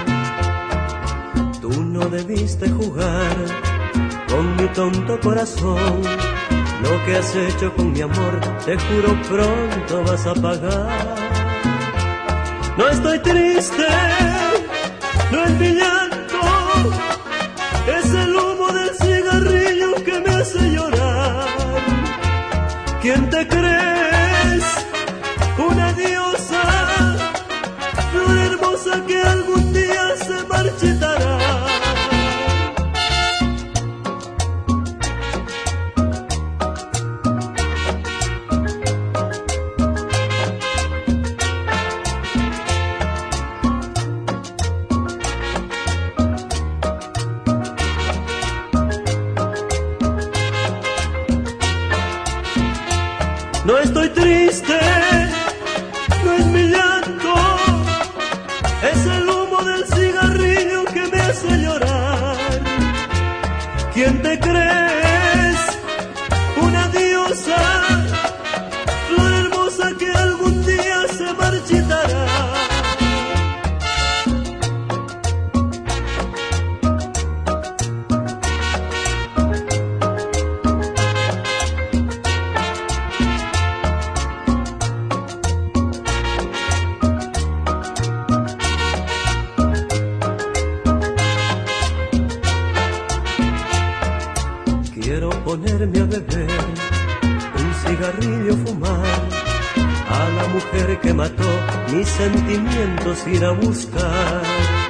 Tú no debiste jugar con mi tonto corazón, lo que has hecho con mi amor, te juro pronto vas a pagar. No estoy triste, no es mi llanto, es el humo del cigarrillo que me hace llorar. ¿Quién te crees? Una diosa, flor hermosa que algún día se marchitará. No estoy triste, no es mi llanto, es el humo del cigarrillo que me hace llorar. ¿Quién te crees? Una diosa, flor hermosa que algún día se marchitará. Quiero ponerme a beber, un cigarrillo fumar, a la mujer que mató mis sentimientos ir a buscar.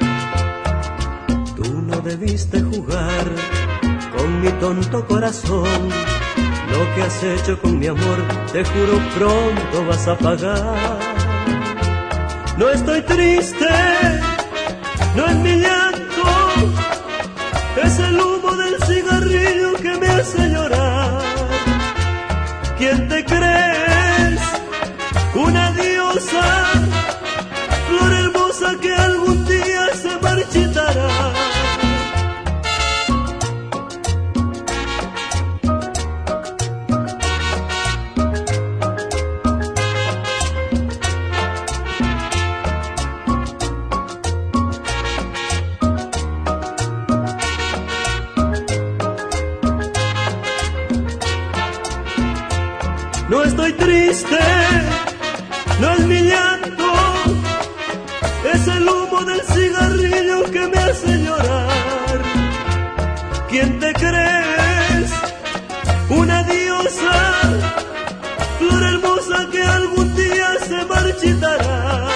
Tú no debiste jugar con mi tonto corazón, lo que has hecho con mi amor, te juro pronto vas a pagar. No estoy triste, no es mi llanto, es el humo del cigarrillo que me hace llorar. ¿Quién te crees? Una diosa, flor hermosa que algún día se marchitará. No estoy triste, no es mi llanto, es el humo humo del cigarrillo que me hace llorar. ¿Quién te crees? Una diosa, flor hermosa que algún día se marchitará.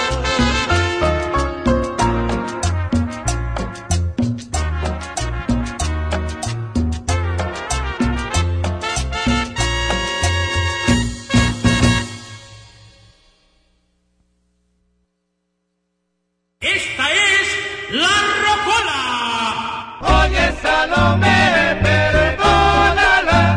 Esta es la rocola. Oye, Salomé, perdónala.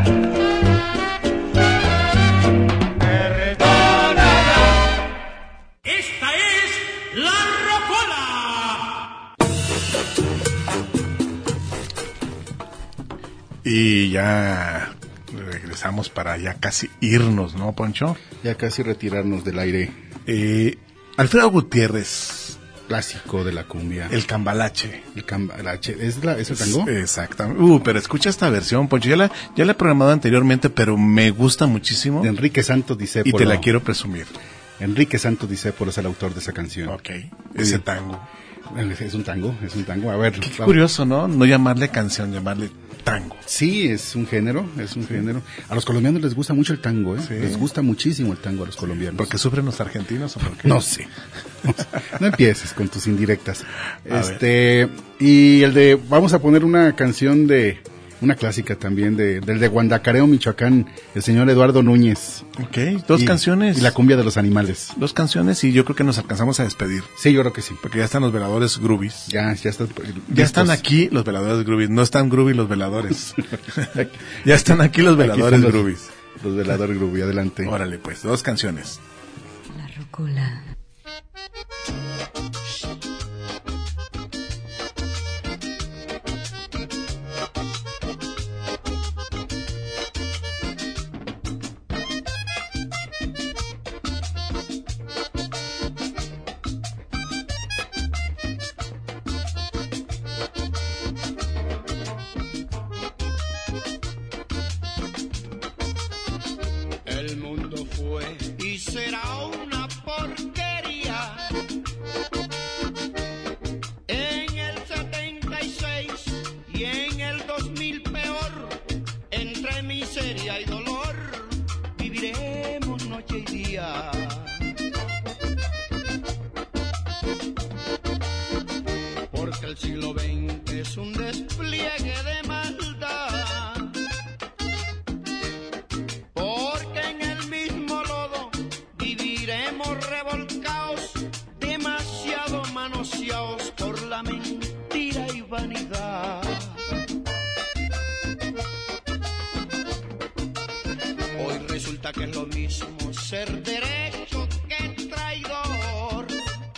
Perdónala. Esta es la rocola. Y ya regresamos para ya casi irnos, ¿no, Poncho? Ya casi retirarnos del aire. Eh, Alfredo Gutiérrez, clásico de la cumbia. El Cambalache. El Cambalache. ¿Es, la, ¿Es el tango? Exactamente. Uh, pero escucha esta versión, Poncho. Ya la, ya la he programado anteriormente, pero me gusta muchísimo. De Enrique Santos Discépolo. Y te la quiero presumir. Enrique Santos Discépolo es el autor de esa canción. Ok. Ese tango. Es un tango, es un tango. A ver. Qué, qué curioso, ¿no? No llamarle canción, llamarle tango. Sí, es un género, es un sí. género. A los colombianos les gusta mucho el tango, ¿eh? Sí. Les gusta muchísimo el tango a los colombianos. ¿Porque sufren los argentinos o por qué? No sé. No empieces con tus indirectas. A este, ver. Y el de, vamos a poner una canción de, una clásica también, de, del de Guandacareo, Michoacán, el señor Eduardo Núñez. Ok, dos y, canciones. Y la cumbia de los animales. Dos canciones y yo creo que nos alcanzamos a despedir. Sí, yo creo que sí. Porque ya están los veladores groovies. Ya, ya están. Ya están aquí los veladores groovies, no están groovy los veladores. Ya están aquí los veladores los, groovies. Los veladores groovy, adelante. Órale pues, dos canciones. La rocola. El mundo fue y será una porquería. En el setenta y seis y en el dos mil peor, entre miseria y dolor, viviremos noche y día. Porque el siglo veinte es un despliegue de maldad. Porque en el mismo lodo viviremos revolcaos, demasiado manoseados por la mentira y vanidad. Hoy resulta que es lo mismo ser derecho que traidor,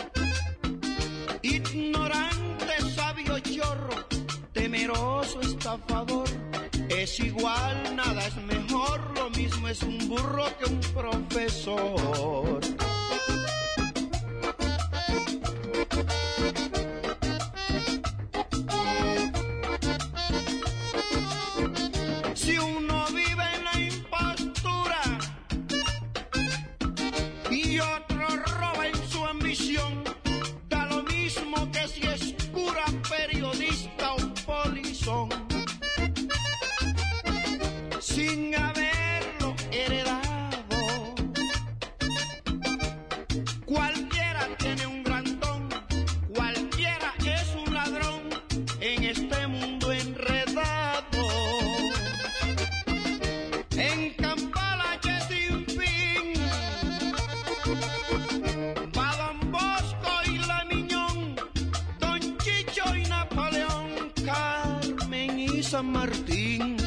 ignorante, sabio, chorro, temeroso, estafador. Es igual, nada es mejor, lo mismo es un burro que un profesor. Si uno vive en la impostura y otro roba en su ambición, da lo mismo que si es cura, periodista o polizón. Sin haberlo heredado, cualquiera tiene un gran don, cualquiera es un ladrón en este mundo enredado. En Cambalache sin fin va Don Bosco y la Miñón, Don Chicho y Napoleón, Carmen y San Martín.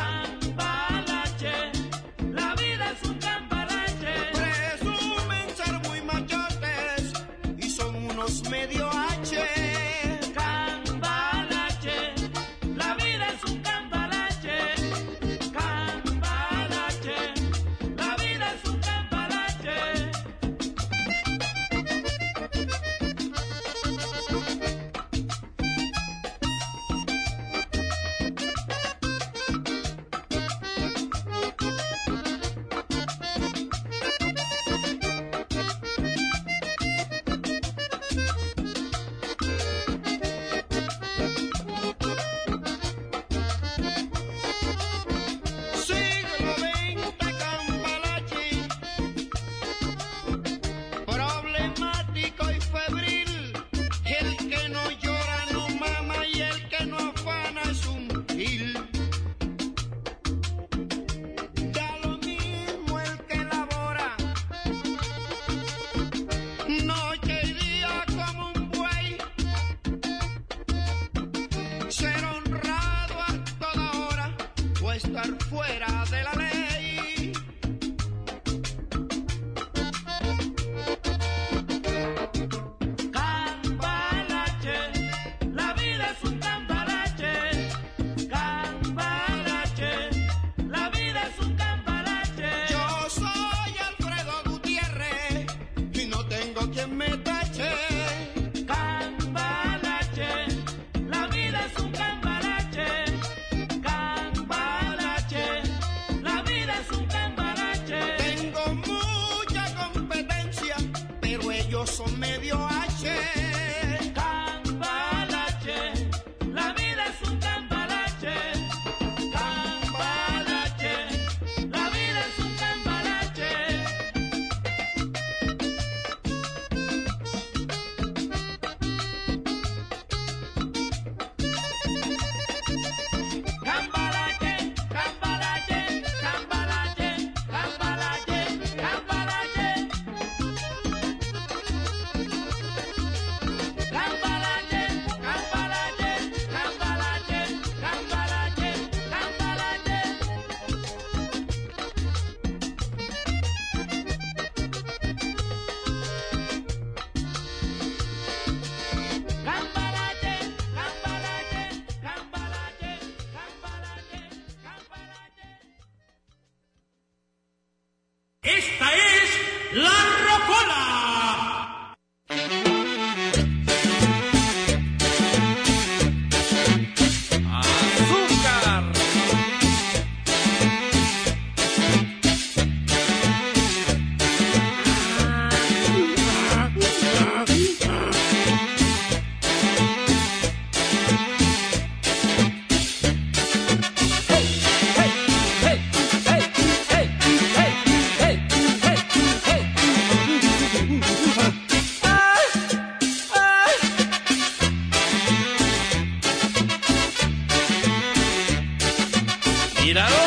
Presumen ser fuera de la ley. Cambalache, la vida es un cambalache. Cambalache, la vida es un cambalache. Yo soy Alfredo Gutiérrez y no tengo quien me tache. Cambalache, la vida es un cambalache. Cambalache, la vida es un cambalache. Tengo mucha competencia, pero ellos son medio H. Cambalache, la vida es un cambalache. Cambalache, la vida es un cambalache. Cambalache, cambalache, cambalache, cambalache, cambalache. Cambalache, cambalache, cambalache, cambalache, cambalache. Cambalache, cambalache, cambalache, cambalache, cambalache. Esta es la rocola. Azúcar. Míralo.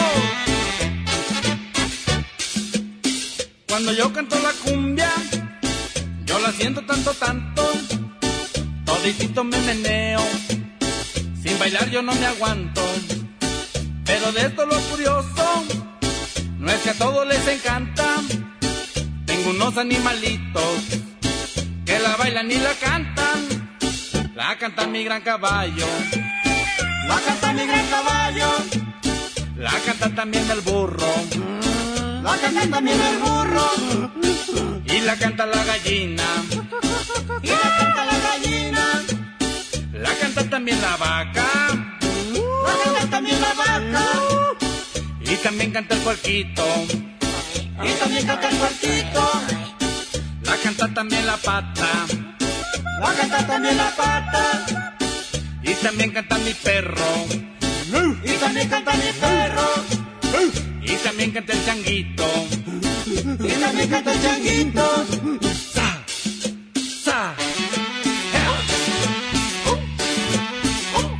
Cuando yo canto la cumbia, yo la siento tanto, tanto, toditito me meneo, sin bailar yo no me aguanto. Pero de esto lo curioso, no es que a todos les encanta. Tengo unos animalitos que la bailan y la cantan. La canta mi gran caballo, la canta mi gran caballo. La canta también el burro, la canta también el burro. Y la canta la gallina, y la canta la gallina. La canta también la vaca, la canta también la vaca. Y también canta el puerquito, y también canta el puerquito. La canta también la pata, la canta también la pata. Y también canta mi perro, y también canta mi perro. Y también canta el changuito, y también canta el changuito. Sa, sa, ea. Uh, uh.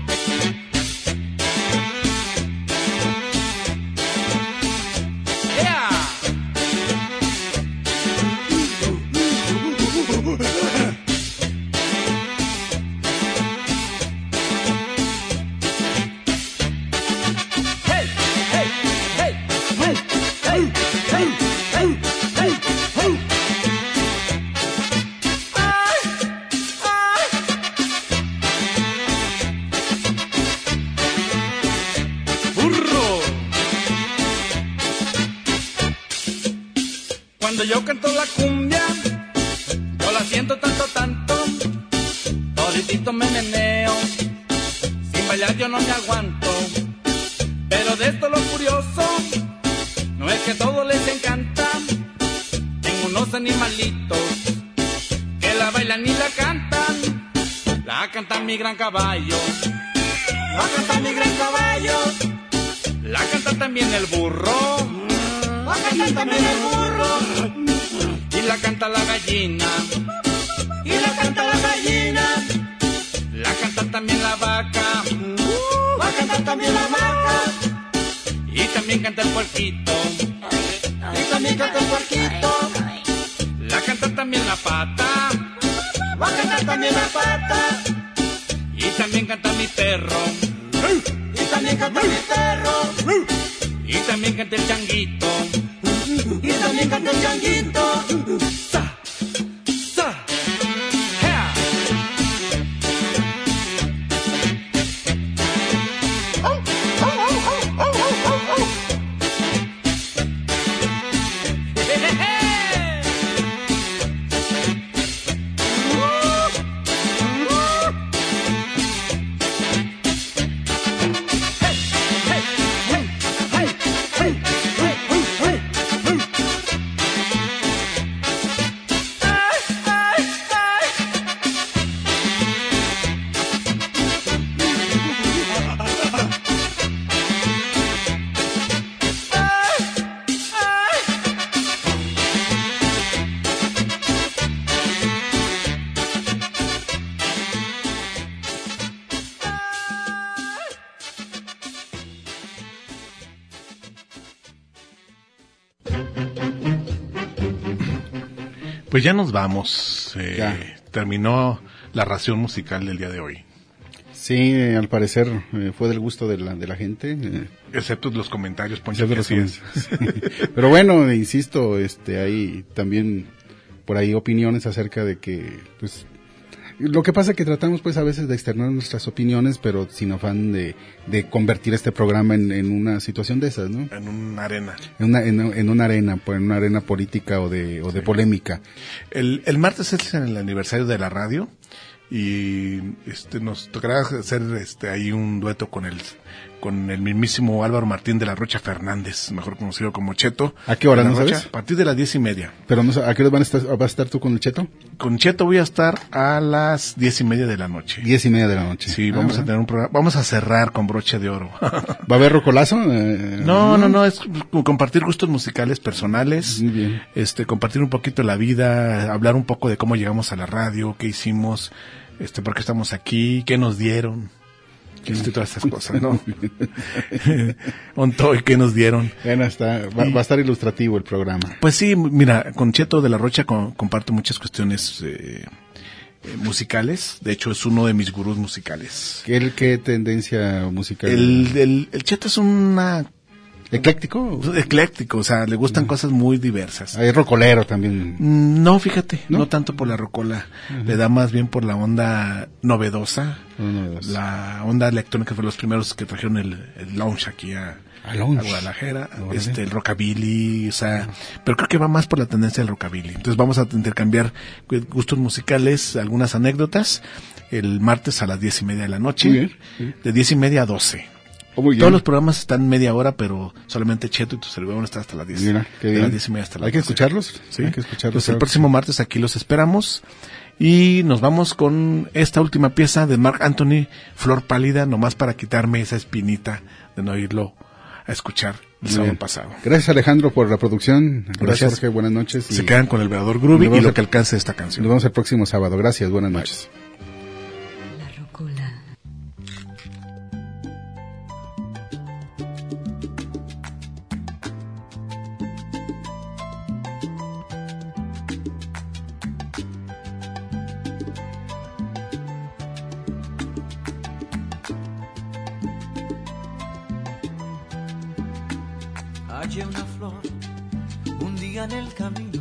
Ea. Cuando yo canto la cumbia, yo la siento tanto, tanto, toditito me meneo, sin bailar yo no me aguanto. Pero de esto lo curioso, no es que a todos les encanta. Tengo unos animalitos que la bailan y la cantan. La canta mi gran caballo, la canta mi gran caballo. La canta también el burro, la canta también el burro. Y la canta la gallina, y la canta la gallina. La canta también la vaca, la canta también la vaca. Y también canta el puerquito, y también canta el puerquito. La canta también la pata, la canta también la pata. Y también canta mi perro, y también canta mi perro. Y también canta el changuito. Y también canta el changuito. Sa, sa, ¡ja! Pues ya nos vamos. Eh, Ya. Terminó la ración musical del día de hoy. Sí, eh, al parecer eh, fue del gusto de la, de la gente. eh, Excepto los comentarios, Poncho, excepto que los así es. comentarios. Pero bueno, insisto, este, hay también por ahí opiniones acerca de que, pues, lo que pasa es que tratamos pues a veces de externar nuestras opiniones, pero sin afán de, de convertir este programa en, en una situación de esas, ¿no? En una arena. En una, en, en una arena, pues, en una arena política o de, o de polémica. El, el martes es el aniversario de la radio y este nos tocará hacer este ahí un dueto con el con el mismísimo Álvaro Martín de la Rocha Fernández, mejor conocido como Cheto. ¿A qué hora, De la no Rocha, sabes? A partir de las diez y media. Pero no, sé, ¿a qué hora van a estar, vas a estar tú con el Cheto? Con Cheto voy a estar a las diez y media de la noche. Diez y media de la noche. Sí, Ah, vamos ¿verdad? a tener un programa, vamos a cerrar con broche de oro. ¿Va a haber rocolazo? Eh, No, no, no, es compartir gustos musicales personales, Muy bien. este, compartir un poquito la vida, hablar un poco de cómo llegamos a la radio, qué hicimos, este, por qué estamos aquí, qué nos dieron, este, todas estas cosas, ¿no? Un toy que nos dieron. Bueno, está, va, va a estar ilustrativo el programa. Pues sí, mira, con Cheto de la Rocha con, comparto muchas cuestiones eh, eh, musicales, de hecho es uno de mis gurús musicales. ¿Qué, qué tendencia musical? El, el, el Cheto es una... ¿Ecléctico? Ecléctico, o sea, le gustan cosas muy diversas. Hay rocolero también. Mm, No, fíjate, no, ¿No? tanto por la rocola, le da más bien por la onda novedosa, No, no, no. la onda electrónica, fue los primeros que trajeron el, el lounge aquí a, ¿A lounge? a Guadalajara, Órale. este, el rockabilly, o sea, pero creo que va más por la tendencia del rockabilly. Entonces vamos a intercambiar gustos musicales, algunas anécdotas, el martes a las diez y media de la noche, Muy bien, sí. de diez y media a doce. Oh, muy bien. Todos los programas están media hora, pero solamente Cheto y tu servidor van a estar hasta las diez. Mira, qué de bien. las diez y media hasta las Hay que doce. escucharlos. Sí, Hay que escucharlos. Pues el claro. próximo martes aquí los esperamos. Y nos vamos con esta última pieza de Marc Anthony, Flor Pálida, nomás para quitarme esa espinita de no irlo a escuchar el Muy sábado bien. pasado. Gracias, Alejandro, por la producción. Gracias, Gracias. Jorge. Buenas noches. Se y quedan con el veador Groovy Nos y vemos lo el- que alcance esta canción. Nos vemos el próximo sábado. Gracias. Buenas noches. La rocola. Hallé una flor un día en el camino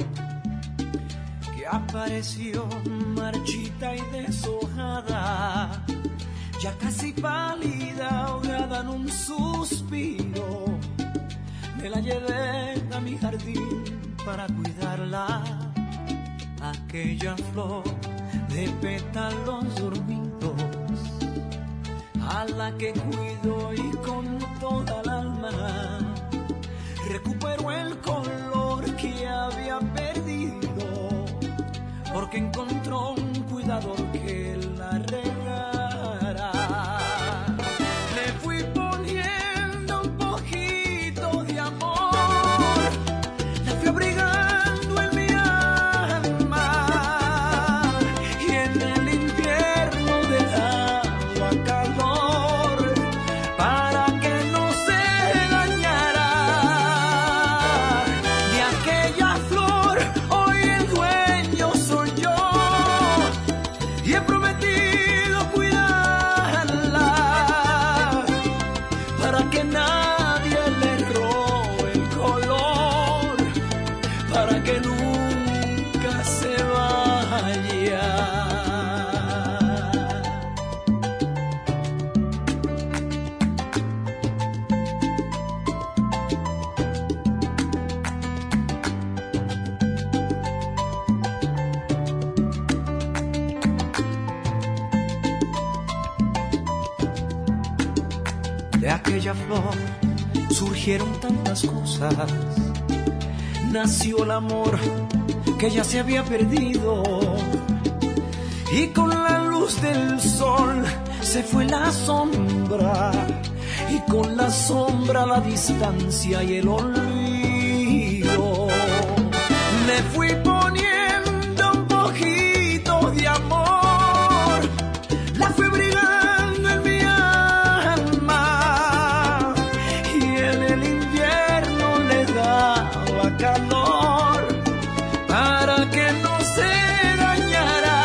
que apareció marchita y deshojada, ya casi pálida, ahogada en un suspiro. Me la llevé a mi jardín para cuidarla, aquella flor de pétalos dormidos, a la que cuido y con toda el alma recuperó el color que había perdido, porque encontró un cuidador que la regara. Le fui poniendo un poquito de amor, la fui abrigando en mi alma, y en el invierno dejaba calor para que no se dañara. De aquella flor hoy el dueño soy yo, y aquella flor surgieron tantas cosas. Nació el amor que ya se había perdido, y con la luz del sol se fue la sombra, y con la sombra la distancia y el olvido. Me fui poniendo un poquito de amor, la fui brigando en mi alma, y en el invierno le daba calor para que no se dañara.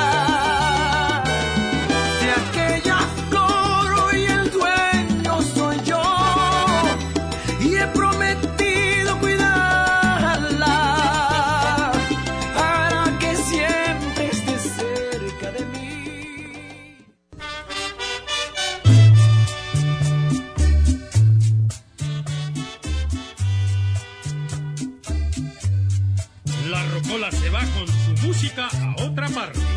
De aquella flor hoy el dueño soy yo, y he prometido cuidarla para que siempre esté cerca de mí. La rocola se va con su música a otra parte.